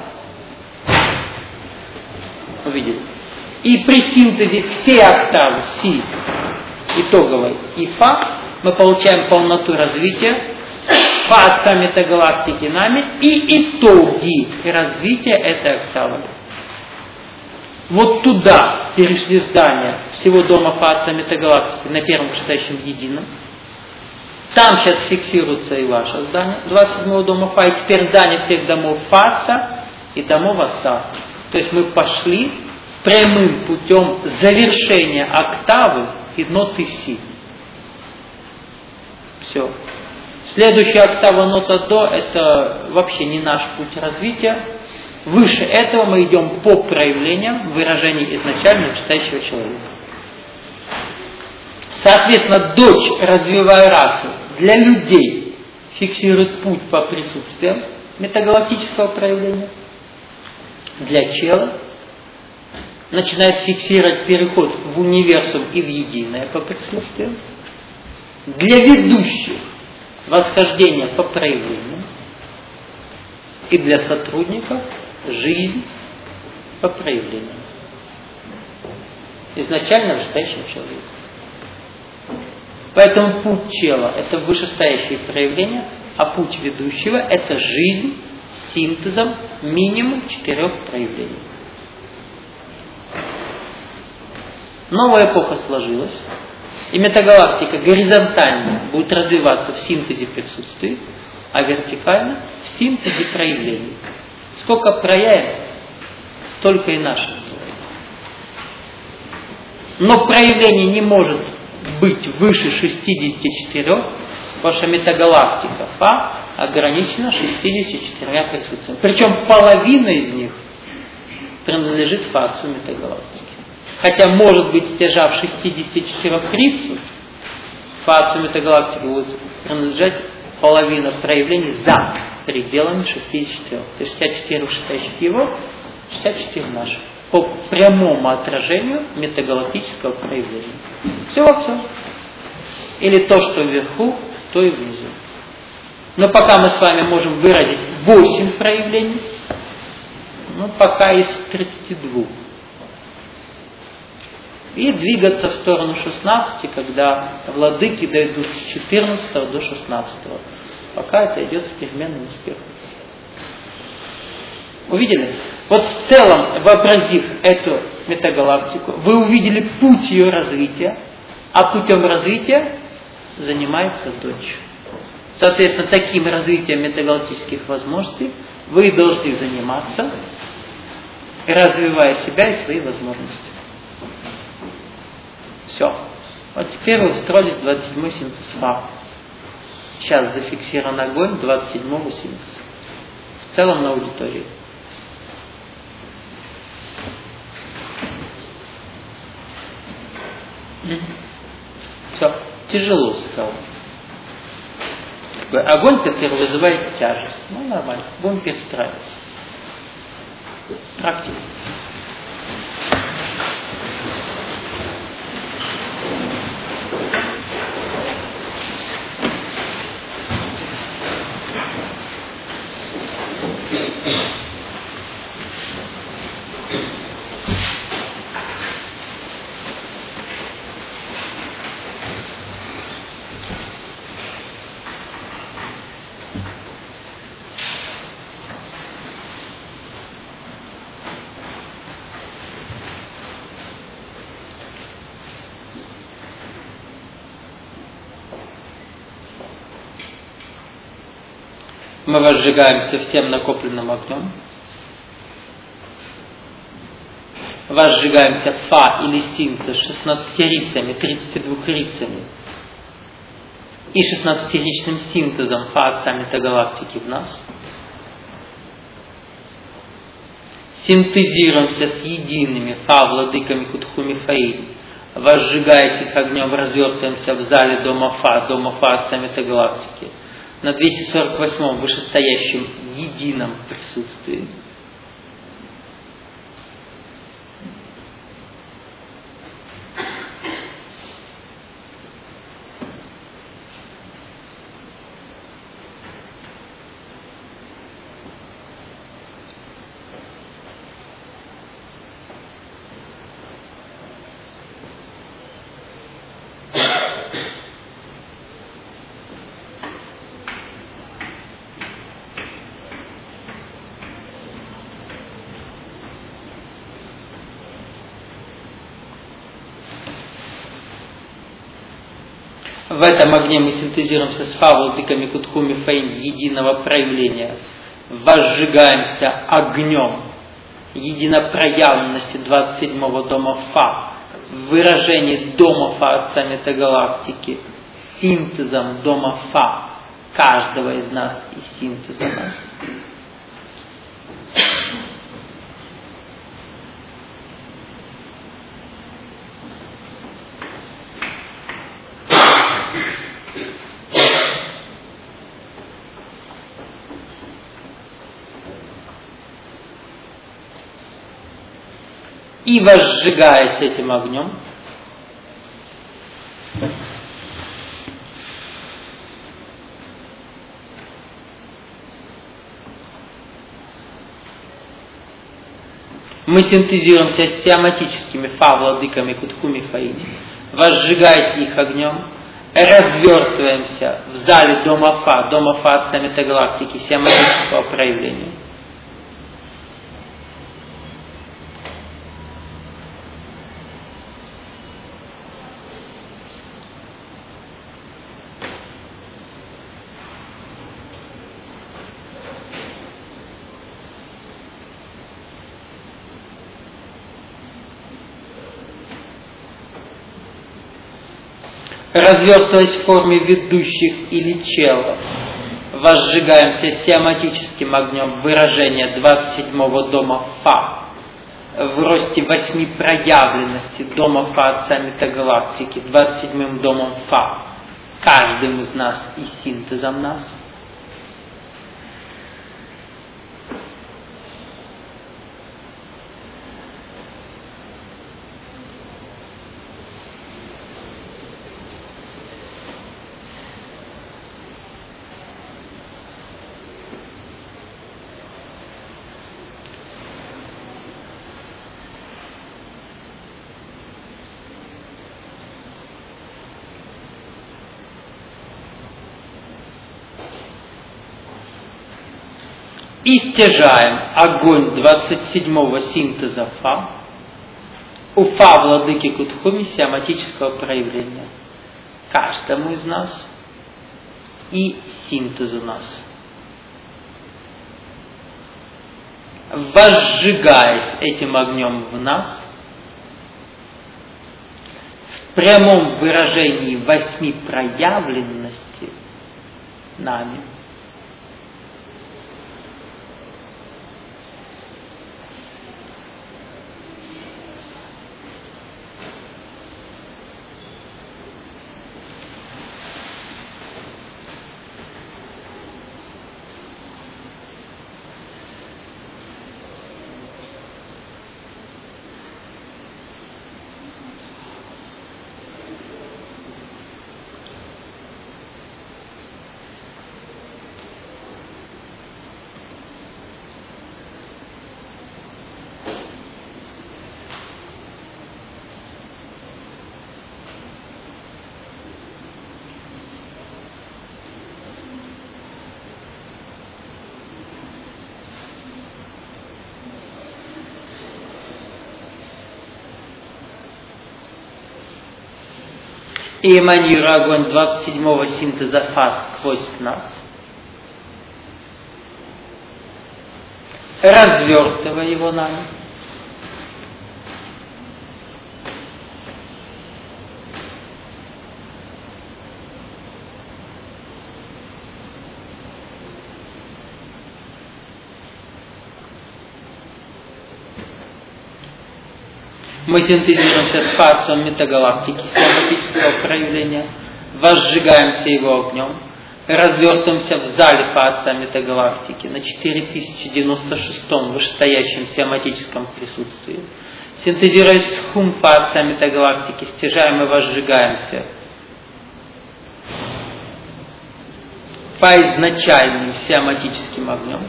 Speaker 1: Увидели? И при синтезе всей октавы Си итоговой и Фа мы получаем полноту развития Фа отца метагалактики нами и итоги развития этой октавы. Вот туда перешли здания всего дома Фа метагалактики на первом вышестоящем едином. Там сейчас фиксируется и ваше здание двадцать седьмого дома Фа, и теперь здание всех домов Фа и домов Отца. То есть мы пошли прямым путем завершения октавы и ноты Си. Все. Следующая октава нота До – это вообще не наш путь развития. Выше этого мы идем по проявлениям выражений изначально вышестоящего человека. Соответственно, дочь, развивая расу, для людей фиксирует путь по присутствиям метагалактического проявления. Для чела начинает фиксировать переход в универсум и в единое по присутствиям. Для ведущих восхождение по проявлениям. И для сотрудников жизнь по проявлениям. Изначально вышестоящего человека. Поэтому путь чела – это вышестоящие проявления, а путь ведущего – это жизнь с синтезом минимум четырех проявлений. Новая эпоха сложилась, и метагалактика горизонтально будет развиваться в синтезе присутствий, а вертикально в синтезе проявлений. Сколько проявим, столько и наше называется. Но проявление не может быть выше шестидесяти четырёх, потому что метагалактика Фа ограничена шестьюдесятью четырьмя присутствиями. Причем половина из них принадлежит Фацу метагалактики. Хотя может быть стяжав шестидесяти четырёх рицу, Фацу метагалактики будет принадлежать половина проявлений за пределами шестидесяти четырёх. То есть шестьдесят четыре вышестоящих его, шестьдесят четыре наших. По прямому отражению метагалактического проявления. Все во всем. Или то, что вверху, то и внизу. Но пока мы с вами можем выразить восемь проявлений, ну пока из тридцати двух. И двигаться в сторону шестнадцати, когда владыки дойдут с четырнадцатого до шестнадцатого. Пока это идет с переменным успехом. Увидели? Вот в целом, вообразив эту метагалактику, вы увидели путь ее развития, а путем развития занимается дочь. Соответственно, таким развитием метагалактических возможностей вы должны заниматься, развивая себя и свои возможности. Все. Вот теперь вы устроились двадцать седьмой синтез Фа. Сейчас зафиксирован огонь двадцать седьмого синтеза. В целом на аудитории. Все. Тяжело стало. Огонь, который вызывает тяжесть. Ну, нормально. Будем перестраиваться. Практика. Мы возжигаемся всем накопленным огнем. Возжигаемся Фа или синтез шестнадцатью рицами, тридцатью двумя рицами и шестнадцатиричным синтезом Фа Отца метагалактики в нас. Синтезируемся с едиными Фа владыками Кутхуми Фаи. Возжигаясь их огнем, развертываемся в зале дома Фа, дома Фа Отца метагалактики. На двести сорок восьмом вышестоящем едином присутствии. В этом огне мы синтезируемся с Фа, владыками Кутхуми Фейн единого проявления. Возжигаемся огнем единопроявленности двадцать седьмого дома Фа, в выражении дома Фа Отца Метагалактики, синтезом дома Фа каждого из нас и синтезом нас. И возжигаясь этим огнем, мы синтезируемся с сиаматическими Фа, владыками Кутхуми Фаини, возжигаясь их огнем, развертываемся в зале дома Фа, дома Фа Отца Метагалактики, сиаматического проявления. Развертываясь в форме ведущих или челов, возжигаемся сиаматическим огнем выражения двадцать седьмого дома Фа, в росте восьми проявленности дома Фа Отца Метагалактики, двадцать седьмым домом Фа, каждым из нас и синтезом нас. И стяжаем огонь двадцать седьмого синтеза Фа, у Фа владыки Кутхуми сиаматического проявления, каждому из нас и синтезу нас. Возжигаясь этим огнем в нас, в прямом выражении восьми проявленности нами, и эманируя огонь двадцать седьмого синтеза Фа сквозь нас, развертывая его нами, мы синтезируемся с Фа Отцом Метагалактики, сиаматического проявления, возжигаемся его огнем, развертываемся в зале Фа Отца Метагалактики на четыре тысячи девяносто шестом вышестоящем сиаматическом присутствии. Синтезируясь с Хум Фа Отца Метагалактики, стяжаем и возжигаемся по изначальным сиаматическим огнем.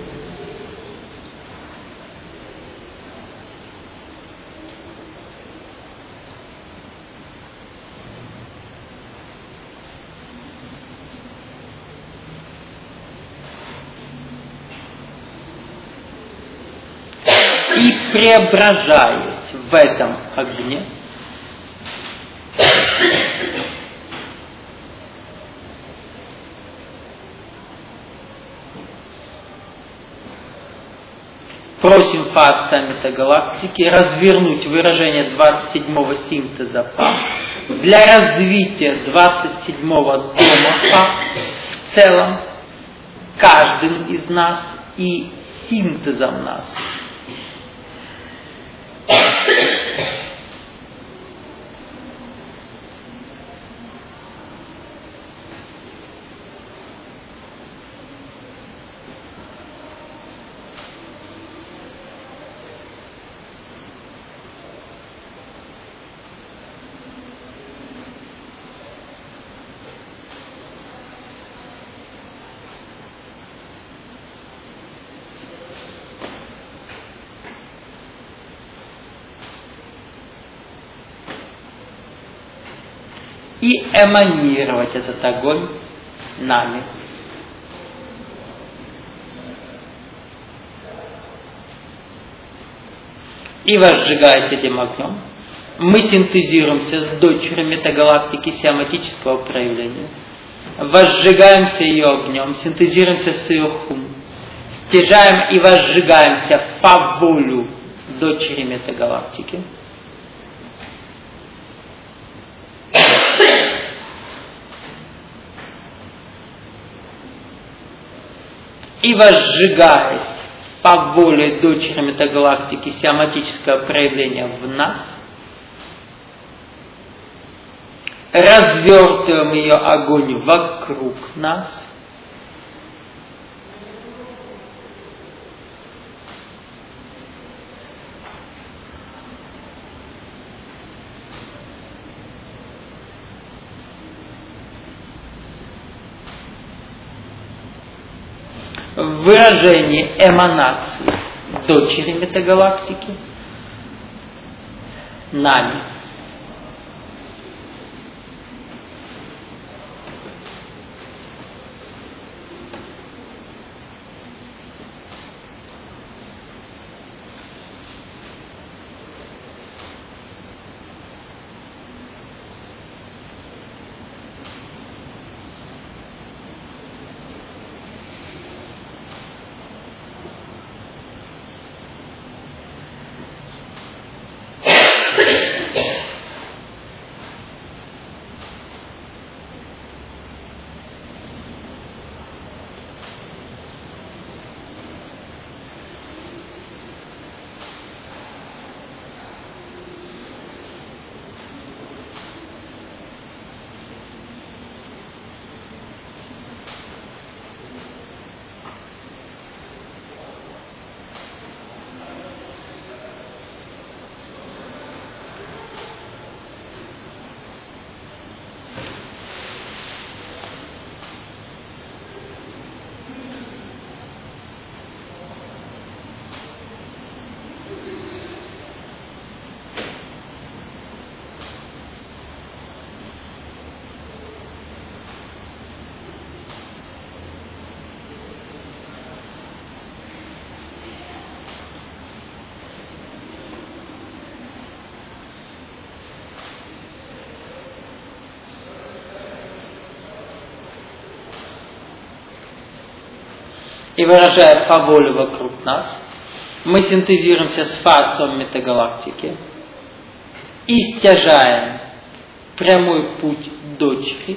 Speaker 1: И преображаясь в этом огне, Просим Фа Отца Метагалактики развернуть выражение двадцать седьмого синтеза Фа для развития двадцать седьмого дома Фа в целом, каждым из нас и синтезом нас. И эманировать этот огонь нами. И возжигаясь этим огнем, мы синтезируемся с дочерью метагалактики сиаматического проявления, возжигаемся ее огнем, синтезируемся с ее хум, стяжаем и возжигаемся по волю дочери метагалактики. И возжигаясь по воле дочери метагалактики сиаматического проявления в нас, развертываем ее огонь вокруг нас, в выражении эманации дочери метагалактики нами. И выражая по воле вокруг нас, мы синтезируемся с Фа Отцом метагалактики и стяжаем прямой путь дочери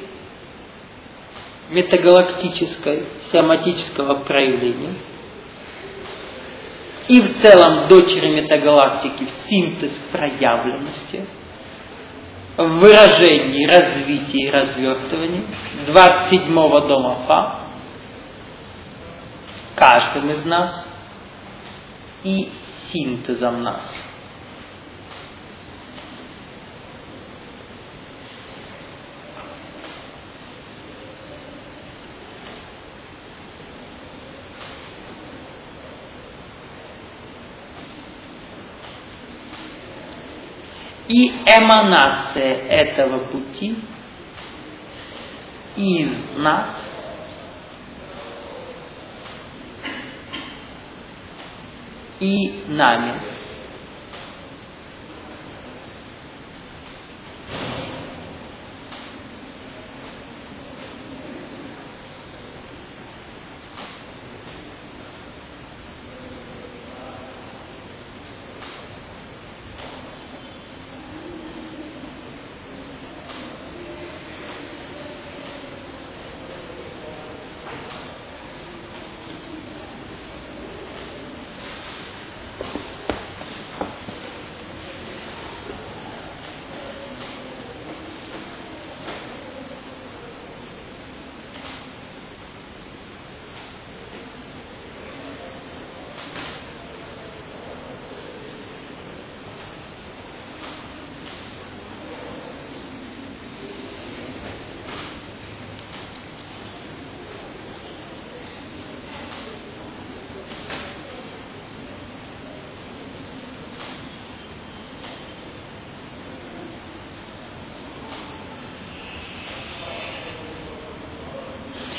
Speaker 1: метагалактической, сиаматического проявления и в целом дочери метагалактики в синтез проявленности, в выражении, развитии и развертывании двадцать седьмого дома Фа каждым из нас и синтезом нас. И эманация этого пути из нас и нами.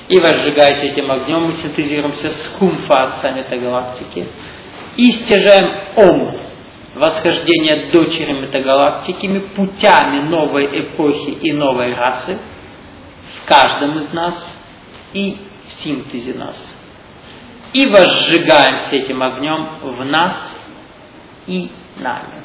Speaker 1: И возжигаясь этим огнем, мы синтезируемся с Кумфа, отца метагалактики. И стяжаем Ом, восхождение дочери метагалактиками, путями новой эпохи и новой расы в каждом из нас и в синтезе нас. И возжигаемся этим огнем в нас и нами.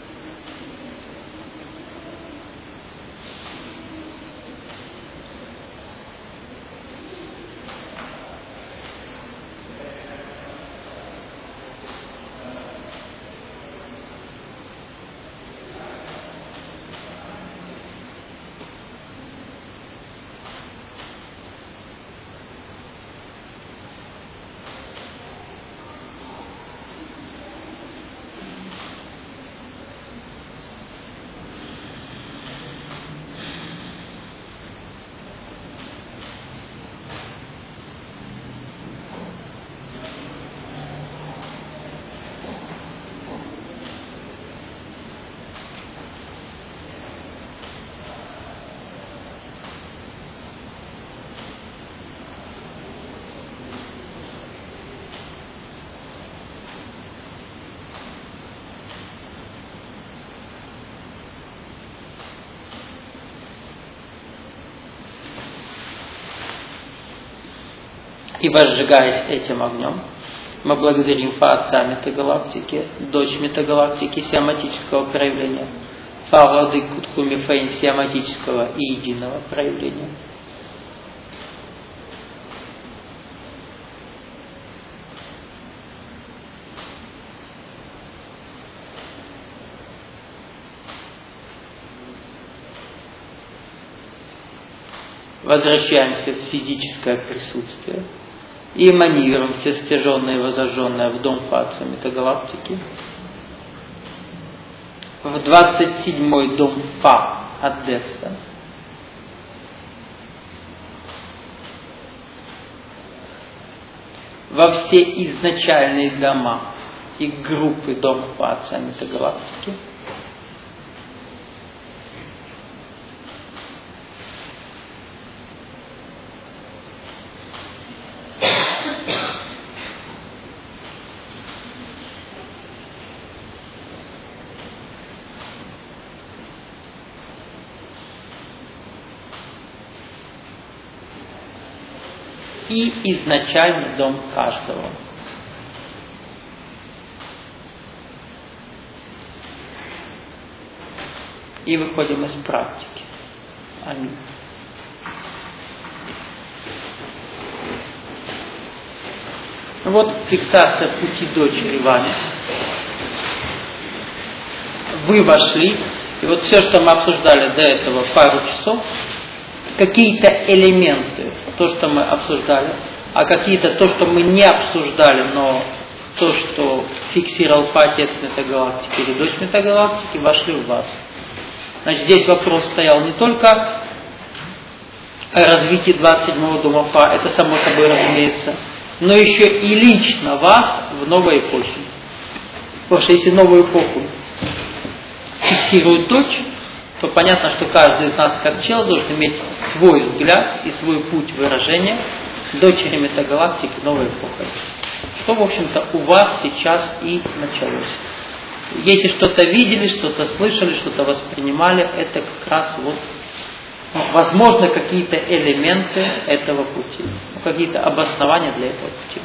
Speaker 1: И возжигаясь этим огнем, мы благодарим Фа отца метагалактики, дочь метагалактики сиаматического проявления, Фа владык Кутхуми Фейн сиаматического и единого проявления. Возвращаемся в физическое присутствие и эманируемся стяженное и возожженное в дом Фа метагалактики, в двадцать седьмой дом Фа от Деста, во все изначальные дома и группы дома Фа метагалактики, и изначальный дом каждого. И выходим из практики. Аминь. Вот фиксация пути дочери Вани. Вы вошли, и вот все, что мы обсуждали до этого пару часов, какие-то элементы, то, что мы обсуждали, а какие-то то, что мы не обсуждали, но то, что фиксировал Фа отец метагалактики или дочь метагалактики, вошли в вас. Значит, здесь вопрос стоял не только о развитии двадцать седьмого дома Фа, это само собой разумеется, но еще и лично вас в новой эпохе. Потому что если новую эпоху фиксирует дочь, то понятно, что каждый из нас, как чел, должен иметь свой взгляд и свой путь выражения дочери метагалактики новой эпохи. Что, в общем-то, у вас сейчас и началось. Если что-то видели, что-то слышали, что-то воспринимали, это как раз вот, ну, возможно, какие-то элементы этого пути, ну, какие-то обоснования для этого пути.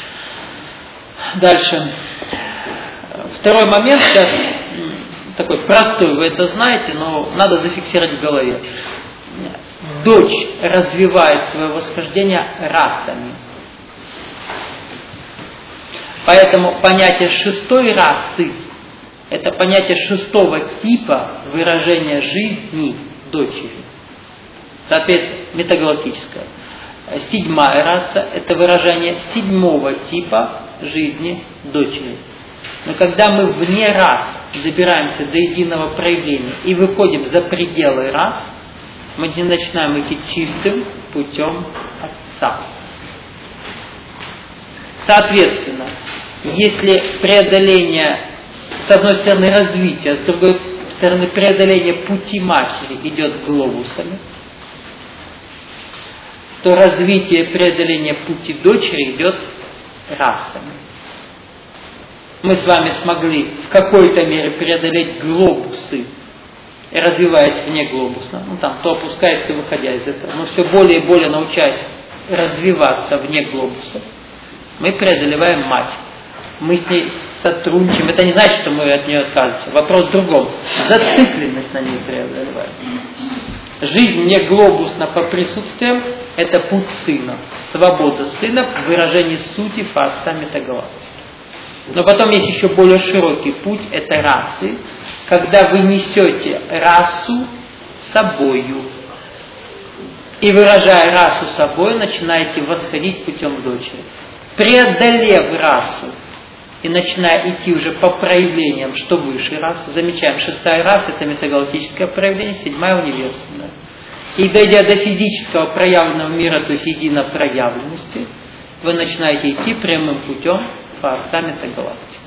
Speaker 1: Дальше. Второй момент, сейчас такой простой, вы это знаете, но надо зафиксировать в голове. Дочь развивает свое восхождение расами. Поэтому понятие шестой расы – это понятие шестого типа выражения жизни дочери. Соответственно, метагалактическое. Седьмая раса – это выражение седьмого типа жизни дочери. Но когда мы вне рас добираемся до единого проявления и выходим за пределы рас, мы не начинаем идти чистым путем Отца. Соответственно, если преодоление, с одной стороны, развитие, а с другой стороны, преодоление пути матери идет глобусами, что развитие преодоления пути дочери идет расами. Мы с вами смогли в какой-то мере преодолеть глобусы, развиваясь вне глобуса, ну там то опускаясь, то выходя из этого, но все более и более научаясь развиваться вне глобуса, мы преодолеваем мать. Мы с ней сотрудничаем. Это не значит, что мы от нее отказываемся. Вопрос в другом. Зацикленность на ней преодолеваем. Жизнь не глобусна по присутствиям – это путь сына. Свобода сына в выражении сути Творца метагалактики. Но потом есть еще более широкий путь – это расы, когда вы несете расу собою. И выражая расу собой, начинаете восходить путем дочери. Преодолев расу и начиная идти уже по проявлениям, что выше расы, замечаем, шестая раса – это метагалактическое проявление, седьмая – универсальная. И дойдя до физического проявленного мира, то есть единопроявленности, вы начинаете идти прямым путем Творца метагалактики.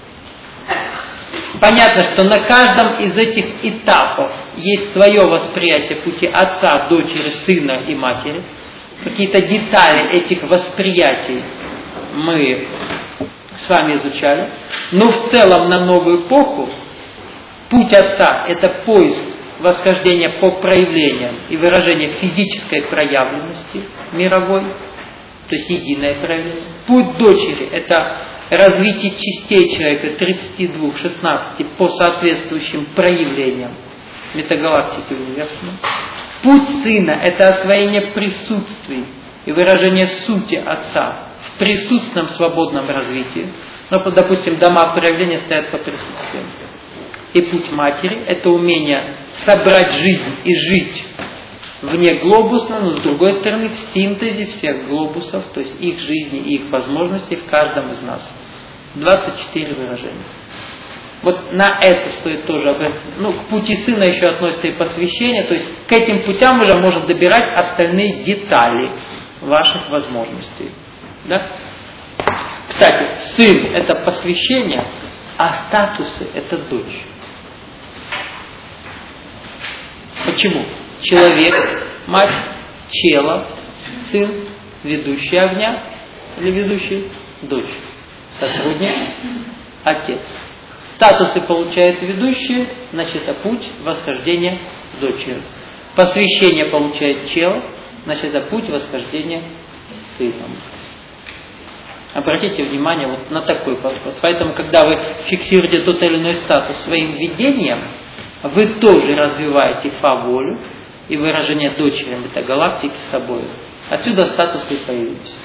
Speaker 1: Понятно, что на каждом из этих этапов есть свое восприятие пути отца, дочери, сына и матери. Какие-то детали этих восприятий мы с вами изучали. Но в целом на новую эпоху путь отца – это поиск восхождения по проявлениям и выражение физической проявленности мировой, то есть единое проявление. Путь дочери – это развитие частей человека тридцати двух, шестнадцати по соответствующим проявлениям метагалактики универсума. Путь сына – это освоение присутствий и выражение сути отца в присутственном свободном развитии. Но, допустим, дома проявления стоят по присутствиям. И путь матери – это умение собрать жизнь и жить вне глобуса, но с другой стороны в синтезе всех глобусов, то есть их жизни и их возможностей в каждом из нас. двадцать четыре выражения. Вот на это стоит тоже обратить. Ну, к пути сына еще относится и посвящение, то есть к этим путям уже можно добирать остальные детали ваших возможностей. Да? Кстати, сын – это посвящение, а статусы – это дочь. Почему? Человек, мать, чело, сын, ведущий огня или ведущий дочь, сотрудник, отец. Статусы получают ведущие, значит это путь восхождения дочери. Посвящение получает чело, значит это путь восхождения сыном. Обратите внимание вот на такой подход. Поэтому, когда вы фиксируете тот или иной статус своим видением, вы тоже развиваете фа-волю и выражение дочери метагалактики собой. Отсюда статусы появились.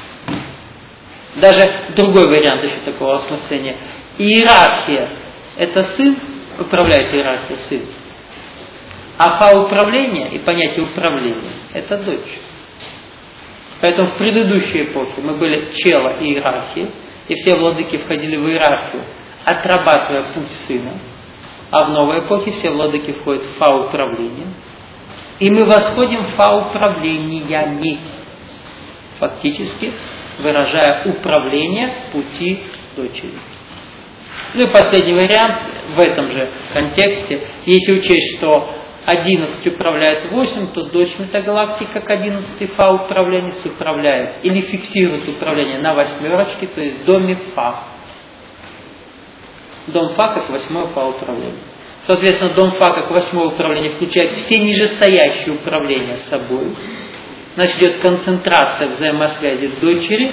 Speaker 1: Даже другой вариант еще такого осмысления. Иерархия – это сын, управляет иерархией сын. А фа-управление и понятие управления – это дочь. Поэтому в предыдущей эпохе мы были чело иерархии, и все владыки входили в иерархию, отрабатывая путь сына. А в новой эпохе все владыки входят в фа-управление. И мы восходим в фа-управлениями, фактически выражая управление пути дочери. Ну и последний вариант в этом же контексте. Если учесть, что одиннадцать управляет восемь, то дочь метагалактики как одиннадцатый фа-управленец управляет или фиксирует управление на восьмерочке, то есть в доме фа. Дом фа как восьмое фа-управление. Соответственно, дом фа как восьмое управление включает все нижестоящие управления собой. Значит, идет концентрация взаимосвязи в дочери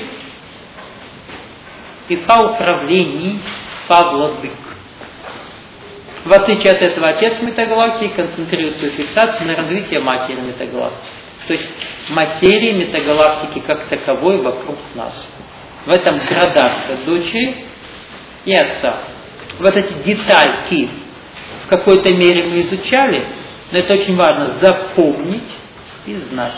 Speaker 1: и фа-управлений, фа-владык. В отличие от этого, отец метагалактики концентрирует свою фиксацию на развитии матери метагалактики. То есть материи метагалактики как таковой вокруг нас. В этом градация дочери и отца. Вот эти детальки в какой-то мере мы изучали, но это очень важно запомнить и знать.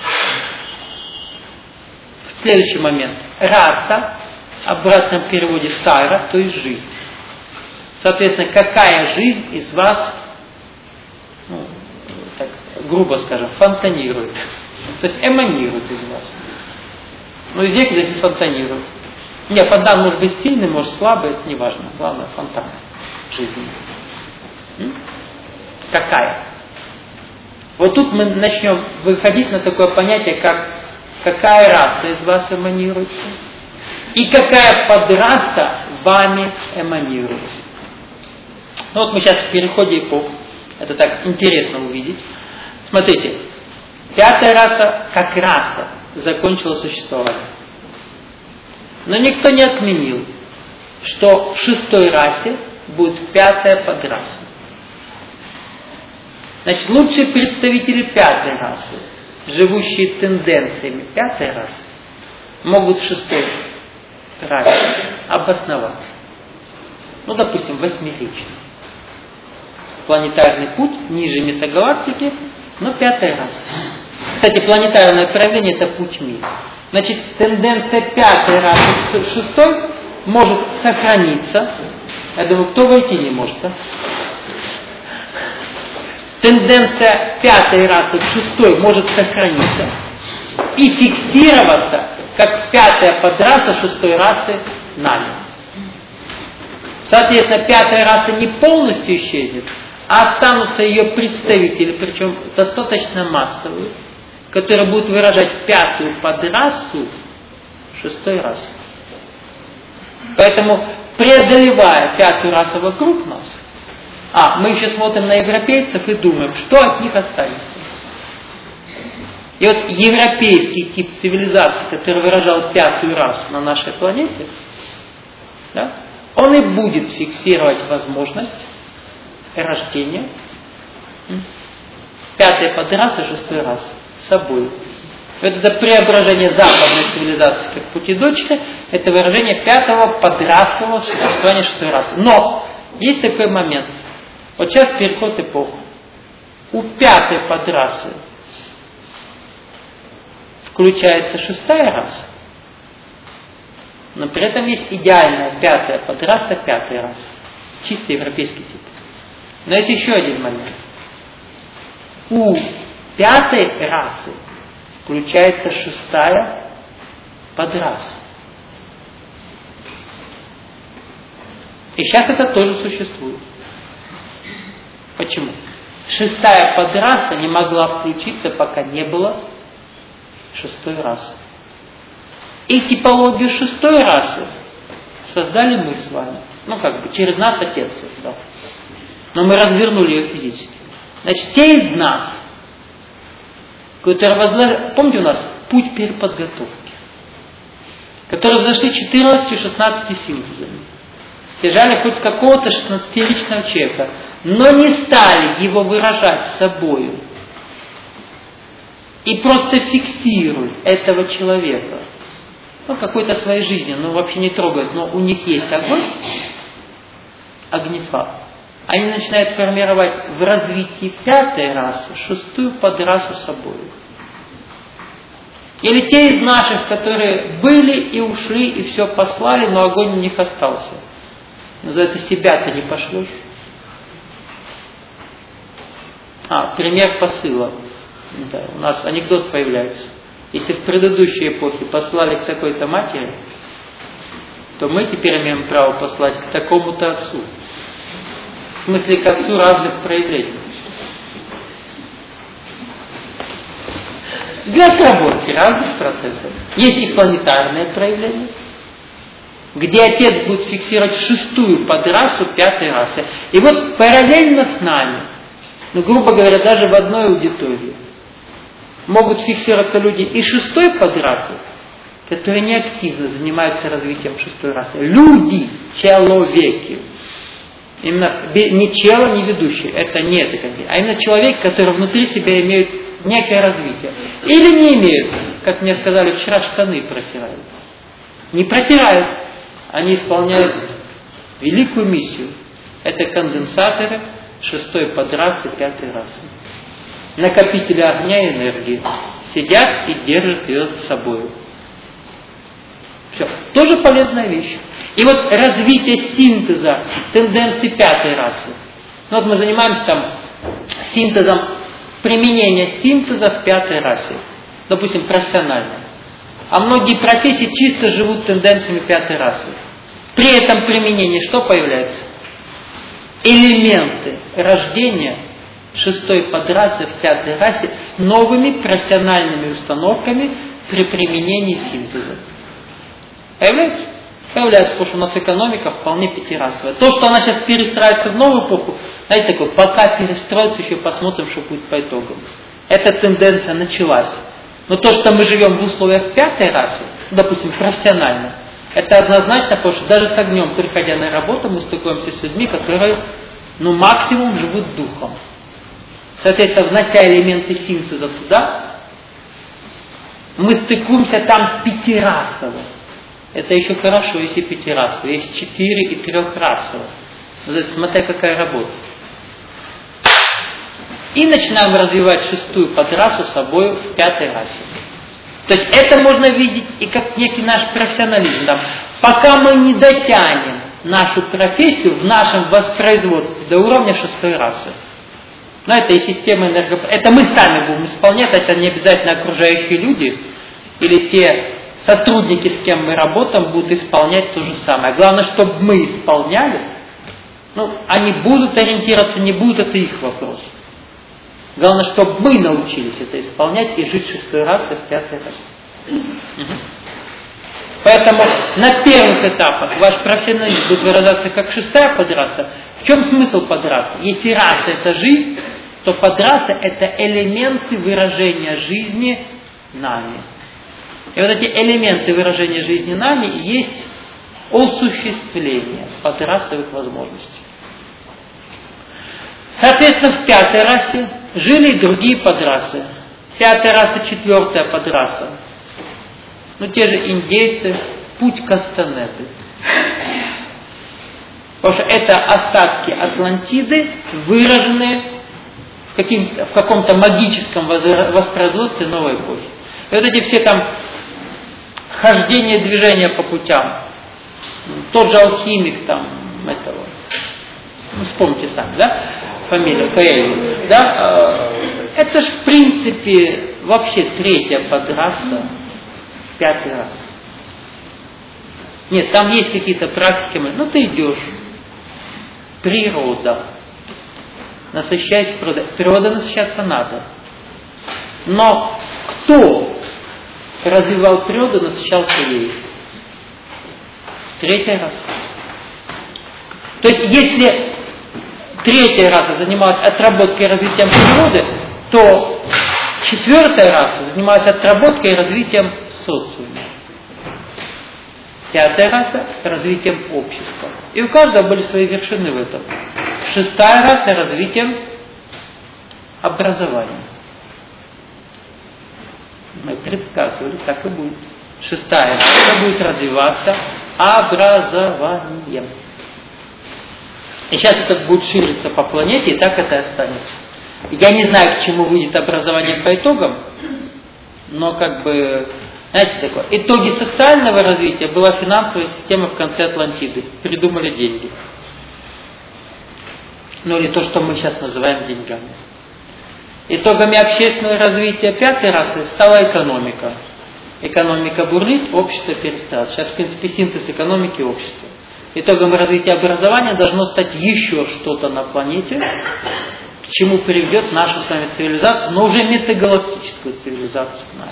Speaker 1: Следующий момент. Раса, в обратном переводе сара, то есть жизнь. Соответственно, какая жизнь из вас, ну, так, грубо скажем, фонтанирует. То есть эманирует из вас. Ну, из них здесь фонтанирует. Нет, фонтан может быть сильный, может слабый, это не важно. Главное, фонтан жизни. М? Какая? Вот тут мы начнем выходить на такое понятие, как какая раса из вас эманируется и какая подраса вами эманируется. Ну вот мы сейчас в переходе эпох. Это так интересно увидеть. Смотрите, пятая раса как раса закончила существование. Но никто не отменил, что в шестой расе будет пятая подраса. Значит, лучшие представители пятой расы, живущие тенденциями пятой расы, могут в шестой расе обосноваться. Ну, допустим, восьмеричный. Планетарный путь ниже метагалактики, но пятая раса. Кстати, планетарное проявление – это путь мира. Значит, тенденция пятой расы в шестой может сохраниться. Я думаю, кто войти не может, да? Тенденция пятой расы в шестой может сохраниться и фиксироваться, как пятая подраса шестой расы нами. Соответственно, пятая раса не полностью исчезнет, а останутся ее представители, причем достаточно массовые, которые будут выражать пятую подрасу шестой расы. Поэтому, преодолевая пятую расу вокруг нас, а мы еще смотрим на европейцев и думаем, что от них останется. И вот европейский тип цивилизации, который выражал пятую расу на нашей планете, да, он и будет фиксировать возможность рождения пятой подрасы шестой расы собой. Это преображение западной цивилизации как путедочка, это выражение пятого подрасового существования шестой расы. Но есть такой момент. Вот сейчас переход эпох. У пятой подрасы включается шестая раса, но при этом есть идеальная пятая подраса пятой расы. Чисто европейский тип. Но есть еще один момент. У пятой расы включается шестая подраса. И сейчас это тоже существует. Почему? Шестая подраса не могла включиться, пока не было шестой расы. И типологию шестой расы создали мы с вами. Ну, как бы, через нас Отец создал. Но мы развернули ее физически. Значит, те из нас, которые возглавили... Помните, у нас путь переподготовки, которые зашли четырнадцатью-шестнадцатью синтезами, держали хоть какого-то шестнадцатиличного человека, но не стали его выражать собою. И просто фиксируют этого человека. Ну, какой-то своей жизни, ну, вообще не трогают, но у них есть огонь, огнефа. Они начинают формировать в развитии пятой расы шестую подрасу собою. Или те из наших, которые были и ушли, и все послали, но огонь у них остался. Называется, себя-то не пошлешь. А, пример посыла. Да, у нас анекдот появляется. Если в предыдущей эпохе послали к такой-то матери, то мы теперь имеем право послать к такому-то отцу. В смысле, к отцу разных проявлений. Для отработки разных процессов. Есть и планетарные проявления, где Отец будет фиксировать шестую подрасу пятой расы. И вот параллельно с нами, ну, грубо говоря, даже в одной аудитории, могут фиксироваться люди и шестой подрасы, которые неактивно занимаются развитием шестой расы. Люди, человеки. Именно не чело, не ведущий, это не это, а именно человек, который внутри себя имеет некое развитие. Или не имеют, как мне сказали вчера, штаны протирают. Не протирают, они исполняют великую миссию. Это конденсаторы шестой подрасы пятой расы. Накопители огня и энергии сидят и держат ее с собой. Все. Тоже полезная вещь. И вот развитие синтеза тенденций пятой расы. Ну, вот мы занимаемся там синтезом, применения синтеза в пятой расе. Допустим, профессионально. А многие профессии чисто живут тенденциями пятой расы. При этом применении что появляется? Элементы рождения шестой подрасы в пятой расе с новыми профессиональными установками, при применении синтеза. Появляется? Появляется, потому что у нас экономика вполне пятирасовая. То, что она сейчас перестраивается в новую эпоху, знаете, такое, пока перестроится, еще посмотрим, что будет по итогам. Эта тенденция началась. Но то, что мы живем в условиях пятой расы, допустим, профессионально, это однозначно, потому что даже с огнем, приходя на работу, мы стыкуемся с людьми, которые, ну, максимум живут духом. Соответственно, внося элементы синтеза туда, мы стыкуемся там пятирасово. Это еще хорошо, если пятирасово. Есть четыре и трехрасово. Смотри, какая работа. И начинаем развивать шестую подрасу с собой в пятой расе. То есть это можно видеть и как некий наш профессионализм. Да? Пока мы не дотянем нашу профессию в нашем воспроизводстве до уровня шестой расы. Но это и система энергополучения. Это мы сами будем исполнять, это не обязательно окружающие люди или те сотрудники, с кем мы работаем, будут исполнять то же самое. Главное, чтобы мы исполняли. Ну, они будут ориентироваться, не будут, это их вопрос. Главное, чтобы мы научились это исполнять и жить шестой раз и в пятой раз. Угу. Поэтому на первых этапах ваш профессионализм будет выражаться как шестая подраса. В чем смысл подрасы? Если раса это жизнь, то подраса это элементы выражения жизни нами. И вот эти элементы выражения жизни нами есть осуществление подрасовых возможностей. Соответственно, в пятой расе жили и другие подрасы. Пятая раса, четвертая подраса. Ну, те же индейцы, путь Кастанеды. Потому что это остатки Атлантиды, выраженные в, каким-то, в каком-то магическом воспроизводстве новой эпохи. И вот эти все там хождения, движения по путям. Тот же алхимик там этого. Ну, вспомните сами, да? Фамилия Коэльо. Да? Это же в принципе вообще третья подраса, пятый раз. Нет, там есть какие-то практики, ну ты идешь. Природа. Насыщайся природой. Природа насыщаться надо. Но кто развивал природу, насыщался ей? Третий раз. То есть, если третья раса занималась отработкой и развитием природы, то четвертая раса занималась отработкой и развитием социума. Пятая раса – развитием общества. И у каждого были свои вершины в этом. Шестая раса – развитием образования. Мы предсказывали, так и будет. Шестая раса будет развиваться образованием. И сейчас это будет шириться по планете, и так это и останется. Я не знаю, к чему выйдет образование по итогам, но как бы, знаете, такое. Итоги социального развития была финансовая система в конце Атлантиды. Придумали деньги. Ну или то, что мы сейчас называем деньгами. Итогами общественного развития пятой расы стала экономика. Экономика бурлит, общество перестраивается. Сейчас, в принципе, синтез экономики и общества. Итогом развития образования должно стать еще что-то на планете, к чему приведет нашу с вами цивилизацию, но уже метагалактическую цивилизацию к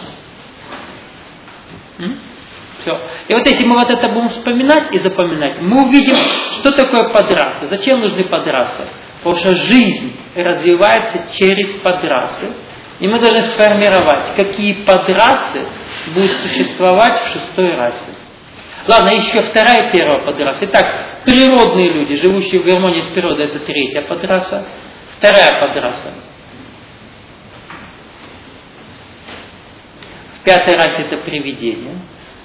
Speaker 1: нам. Все. И вот если мы вот это будем вспоминать и запоминать, мы увидим, что такое подрасы. Зачем нужны подрасы? Потому что жизнь развивается через подрасы. И мы должны сформировать, какие подрасы будут существовать в шестой расе. Ладно, еще вторая и первая подраса. Итак, природные люди, живущие в гармонии с природой, это третья подраса. Вторая подраса. В пятой расе это привидение.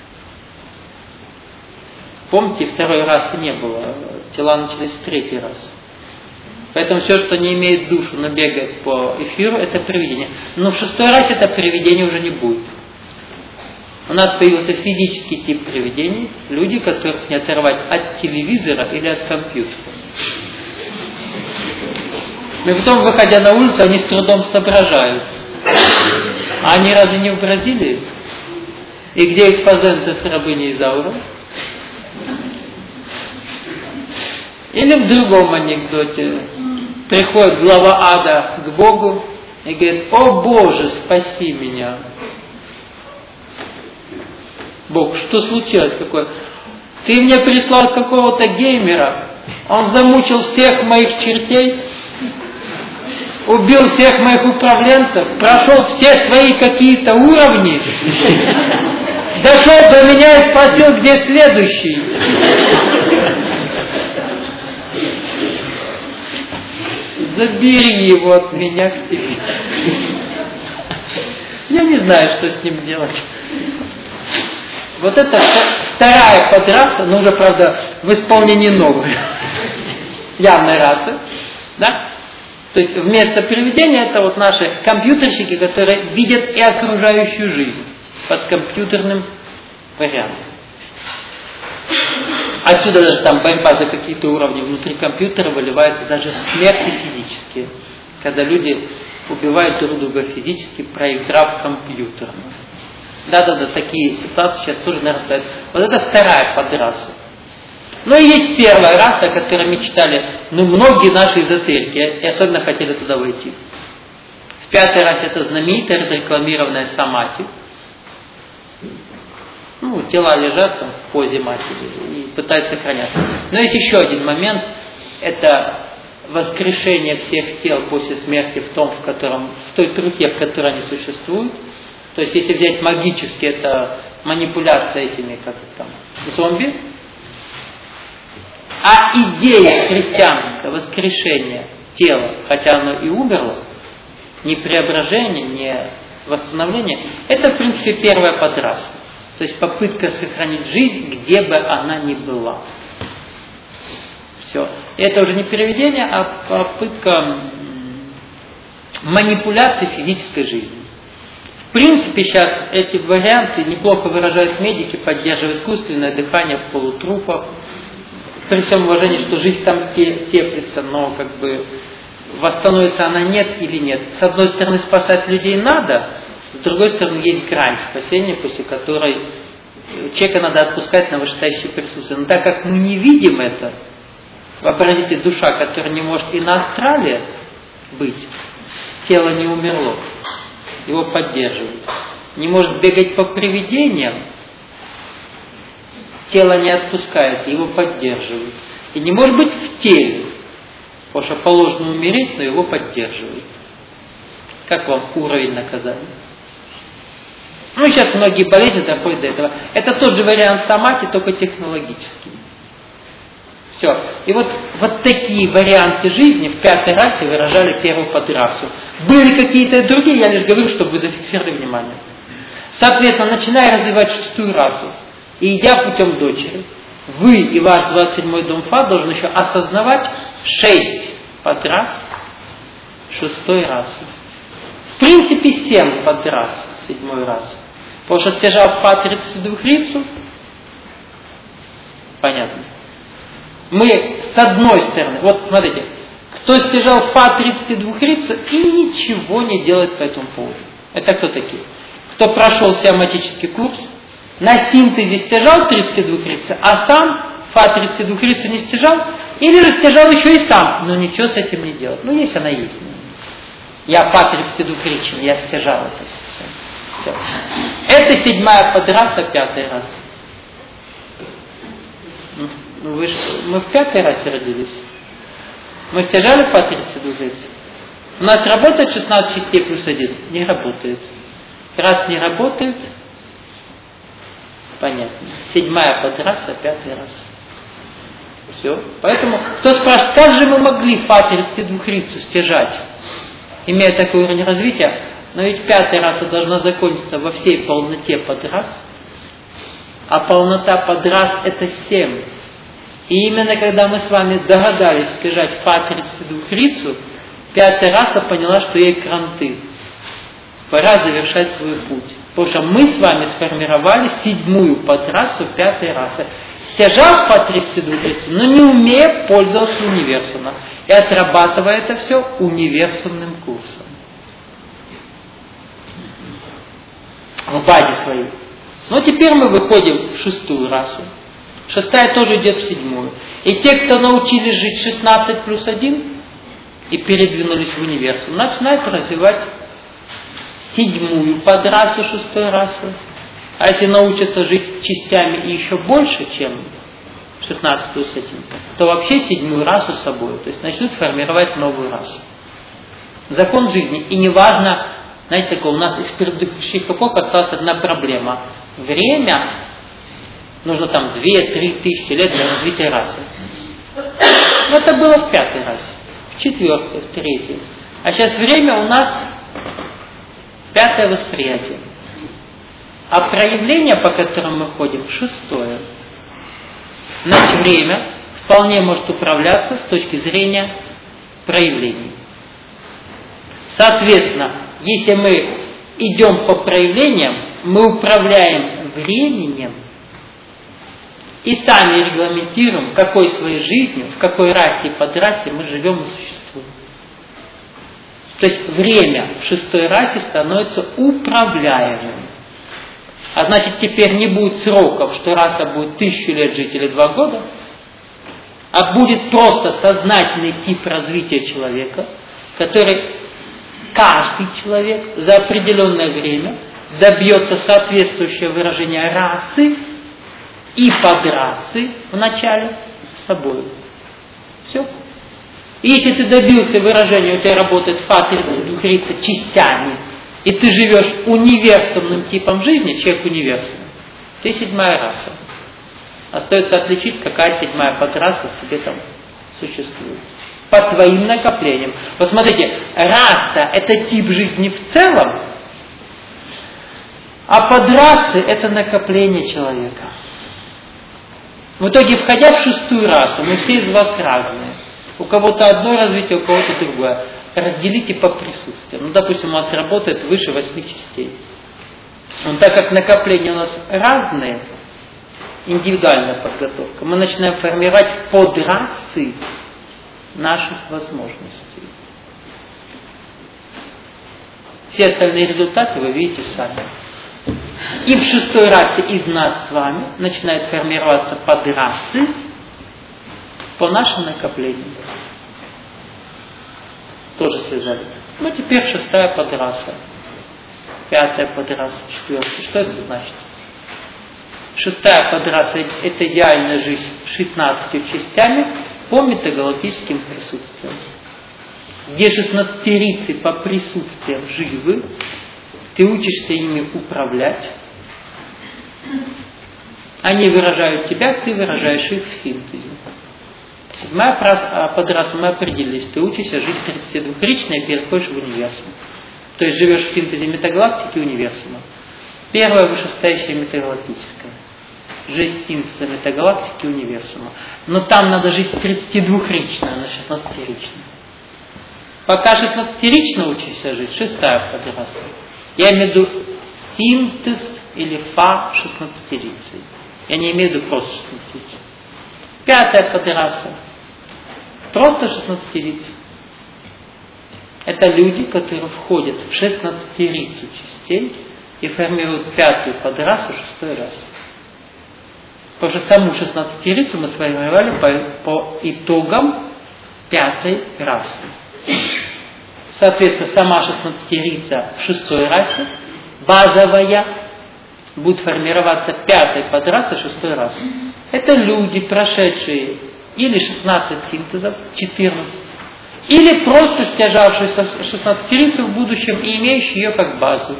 Speaker 1: Помните, второй расы не было. Тела начались в третий раз. Поэтому все, что не имеет душу, но бегает по эфиру, это привидение. Но в шестой расе это привидение уже не будет. У нас появился физический тип привидений. Люди, которых не оторвать от телевизора или от компьютера. И потом, выходя на улицу, они с трудом соображают. А они разве не в Бразилии? И где их Фазенда с рабыней Изаурой? Или в другом анекдоте. Приходит глава ада к Богу и говорит: «О Боже, спаси меня». Бог, что случилось какое? Ты мне прислал какого-то геймера, он замучил всех моих чертей, убил всех моих управленцев, прошел все свои какие-то уровни, дошел до меня и спросил, где следующий. Забери его от меня к тебе. Я не знаю, что с ним делать. Вот это вторая подраса, но уже, правда, в исполнении новой явной расы. Да? То есть вместо привидения это вот наши компьютерщики, которые видят и окружающую жизнь под компьютерным вариантом. Отсюда даже там борьба за какие-то уровни внутри компьютера выливается даже в смерти физические, когда люди убивают друг друга физически, проиграв компьютерно. Да-да-да, такие ситуации сейчас тоже нарастают. Вот это вторая подраса. Ну и есть первая раса, о которой мечтали, ну, многие наши эзотерики, и особенно хотели туда войти. В пятой расе это знаменитая разрекламированная самати. Ну, тела лежат там в позе матери и пытаются сохраняться. Но есть еще один момент, это воскрешение всех тел после смерти в том, в котором, в той трухе, в которой они существуют. То есть, если взять магически, это манипуляция этими, как там, зомби. А идея христианского воскрешения тела, хотя оно и умерло, не преображение, не восстановление, это, в принципе, первая подраса. То есть попытка сохранить жизнь, где бы она ни была. Все. И это уже не переведение, а попытка манипуляции физической жизнью. В принципе, сейчас эти варианты неплохо выражают медики, поддерживая искусственное дыхание в полутрупах. При всем уважении, что жизнь там теплится, но как бы восстановится она нет или нет. С одной стороны, спасать людей надо, с другой стороны, есть грань спасения, после которой человека надо отпускать на вышестоящее присутствие. Но так как мы не видим это, вообразите, душа, которая не может и на астрале быть, тело не умерло, его поддерживают. Не может бегать по привидениям, тело не отпускает, его поддерживают. И не может быть в теле, потому что положено умереть, но его поддерживают. Как вам уровень наказания? Ну, сейчас многие болезни доходят до этого. Это тот же вариант самати, только технологический. Все. И вот, вот такие варианты жизни в пятой расе выражали первую подрасу. Были какие-то другие, я лишь говорю, чтобы вы зафиксировали внимание. Соответственно, начиная развивать шестую расу и идя путем дочери, вы и ваш двадцать седьмой дом Фа должен еще осознавать шесть подрас шестой расы. В принципе, семь подрас седьмой расы. Потому что стяжав Фа тридцать двухрицу, понятно. Мы с одной стороны, вот смотрите, кто стяжал Фа тридцать двухрицу и ничего не делает по этому поводу. Это кто такие? Кто прошел сиаматический курс, на синтезе стяжал тридцать двухрицу, а сам Фа тридцать двухрицу не стяжал, или же стяжал еще и сам, но ничего с этим не делал. Ну, есть она есть. Я Фа тридцать двухричен, я стяжал это все. Все. Это седьмая подраса, пятый раз. Ну, вы ж, мы в пятой расе родились. Мы стяжали Фа тридцать двухрицу. У нас работает шестнадцать частей плюс один? Не работает. Раз не работает, понятно. Седьмая подраса, пятый раз. Все. Поэтому, кто спрашивает, как же мы могли Фа тридцать двухрицу стяжать, имея такой уровень развития, но ведь пятая раса должна закончиться во всей полноте подрас, а полнота подрас это семь. И именно когда мы с вами догадались стяжать Фа тридцать двухрицу, пятая раса поняла, что ей кранты. Пора завершать свой путь. Потому что мы с вами сформировали седьмую подрасу пятой расы. Стяжав Фа тридцать двухрицу, но не умея пользоваться универсумом. И отрабатывая это все универсумным курсом. В базе своей. Но теперь мы выходим в шестую расу. Шестая тоже идет в седьмую. И те, кто научились жить шестнадцать плюс один и передвинулись в универсум, начинают развивать седьмую подрасу шестой расы А если научатся жить частями и еще больше, чем шестнадцатую с этим, то вообще седьмую расу с собой, то есть начнут формировать новую расу. Закон жизни. И неважно, знаете, такое, у нас из предыдущих эпох осталась одна проблема. Время, нужно там две-три тысячи лет для развития расы. Это было в пятой расе, в четвертой, в третьей. А сейчас время у нас пятое восприятие. А проявление, по которому мы ходим, шестое. Значит, время вполне может управляться с точки зрения проявлений. Соответственно, если мы идем по проявлениям, мы управляем временем и сами регламентируем, какой своей жизнью, в какой расе и подрасе мы живем и существуем. То есть время в шестой расе становится управляемым. А значит, теперь не будет сроков, что раса будет тысячу лет жить или два года, а будет просто сознательный тип развития человека, который каждый человек за определенное время добьется соответствующего выражения расы и подрасы в начале с собой. Все. И если ты добился выражения, у тебя работает фа-тридцать, двухтридцать частями, и ты живешь универсумным типом жизни, человек универсум, ты седьмая раса. Остается отличить, какая седьмая подраса в тебе там существует. По твоим накоплениям. Вот смотрите, раса – это тип жизни в целом, а подрасы – это накопление человека. В итоге, входя в шестую расу, мы все из вас разные. У кого-то одно развитие, у кого-то другое. Разделите по присутствиям. Ну, допустим, у нас работает выше восьми частей. Но так как накопления у нас разные, индивидуальная подготовка, мы начинаем формировать подрасы наших возможностей. Все остальные результаты вы видите сами. И в шестой расе из нас с вами начинают формироваться подрасы по нашим накоплениям. Тоже связали. Ну, теперь шестая подраса. Пятая подраса, четвертая. Что это значит? Шестая подраса – это идеальная жизнь с шестнадцатью частями по метагалактическим присутствиям. Где шестнадцатерицы по присутствиям живы, ты учишься ими управлять. Они выражают тебя, ты выражаешь их в синтезе. Седьмая подраса мы определились. Ты учишься жить тридцатидвухрично и переходишь в универсум. То есть живешь в синтезе метагалактики и универсума. Первая вышестоящая метагалактическая. Жизнь синтеза метагалактики и универсума. Но там надо жить тридцатидвухрично, а не шестнадцатерично. Пока шестнадцатерично учишься жить, шестая подраса. Я имею в виду синтез или фа шестнадцатерицей. Я не имею в виду просто шестнадцатерицей. Пятая подраса. Просто шестнадцатерицы. Это люди, которые входят в шестнадцатерицу частей и формируют пятую подрасу шестой раз. Потому что саму шестнадцатерицу мы сформировали по, по итогам пятой расы. Соответственно, сама шестнадцатерица в шестой расе, базовая, будет формироваться пятой подраса шестой расы. Это люди, прошедшие или шестнадцать синтезов, четырнадцать, или просто стяжавшие шестнадцатерицу в будущем и имеющие ее как базу.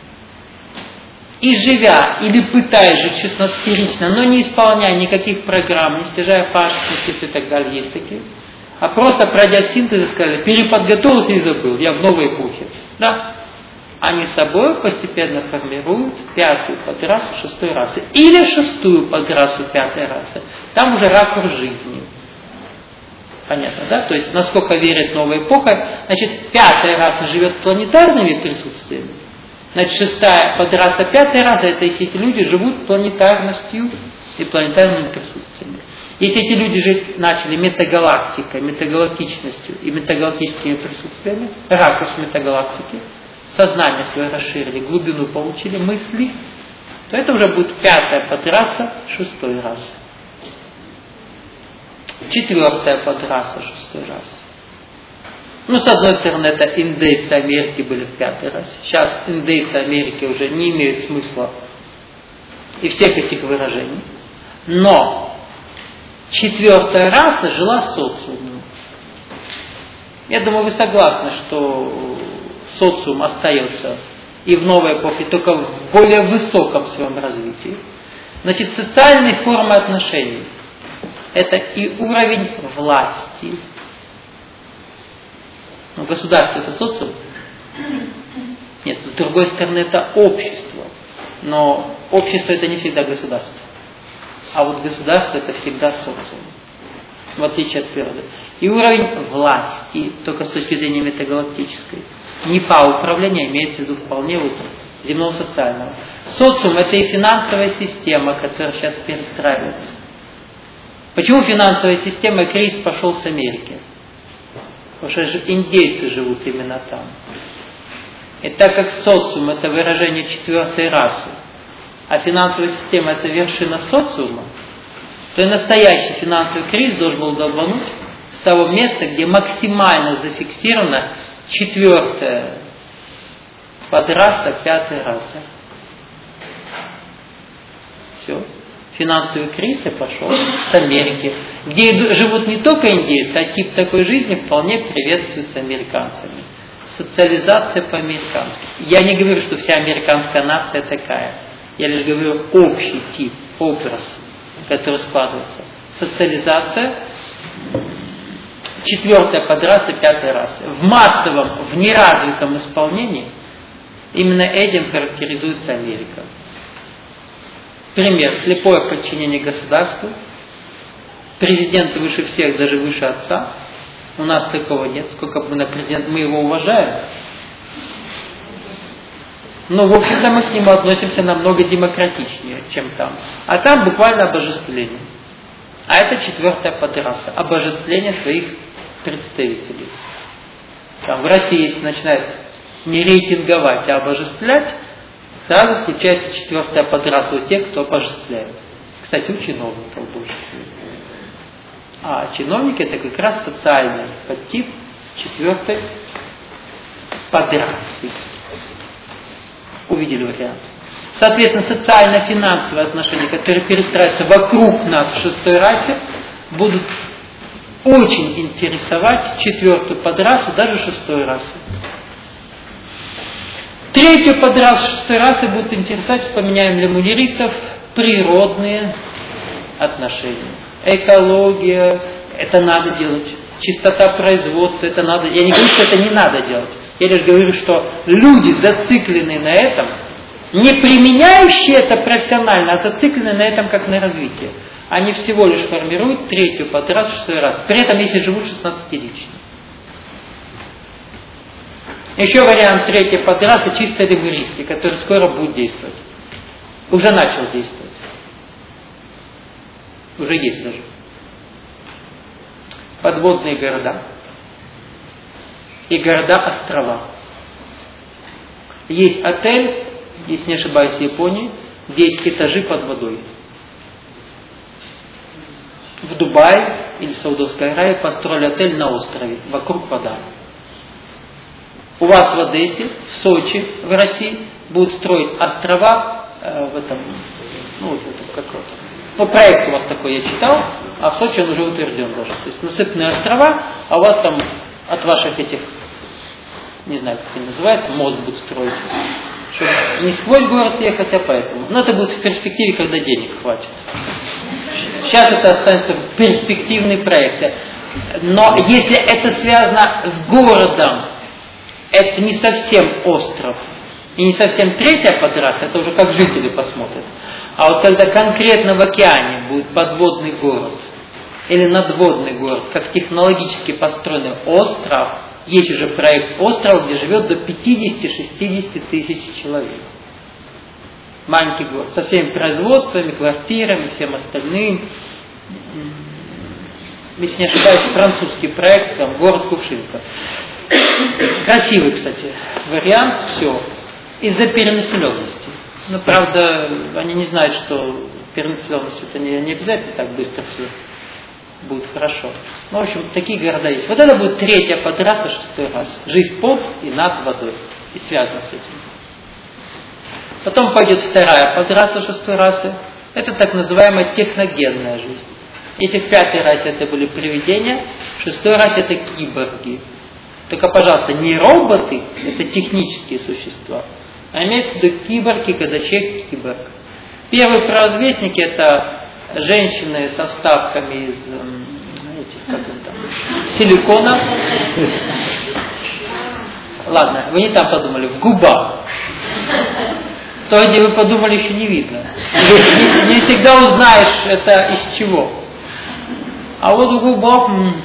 Speaker 1: И живя или пытаясь жить шестнадцатерично, но не исполняя никаких программ, не стяжая фашистов и так далее, есть такие, а просто пройдя синтез и сказали, переподготовился и забыл, я в новой эпохе. Да? Они собой постепенно формируют пятую подрасу шестой расы. Или шестую подрасу пятой расы. Там уже ракурс жизни. Понятно, да? То есть, насколько верит новая эпоха, значит, пятая раса живет планетарными присутствиями. Значит, шестая подраса пятой расы, это если эти люди живут планетарностью и планетарными присутствиями. Если эти люди жить начали метагалактикой, метагалактичностью и метагалактическими присутствиями, ракурс метагалактики, сознание свое расширили, глубину получили, мысли, то это уже будет пятая подраса шестой расы. Четвертая подраса шестой расы. Ну, с одной стороны, это индейцы Америки были в пятой расе. Сейчас индейцы Америки уже не имеют смысла и всех этих выражений. Но четвертая раса жила социумом. Я думаю, вы согласны, что социум остается и в новой эпохе, только в более высоком своем развитии. Значит, социальные формы отношений – это и уровень власти. Ну, государство – это социум? Нет, с другой стороны, это общество. Но общество – это не всегда государство. А вот государство – это всегда социум, в отличие от природы. И уровень власти, только с точки зрения метагалактической. Не по управлению, имеется в виду вполне вот земного социального. Социум – это и финансовая система, которая сейчас перестраивается. Почему финансовая система, кризис пошел с Америки? Потому что индейцы живут именно там. И так как социум – это выражение четвертой расы, а финансовая система – это вершина социума, то и настоящий финансовый кризис должен был долбануть с того места, где максимально зафиксирована четвертая подраса, пятая раса. Все. Финансовый кризис пошел с Америки, где живут не только индейцы, а тип такой жизни вполне приветствуется американцами. Социализация по-американски. Я не говорю, что вся американская нация такая. Я лишь говорю общий тип, образ, который складывается. Социализация, четвертая подраса, пятая раса. В массовом, в неразвитом исполнении именно этим характеризуется Америка. Пример. Слепое подчинение государству. Президент выше всех, даже выше отца. У нас такого нет. Сколько бы на президента, мы его уважаем. Но, в общем-то, мы к нему относимся намного демократичнее, чем там. А там буквально обожествление. А это четвертая подраса. Обожествление своих представителей. Там в России, если начинают не рейтинговать, а обожествлять, сразу включается четвертая подраса у тех, кто обожествляет. Кстати, у чиновников больше всего. А чиновники – это как раз социальный подтип четвертой подрасы. Увидели вариант. Соответственно, социально-финансовые отношения, которые перестраиваются вокруг нас в шестой расе, будут очень интересовать четвертую подрасу, даже шестой расы. Третью подрасу шестой расы будут интересовать, вспоминаем ли мунирийцев, природные отношения. Экология, это надо делать. Чистота производства, это надо. Я не говорю, что это не надо делать. Я лишь говорю, что люди, зацикленные на этом, не применяющие это профессионально, а зацикленные на этом как на развитие, они всего лишь формируют третью подрасу шестой раз. При этом, если живут шестнадцатилетние. Еще вариант третьей подрасы чисто лемурийский, который скоро будет действовать. Уже начал действовать. Уже есть даже. Подводные города. И города-острова. Есть отель, если не ошибаюсь, в Японии, десять этажей под водой. В Дубае или в Саудовской Аравии построили отель на острове, вокруг вода. У вас в Одессе, в Сочи, в России будут строить острова э, в этом, ну, вот это какой-то. Ну, проект у вас такой я читал, а в Сочи он уже утвержден даже. То есть насыпные острова, а у вас там от ваших этих, не знаю, как они называются, мост будут строить. Чтобы не сквозь город ехать, а поэтому. Но это будет в перспективе, когда денег хватит. Сейчас это останется перспективные проекты. Но если это связано с городом, это не совсем остров. И не совсем третья подраса, это уже как жители посмотрят. А вот когда конкретно в океане будет подводный город или надводный город, как технологически построенный остров, есть уже проект острова, где живет до пятьдесят-шестьдесят тысяч человек. Маленький город, со всеми производствами, квартирами, всем остальным. Если не ошибаюсь, французский проект, там, город Кувшинка. Красивый, кстати, вариант, все. Из-за перенаселенности. Но, правда, они не знают, что перенаселенность это не, не обязательно так быстро все будет хорошо. Ну, в общем, такие города есть. Вот это будет третья подраса, шестой раз. Жизнь под и над водой. И связано с этим. Потом пойдет вторая подраса шестой расы. Это так называемая техногенная жизнь. Если в пятой расе это были привидения, в шестой расе это киборги. Только, пожалуйста, не роботы, это технические существа, а имеется в виду киборги, когда человек киборг. Первые провозвестники это женщины со вставками из знаете, как там, силикона. Ладно, вы не там подумали, в губах. То, где вы подумали, еще не видно. Не, не всегда узнаешь, это из чего. А вот в губах... М-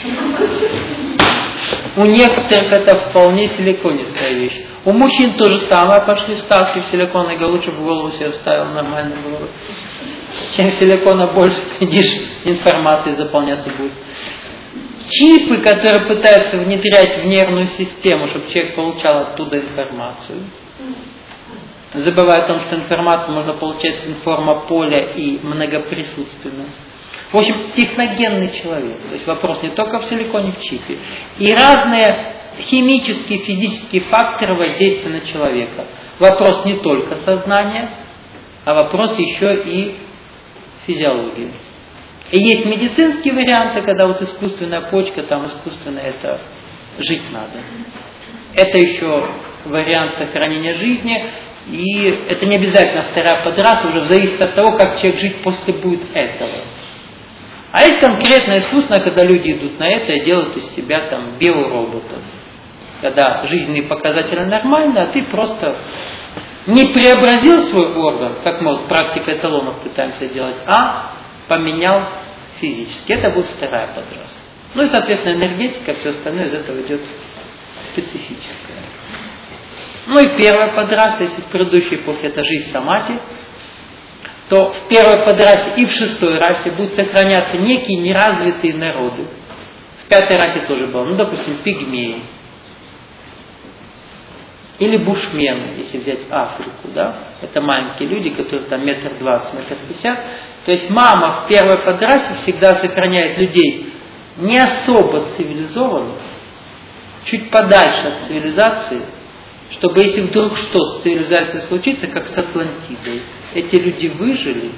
Speaker 1: у некоторых это вполне силиконистая вещь. У мужчин то же самое, пошли вставки в силикон, и лучше в голову себе вставил, нормально было. Чем силикона больше, видишь, информации заполняться будет. Чипы, которые пытаются внедрять в нервную систему, чтобы человек получал оттуда информацию. Забывая о том, что информацию можно получать с информополя и многоприсутственно. В общем, техногенный человек. То есть вопрос не только в силиконе, в чипе. И разные химические, физические факторы воздействия на человека. Вопрос не только сознания, а вопрос еще и физиологии. И есть медицинские варианты, когда вот искусственная почка, там искусственно это жить надо. Это еще вариант сохранения жизни. И это не обязательно вторая подраса, уже зависит от того, как человек жить после будет этого. А есть конкретно искусственно, когда люди идут на это и делают из себя там биороботов. Когда жизненные показатели нормальные, а ты просто не преобразил свой орган, как мы вот практикой эталонов пытаемся делать, а поменял физически. Это будет вторая подраса. Ну и, соответственно, энергетика, все остальное из этого идет специфическое. Ну и первая подраса, если в предыдущей эпохе это жизнь самати, то в первой подрасе и в шестой расе будут сохраняться некие неразвитые народы. В пятой расе тоже было, ну, допустим, пигмеи. Или бушмены, если взять Африку, да. Это маленькие люди, которые там метр двадцать, метр пятьдесят. То есть мама в первой подрасе всегда сохраняет людей не особо цивилизованных, чуть подальше от цивилизации, чтобы если вдруг что с цивилизацией случится, как с Атлантидой, эти люди выжили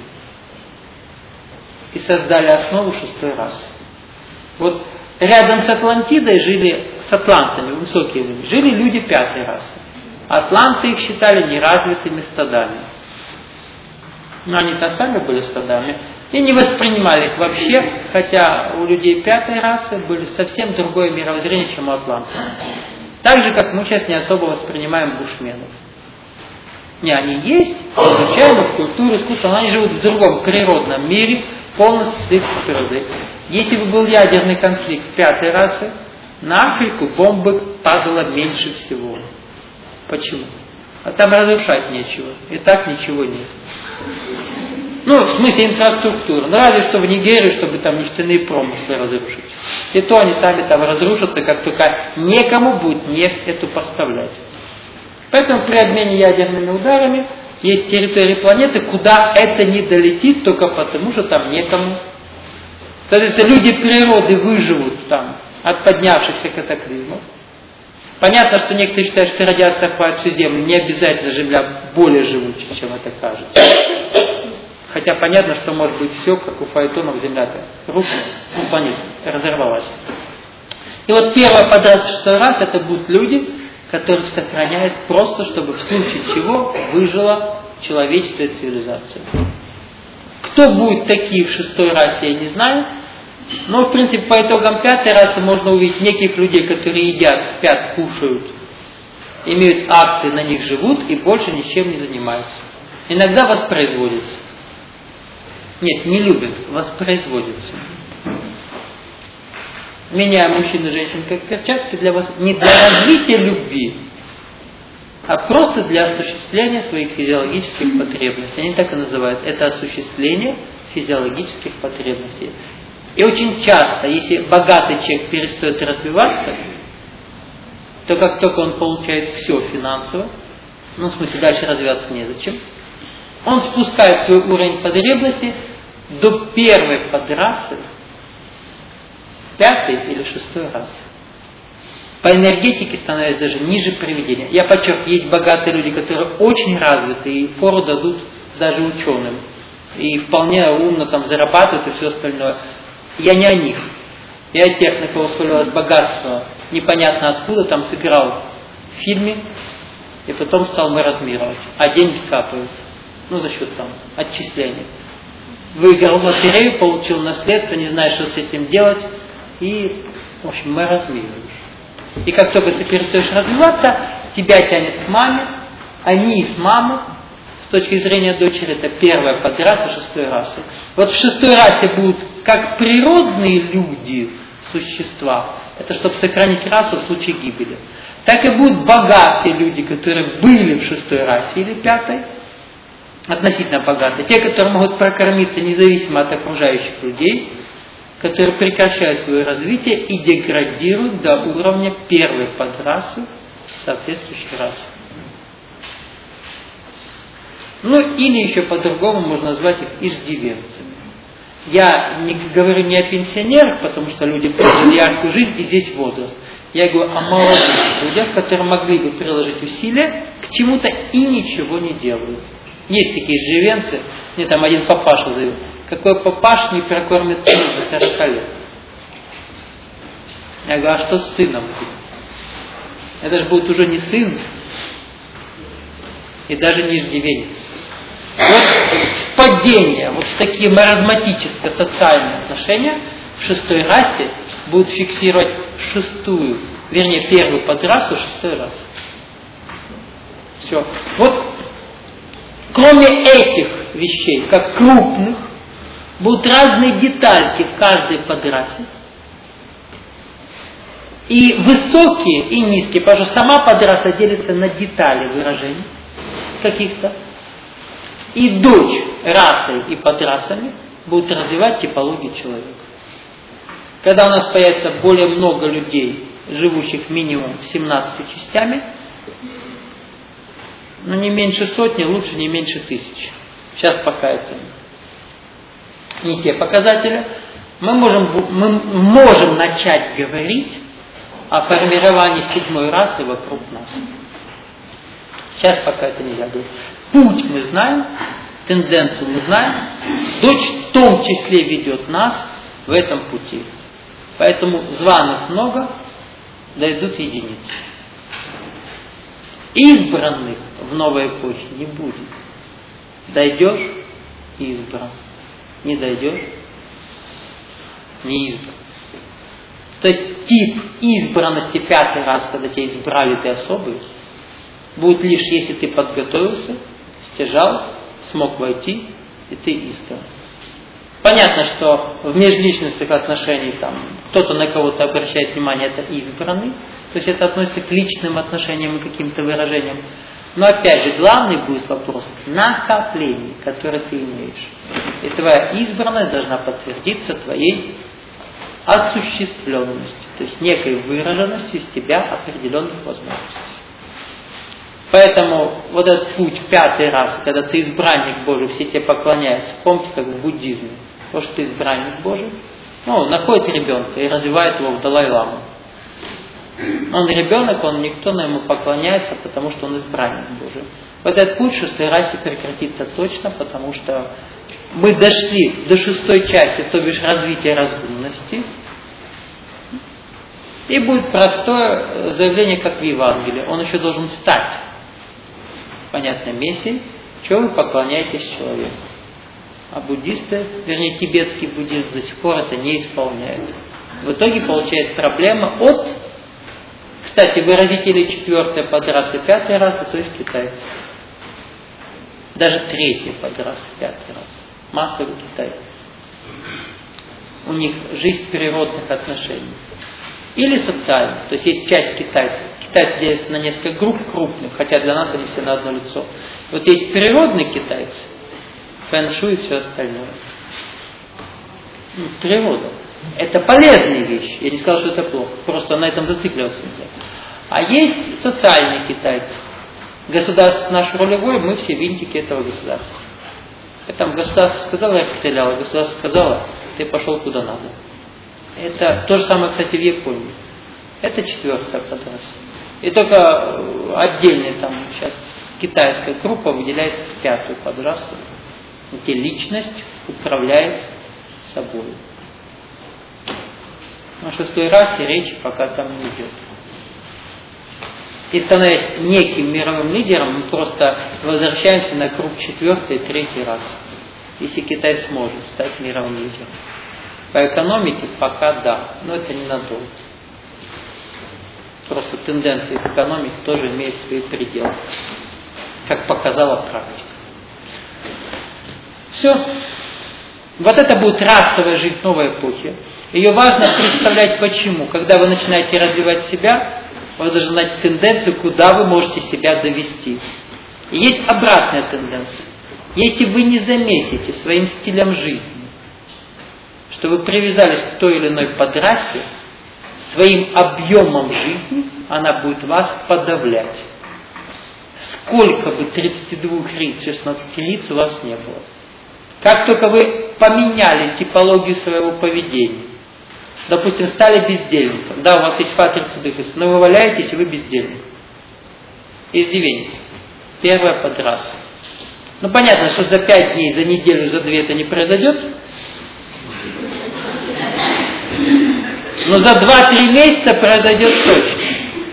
Speaker 1: и создали основу шестой расы. Вот рядом с Атлантидой жили, с атлантами, высокие люди, жили люди пятой расы. Атланты их считали неразвитыми стадами. Но они-то сами были стадами. И не воспринимали их вообще, хотя у людей пятой расы были совсем другое мировоззрение, чем у атлантов. Так же, как мы сейчас не особо воспринимаем бушменов. Не, они есть, изучаем их культуру, искусство, но они живут в другом природном мире, полностью с их природой. Если бы был ядерный конфликт пятой расы, на Африку бомбы падало меньше всего. Почему? А там разрушать нечего. И так ничего нет. Ну, в смысле инфраструктуры. Ну, разве что в Нигерию, чтобы там нефтяные промыслы разрушить. И то они сами там разрушатся, как только некому будет нефть эту поставлять. Поэтому при обмене ядерными ударами есть территории планеты, куда это не долетит, только потому, что там некому. Соответственно, люди природы выживут там от поднявшихся катаклизмов. Понятно, что некоторые считают, что радиация охватит всю Землю. Не обязательно Земля более живучая, чем это кажется. Хотя понятно, что может быть все, как у фаэтонов, Земля-то рухнула, ну, планета разорвалась. И вот первая подраса шестой раз это будут люди, которых сохраняют просто, чтобы в случае чего выжила человеческая цивилизация. Кто будет такие в шестой расе, я не знаю. Но, в принципе, по итогам пятой расы можно увидеть неких людей, которые едят, спят, кушают, имеют акции, на них живут и больше ничем не занимаются. Иногда воспроизводятся. Нет, не любят, воспроизводятся. Меняя мужчин и женщин как перчатки для вас, не для развития любви, а просто для осуществления своих физиологических потребностей. Они так и называют. Это осуществление физиологических потребностей. И очень часто, если богатый человек перестает развиваться, то как только он получает все финансово, ну в смысле дальше развиваться незачем, он спускает свой уровень потребностей до первой подрасы, пятой или шестой расы. по энергетике становятся даже ниже приведения. Я подчеркиваю, есть богатые люди, которые очень развиты и фору дадут даже ученым. И вполне умно там зарабатывают и все остальное. Я не о них. Я о тех, на кого свалилось богатство, непонятно откуда, там сыграл в фильме, и потом стал маразмировать. А деньги капают. Ну, за счет там отчислений. Выиграл в лотерею, получил наследство, не знаешь, что с этим делать, и, в общем, маразмируешь. И как только ты перестаешь развиваться, тебя тянет к маме, они из мамы, с точки зрения дочери, это первая подраса шестой расы. Вот в шестой расе будут как природные люди, существа, это чтобы сохранить расу в случае гибели, так и будут богатые люди, которые были в шестой расе или пятой, относительно богатые, те, которые могут прокормиться независимо от окружающих людей, которые прекращают свое развитие и деградируют до уровня первой подрасы соответствующей расы. Ну или еще по-другому можно назвать их иждивенцами. Я не говорю не о пенсионерах, потому что люди прожили яркую жизнь и здесь возраст. Я говорю о молодых людях, которые могли бы приложить усилия к чему-то и ничего не делают. Есть такие иждивенцы, мне там один папаша зовет. Какой папаш не прокормит сына до сорока лет? Я говорю, а что с сыном? Это же будет уже не сын, и даже не иждивенец. Вот падение, вот в такие маразматические социальные отношения в шестой расе будут фиксировать шестую, вернее первую подрасу шестой расы. Все. Вот кроме этих вещей, как крупных, будут разные детальки в каждой подрасе. И высокие, и низкие, потому что сама подраса делится на детали выражений каких-то. И дочь расой и подрасами будут развивать типологию человека. Когда у нас появится более много людей, живущих минимум семнадцатью частями, ну не меньше сотни, лучше не меньше тысячи. Сейчас пока это не те показатели. Мы можем, мы можем начать говорить о формировании седьмой расы вокруг нас. Сейчас пока это нельзя говорить. Путь мы знаем, тенденцию мы знаем, дочь в том числе ведет нас в этом пути. Поэтому званых много, дойдут единицы. Избранных в новой эпохе не будет. Дойдешь – избран. Не дойдешь – не избран. То есть тип избранности пятый раз, когда тебя избрали, ты особый, будет лишь если ты подготовился, стяжал, смог войти, и ты избран. Понятно, что в межличностных отношениях там кто-то на кого-то обращает внимание, это избранный, то есть это относится к личным отношениям и каким-то выражениям. Но опять же, главный будет вопрос накоплений, которые ты имеешь. И твоя избранность должна подтвердиться твоей осуществленностью, то есть некой выраженностью из тебя определенных возможностей. Поэтому вот этот путь пятый раз, когда ты избранник Божий, все тебе поклоняются, помните, как в буддизме, то, что ты избранник Божий, ну, находит ребенка и развивает его в Далай-ламу. Он ребенок, он никто на ему поклоняется, потому что он избранник Божий. Вот этот путь в шестой расе прекратится точно, потому что мы дошли до шестой части, то бишь развития разумности, и будет простое заявление, как в Евангелии. Он еще должен стать в понятном месте, чего вы поклоняетесь человеку. А буддисты, вернее тибетский буддизм до сих пор это не исполняют. В итоге получается проблема от, кстати, выразители четвертой подрасы, пятой расы, то есть китайцы. Даже третьей подрасы, пятой расы. Массовые китайцы. У них жизнь природных отношений. Или социальных. То есть есть часть китайцев. Китайцы делятся на несколько групп крупных, хотя для нас они все на одно лицо. Вот есть природные китайцы, фэн-шуй и все остальное. Природа. Это полезные вещи. Я не сказал, что это плохо. Просто на этом зацикливаться нельзя. А есть социальные китайцы. Государство наше ролевое, мы все винтики этого государства. Это государство сказало, я стрелял, государство сказало, ты пошел куда надо. Это то же самое, кстати, в Японии. Это четвертая подраса. И только отдельно там сейчас китайская группа выделяет пятую подрасу, где личность управляет собой. О шестой расе речи пока там не идет. И становясь неким мировым лидером, мы просто возвращаемся на круг четвертый и третий раз. Если Китай сможет стать мировым лидером. По экономике пока да, но это ненадолго. Просто тенденции в экономике тоже имеют свои пределы, как показала практика. Все. Вот это будет расовая жизнь новой эпохи. Ее важно представлять почему. Когда вы начинаете развивать себя, вы должны знать тенденцию, куда вы можете себя довести. И есть обратная тенденция. Если вы не заметите своим стилем жизни, что вы привязались к той или иной подрасе, своим объемом жизни она будет вас подавлять. Сколько бы тридцати двух лиц, шестнадцати лиц у вас не было. Как только вы поменяли типологию своего поведения, допустим, стали бездельником, да, у вас есть фатрица дыхается, но вы валяетесь, и вы бездельник. Издевенец. Первая подраса. Ну, понятно, что за пять дней, за неделю, за две это не произойдет. Но за два-три месяца произойдет точно.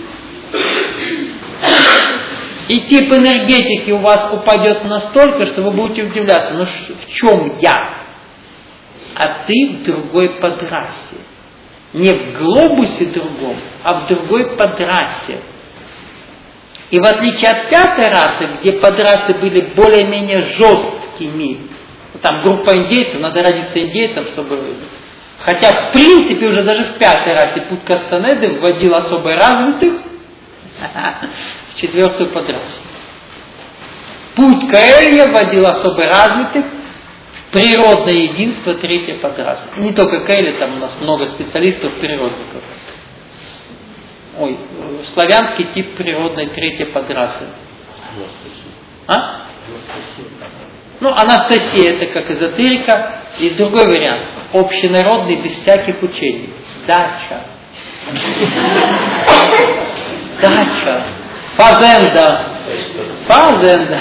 Speaker 1: И тип энергетики у вас упадет настолько, что вы будете удивляться, ну в чем я? А ты в другой подрасе. Не в глобусе другом, а в другой подрасе. И в отличие от пятой расы, где подрасы были более-менее жесткими, там группа индейцев, надо родиться индейцем, чтобы... Хотя, в принципе, уже даже в пятой расе путь Кастанеды вводил особо развитых в четвертую подрасу. Путь Каэлья вводил особо развитых в природное единство третьей подрасы. Не только Каэлья, там у нас много специалистов-природников. Ой, славянский тип природной третьей подрасы. А? Ну, Анастасия это как эзотерика. Есть другой вариант. Общенародный, без всяких учений. Дача. Дача. Фазенда. Фазенда.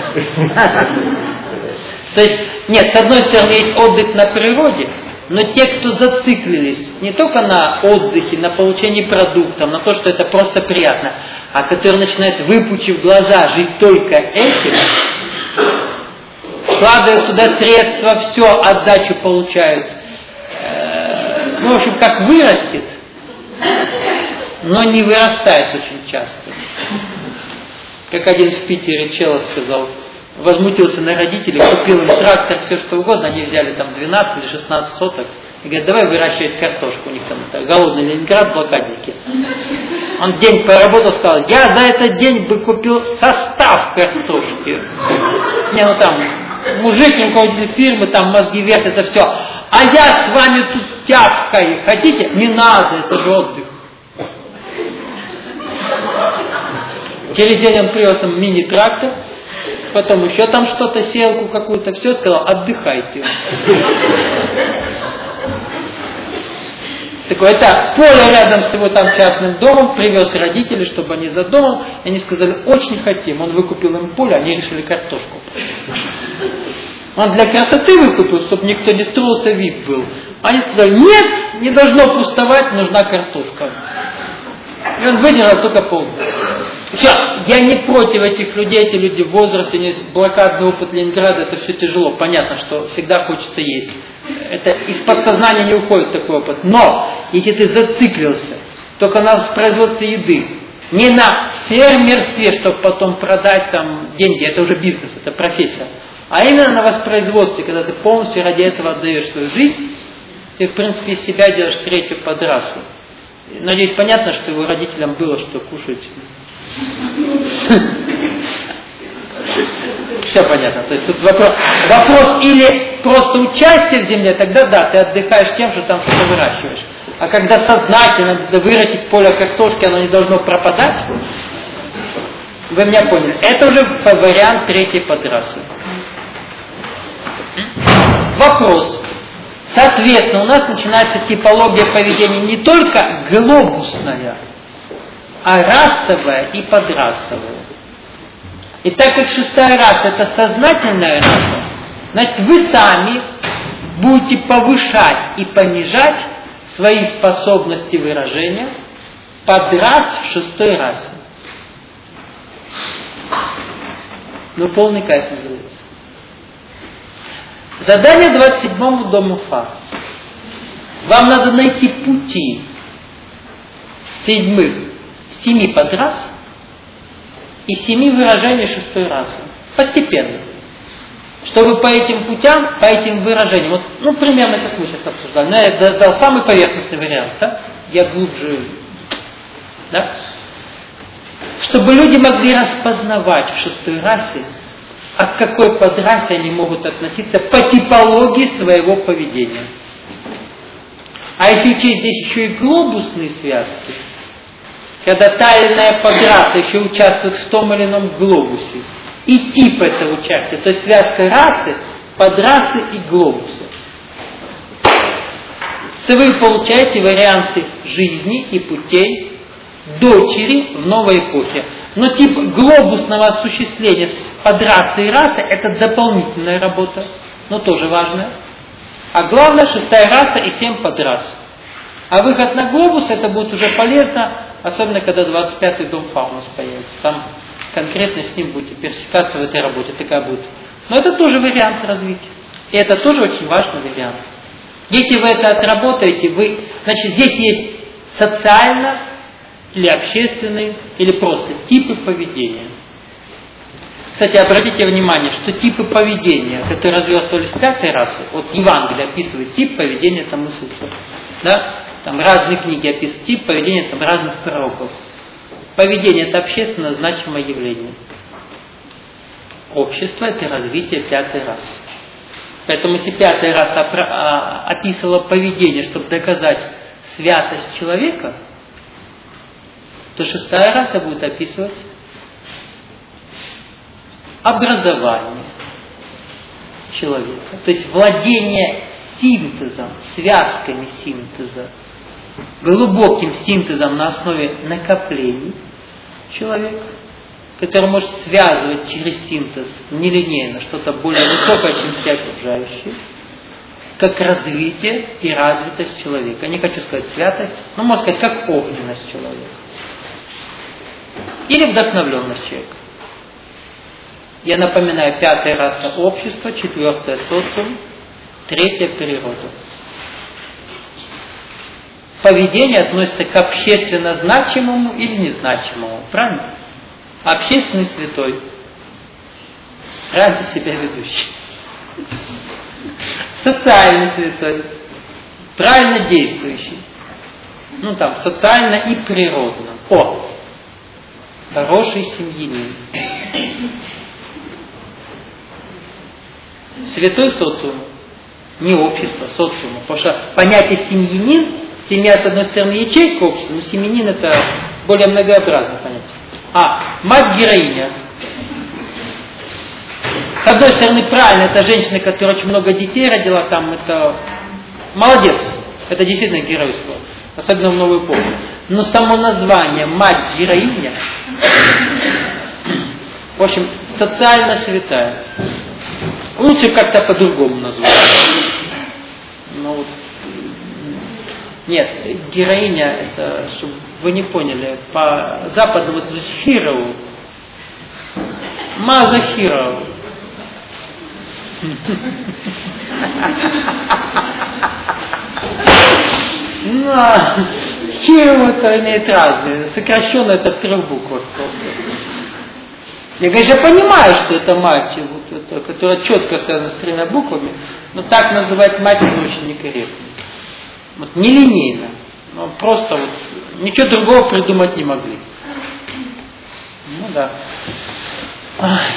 Speaker 1: То есть, нет, с одной стороны есть отдых на природе, но те, кто зациклились не только на отдыхе, на получении продуктов, на то, что это просто приятно, а которые начинают, выпучив глаза, жить только этим, вкладывают туда средства, все, отдачу получают. Ну, в общем, как вырастет, но не вырастает очень часто. Как один в Питере чело сказал, возмутился на родителей, купил им трактор, все что угодно, они взяли там двенадцать или шестнадцать соток, и говорят, давай выращивать картошку, у них там это, голодный Ленинград, блокадники. Он день поработал, сказал, я за этот день бы купил состав картошки. Не, ну там, мужик, руководитель фирмы, там мозги вверх, это все. А я с вами тут тяпкой, хотите? Не надо, это же отдых. Через день он привез им мини-трактор, потом еще там что-то, селку какую-то, все, сказал, отдыхайте. Такое, это поле рядом с его там частным домом, привез родителей, чтобы они за домом, и они сказали, очень хотим. Он выкупил им поле, они решили картошку. Он для красоты выкупил, чтобы никто не строился, вид был. Они сказали, нет, не должно пустовать, нужна картошка. И он выдержал только полгода. Все, я не против этих людей, эти люди в возрасте, не, блокадный опыт Ленинграда, это все тяжело. Понятно, что всегда хочется есть. Это из подсознания не уходит такой опыт. Но, если ты зациклился только на производстве еды, не на фермерстве, чтобы потом продать там деньги, это уже бизнес, это профессия, а именно на воспроизводстве, когда ты полностью ради этого отдаешь свою жизнь, ты, в принципе, из себя делаешь третью подрасу. Надеюсь, понятно, что его родителям было что кушать. Все понятно. То есть тут вопрос, вопрос или просто участие в земле, тогда да, ты отдыхаешь тем, что там что-то выращиваешь. А когда сознательно надо вырастить поле картошки, оно не должно пропадать, вы меня поняли. Это уже вариант третьей подрасы. Вопрос. Соответственно, у нас начинается типология поведения не только глобусная, а расовая и подрасовая. И так как шестая раса это сознательная раса, значит вы сами будете повышать и понижать свои способности выражения под рас шестой расы. Ну, полный кайф называется. Задание двадцать седьмому дому Фа. Вам надо найти пути седьмых, семи подрас и семи выражений шестой расы. Постепенно. Чтобы по этим путям, по этим выражениям, вот, ну, примерно как мы сейчас обсуждали, но я дал самый поверхностный вариант, да? Я глубже, да? Чтобы люди могли распознавать в шестой расе, от какой подрасе они могут относиться по типологии своего поведения. А если учесть здесь еще и глобусные связки, когда та или иная подраса еще участвует в том или ином глобусе, и тип этого участия, то есть связка расы, подрасы и глобуса, то вы получаете варианты жизни и путей дочери в новой эпохе. Но тип глобусного осуществления подрасы и расы – это дополнительная работа, но тоже важная. А главное, шестая раса и семь подрас. А выход на глобус это будет уже полезно, особенно когда двадцать пятый дом Фа у нас появится. Там конкретно с ним будете пересекаться в этой работе, такая будет. Но это тоже вариант развития. И это тоже очень важный вариант. Если вы это отработаете, вы, значит, здесь есть социально или общественные, или просто типы поведения. Кстати, обратите внимание, что типы поведения, которые развернулись с пятой расы, вот Евангелие описывает тип поведения там Иисуса. Да? Там разные книги описывают тип поведения там разных пророков. Поведение – это общественно значимое явление. Общество – это развитие пятой расы. Поэтому если пятая раса описывала поведение, чтобы доказать святость человека, то шестая раса будет описывать образование человека. То есть владение синтезом, связками синтеза, глубоким синтезом на основе накоплений человека, который может связывать через синтез нелинейно что-то более высокое, чем все окружающие, как развитие и развитость человека. Не хочу сказать святость, но можно сказать, как огненность человека. Или вдохновленность человека. Я напоминаю, пятая раса общества, четвертая социум, третья природа. Поведение относится к общественно значимому или незначимому. Правильно? Общественный святой. Правильно себя ведущий. Социальный святой. Правильно действующий. Ну там, социально и природно. О! Хороший семьянин. Святой социум. Не общество, социум. Потому что понятие семьянин, семья, с одной стороны, ячейка общества, но семьянин это более многообразное понятие. А, мать-героиня. С одной стороны, правильно, это женщина, которая очень много детей родила, там это молодец. Это действительно геройство. Особенно в новую эпоху. Но само название мать-героиня, в общем, социально святая. Лучше как-то по-другому назвать. Ну, вот. Нет, героиня, это, чтобы вы не поняли, по западному это hero. Маза hero. Hero это имеет разные. Сокращенно это в трех буквах просто. Я, конечно, понимаю, что это мать, вот это, которая четко связана с тремя буквами, но так называть мать не очень некорректно. Вот нелинейно. Но просто вот ничего другого придумать не могли. Ну да. Ай.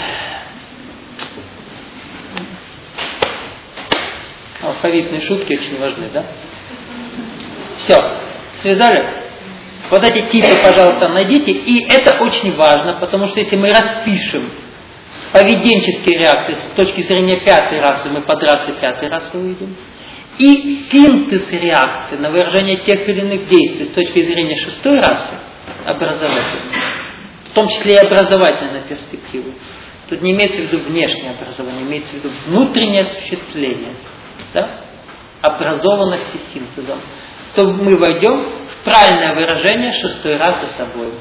Speaker 1: Алфавитные шутки очень важны, да? Все. Связали? Вот эти типы, пожалуйста, найдите. И это очень важно, потому что если мы распишем поведенческие реакции с точки зрения пятой расы, мы под расы пятой расы увидим. И синтез реакции на выражение тех или иных действий с точки зрения шестой расы, образовательность. В том числе и образовательная перспектива. Тут не имеется в виду внешнее образование, имеется в виду внутреннее осуществление, да? Образованности синтезом. То мы войдем в правильное выражение шестой раз за собой.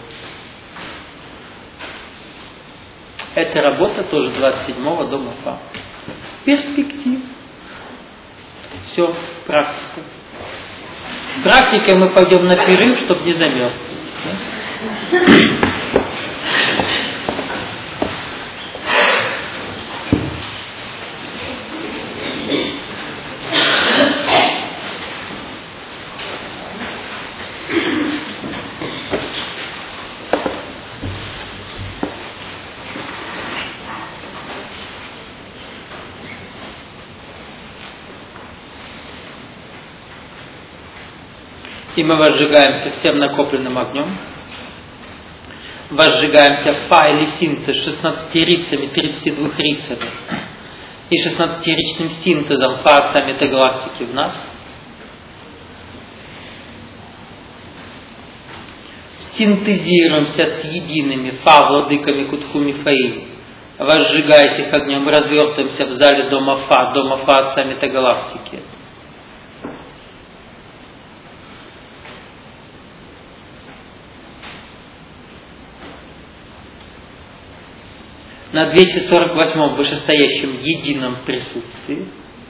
Speaker 1: Эта работа тоже двадцать седьмого дома Фа. Перспектив. Все, практика. Практикой мы пойдем на перерыв, чтобы не замерзнуть. Да? И мы возжигаемся всем накопленным огнем. Возжигаемся фа или синтез шестнадцатирицами, тридцати двух рицами и шестнадцатиричным синтезом фа отца метагалактики в нас. Синтезируемся с едиными фа владыками Кутхуми Фаи. Возжигаясь их огнем, развертываемся в зале дома Фа, дома Фа отца метагалактики. На двести сорок восьмом вышестоящем едином присутствии,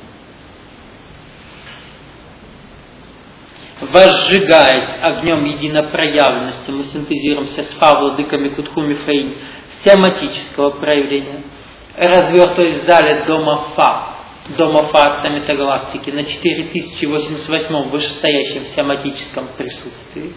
Speaker 1: возжигаясь огнем единопроявленности, мы синтезируемся с фа владыками Кутхуми Фаи сиаматического проявления, развертываясь в зале дома Фа, дома Фа отца метагалактики на четыре тысячи восемьдесят восьмом вышестоящем сиаматическом присутствии.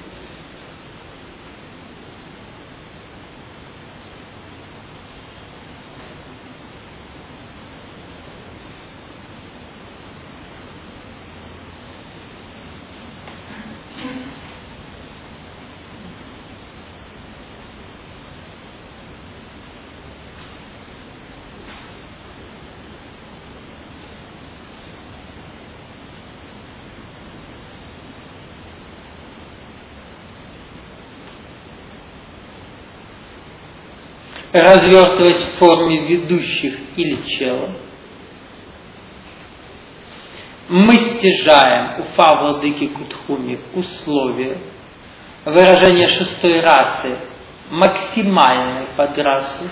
Speaker 1: Развертываясь в форме ведущих или чела, мы стяжаем у фа владыки Кутхуми условия выражения шестой расы, максимальной подрасы,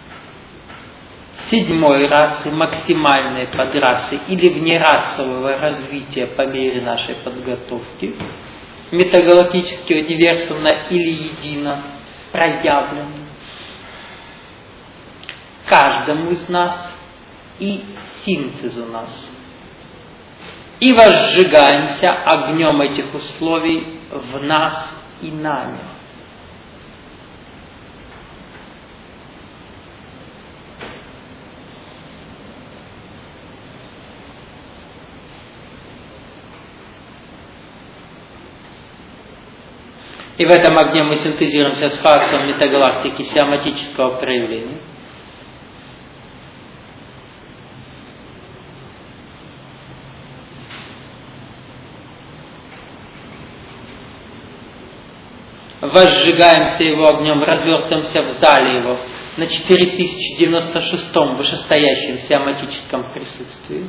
Speaker 1: седьмой расы, максимальной подрасы или внерасового развития по мере нашей подготовки, метагалактически универсально или едино проявлено каждому из нас и синтезу нас. И возжигаемся огнем этих условий в нас и нами. И в этом огне мы синтезируемся с фактором метагалактики сиаматического проявления. Возжигаемся его огнем, развертываемся в зале его на четыре тысячи девяносто шестом вышестоящем сиаматическом присутствии.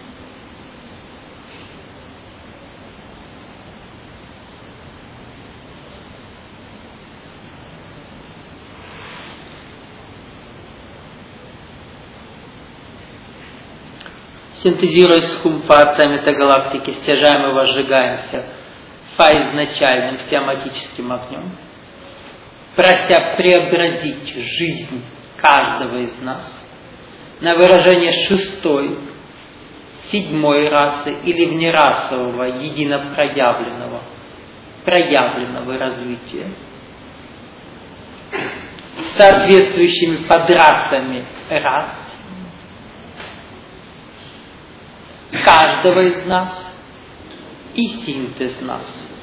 Speaker 1: Синтезируясь с хумфа отца метагалактики, стяжаем и возжигаемся фа изначальным сиаматическим огнем, прося преобразить жизнь каждого из нас на выражение шестой, седьмой расы или внерасового, единопроявленного, проявленного развития с соответствующими подрасами рас каждого из нас и синтез нас.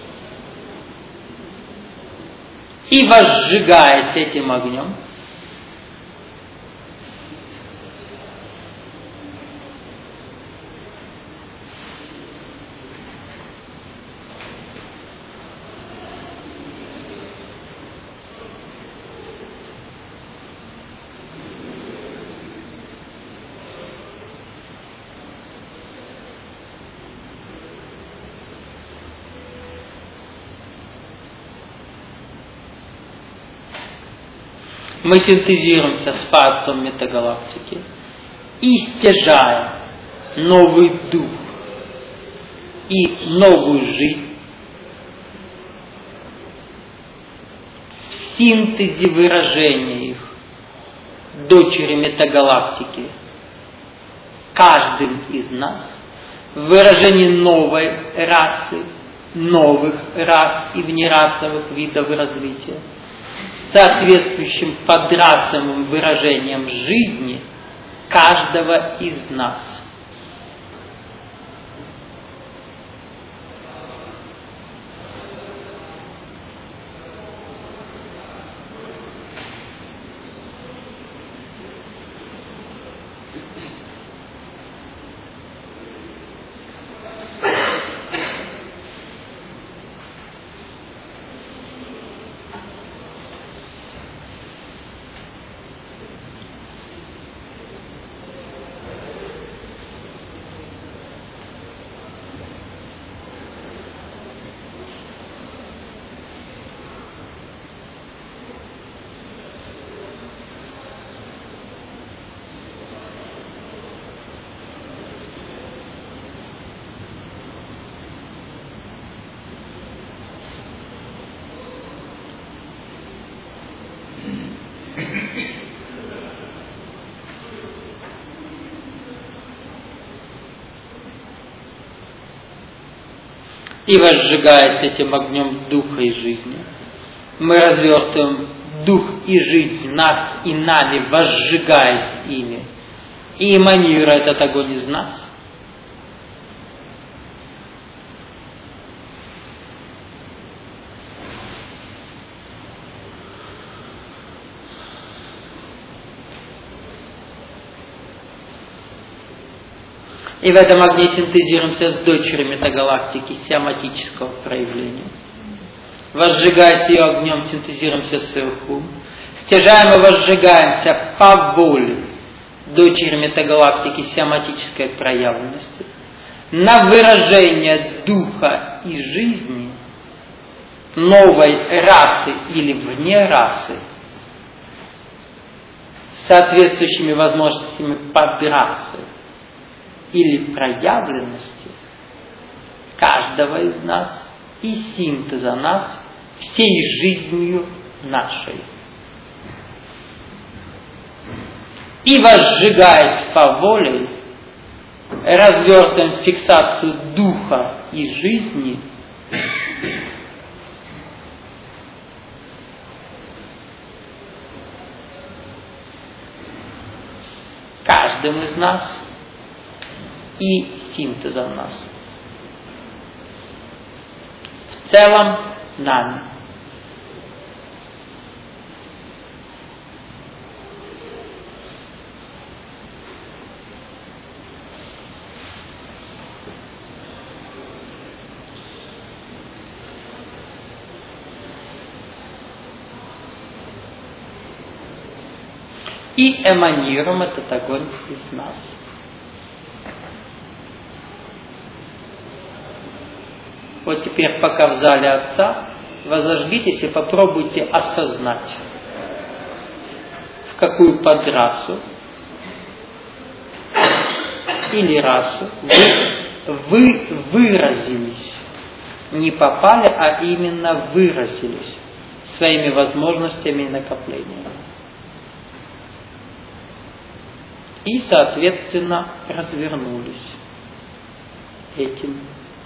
Speaker 1: И возжигаясь этим огнем, Мы синтезируемся с фазом метагалактики и стяжаем новый дух и новую жизнь в синтезе выражения их дочери метагалактики каждым из нас в выражении новой расы, новых рас и внерасовых видов развития, соответствующим подрасовым выражением жизни каждого из нас. И возжигает этим огнем духа и жизни. Мы развертываем дух и жизнь нас и нами, возжигает ими, и эманирует этот огонь из нас. И в этом огне синтезируемся с дочерью метагалактики сиаматического проявления. Возжигаясь ее огнем, синтезируемся с Ирху. Стяжаем и возжигаемся по воле дочери метагалактики сиаматической проявленности на выражение духа и жизни новой расы или вне расы с соответствующими возможностями подрасы или проявленности каждого из нас и синтеза нас всей жизнью нашей. И возжигаясь по воле, развертываем фиксацию духа и жизни каждым из нас и синтеза в нас. В целом нами. И эманируем этот огонь из нас. Вот теперь, пока в зале Отца, возожгитесь и попробуйте осознать, в какую подрасу или расу вы, вы выразились. Не попали, а именно выразились своими возможностями и накоплениями. И, соответственно, развернулись этим.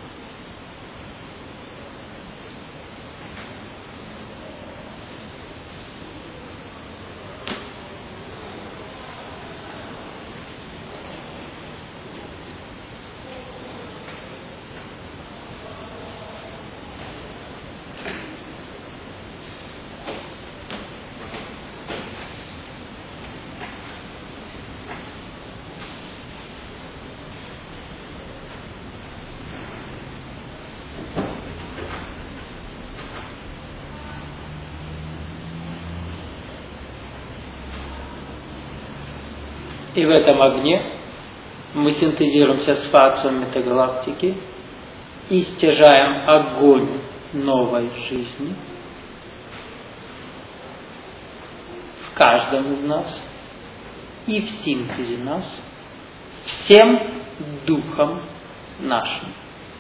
Speaker 1: И в этом огне мы синтезируемся с фацией метагалактики и стяжаем огонь новой жизни в каждом из нас и в синтезе нас, всем духом нашим.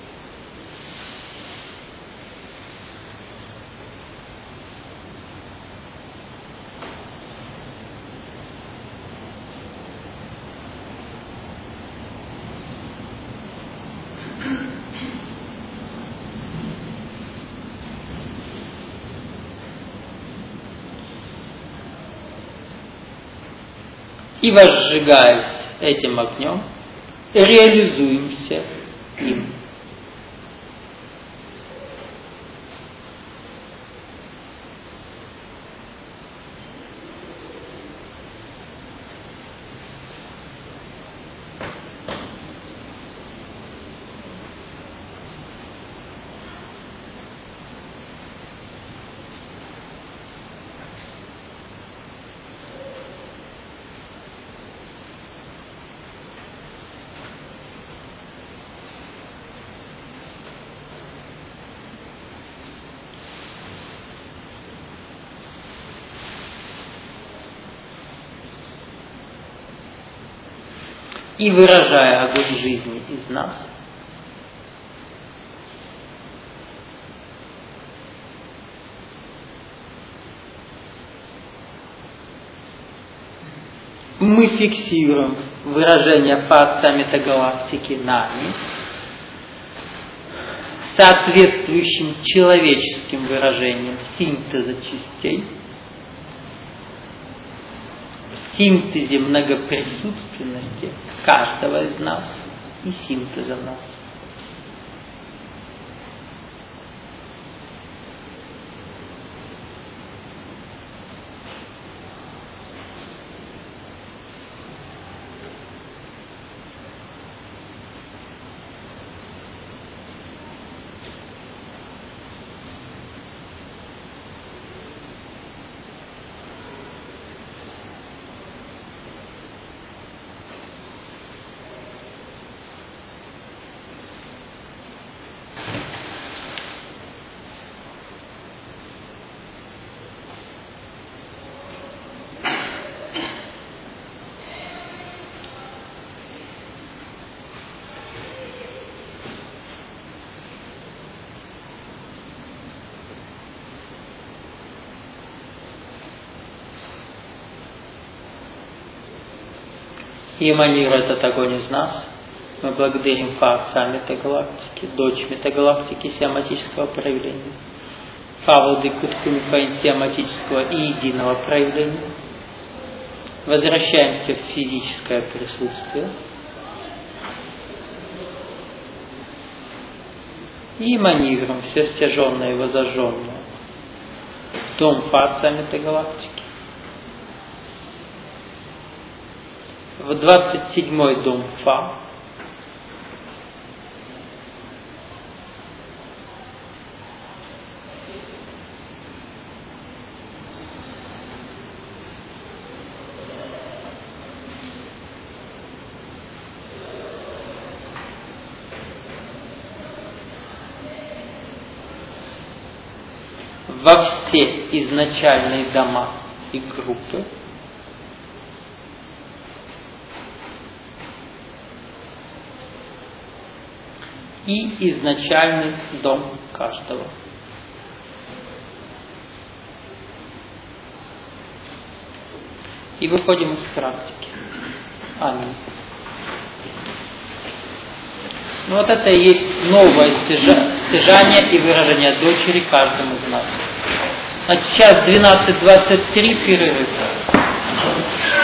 Speaker 1: И, возжигаясь этим огнем, реализуемся им. И выражая огонь жизни из нас, мы фиксируем выражение фаза метагалактики нами, соответствующим человеческим выражением синтеза частей, в синтезе многоприсутственности каждого из нас и синтеза нас. И эманируя этот огонь из нас, мы благодарим Фа Отца Метагалактики, Дочь Метагалактики сиаматического проявления, Фа Владыку Ткумифаин сиаматического и единого проявления. Возвращаемся в физическое присутствие и эманируем все стяженное и возожженное в дом Фа Отца Метагалактики, в двадцать седьмой дом Фа, во все изначальные дома и группы, и изначальный дом каждого. И выходим из практики. Аминь. Ну вот это и есть новое стяжание и выражение дочери каждому из нас. Значит, сейчас двенадцать двадцать три, перерыв.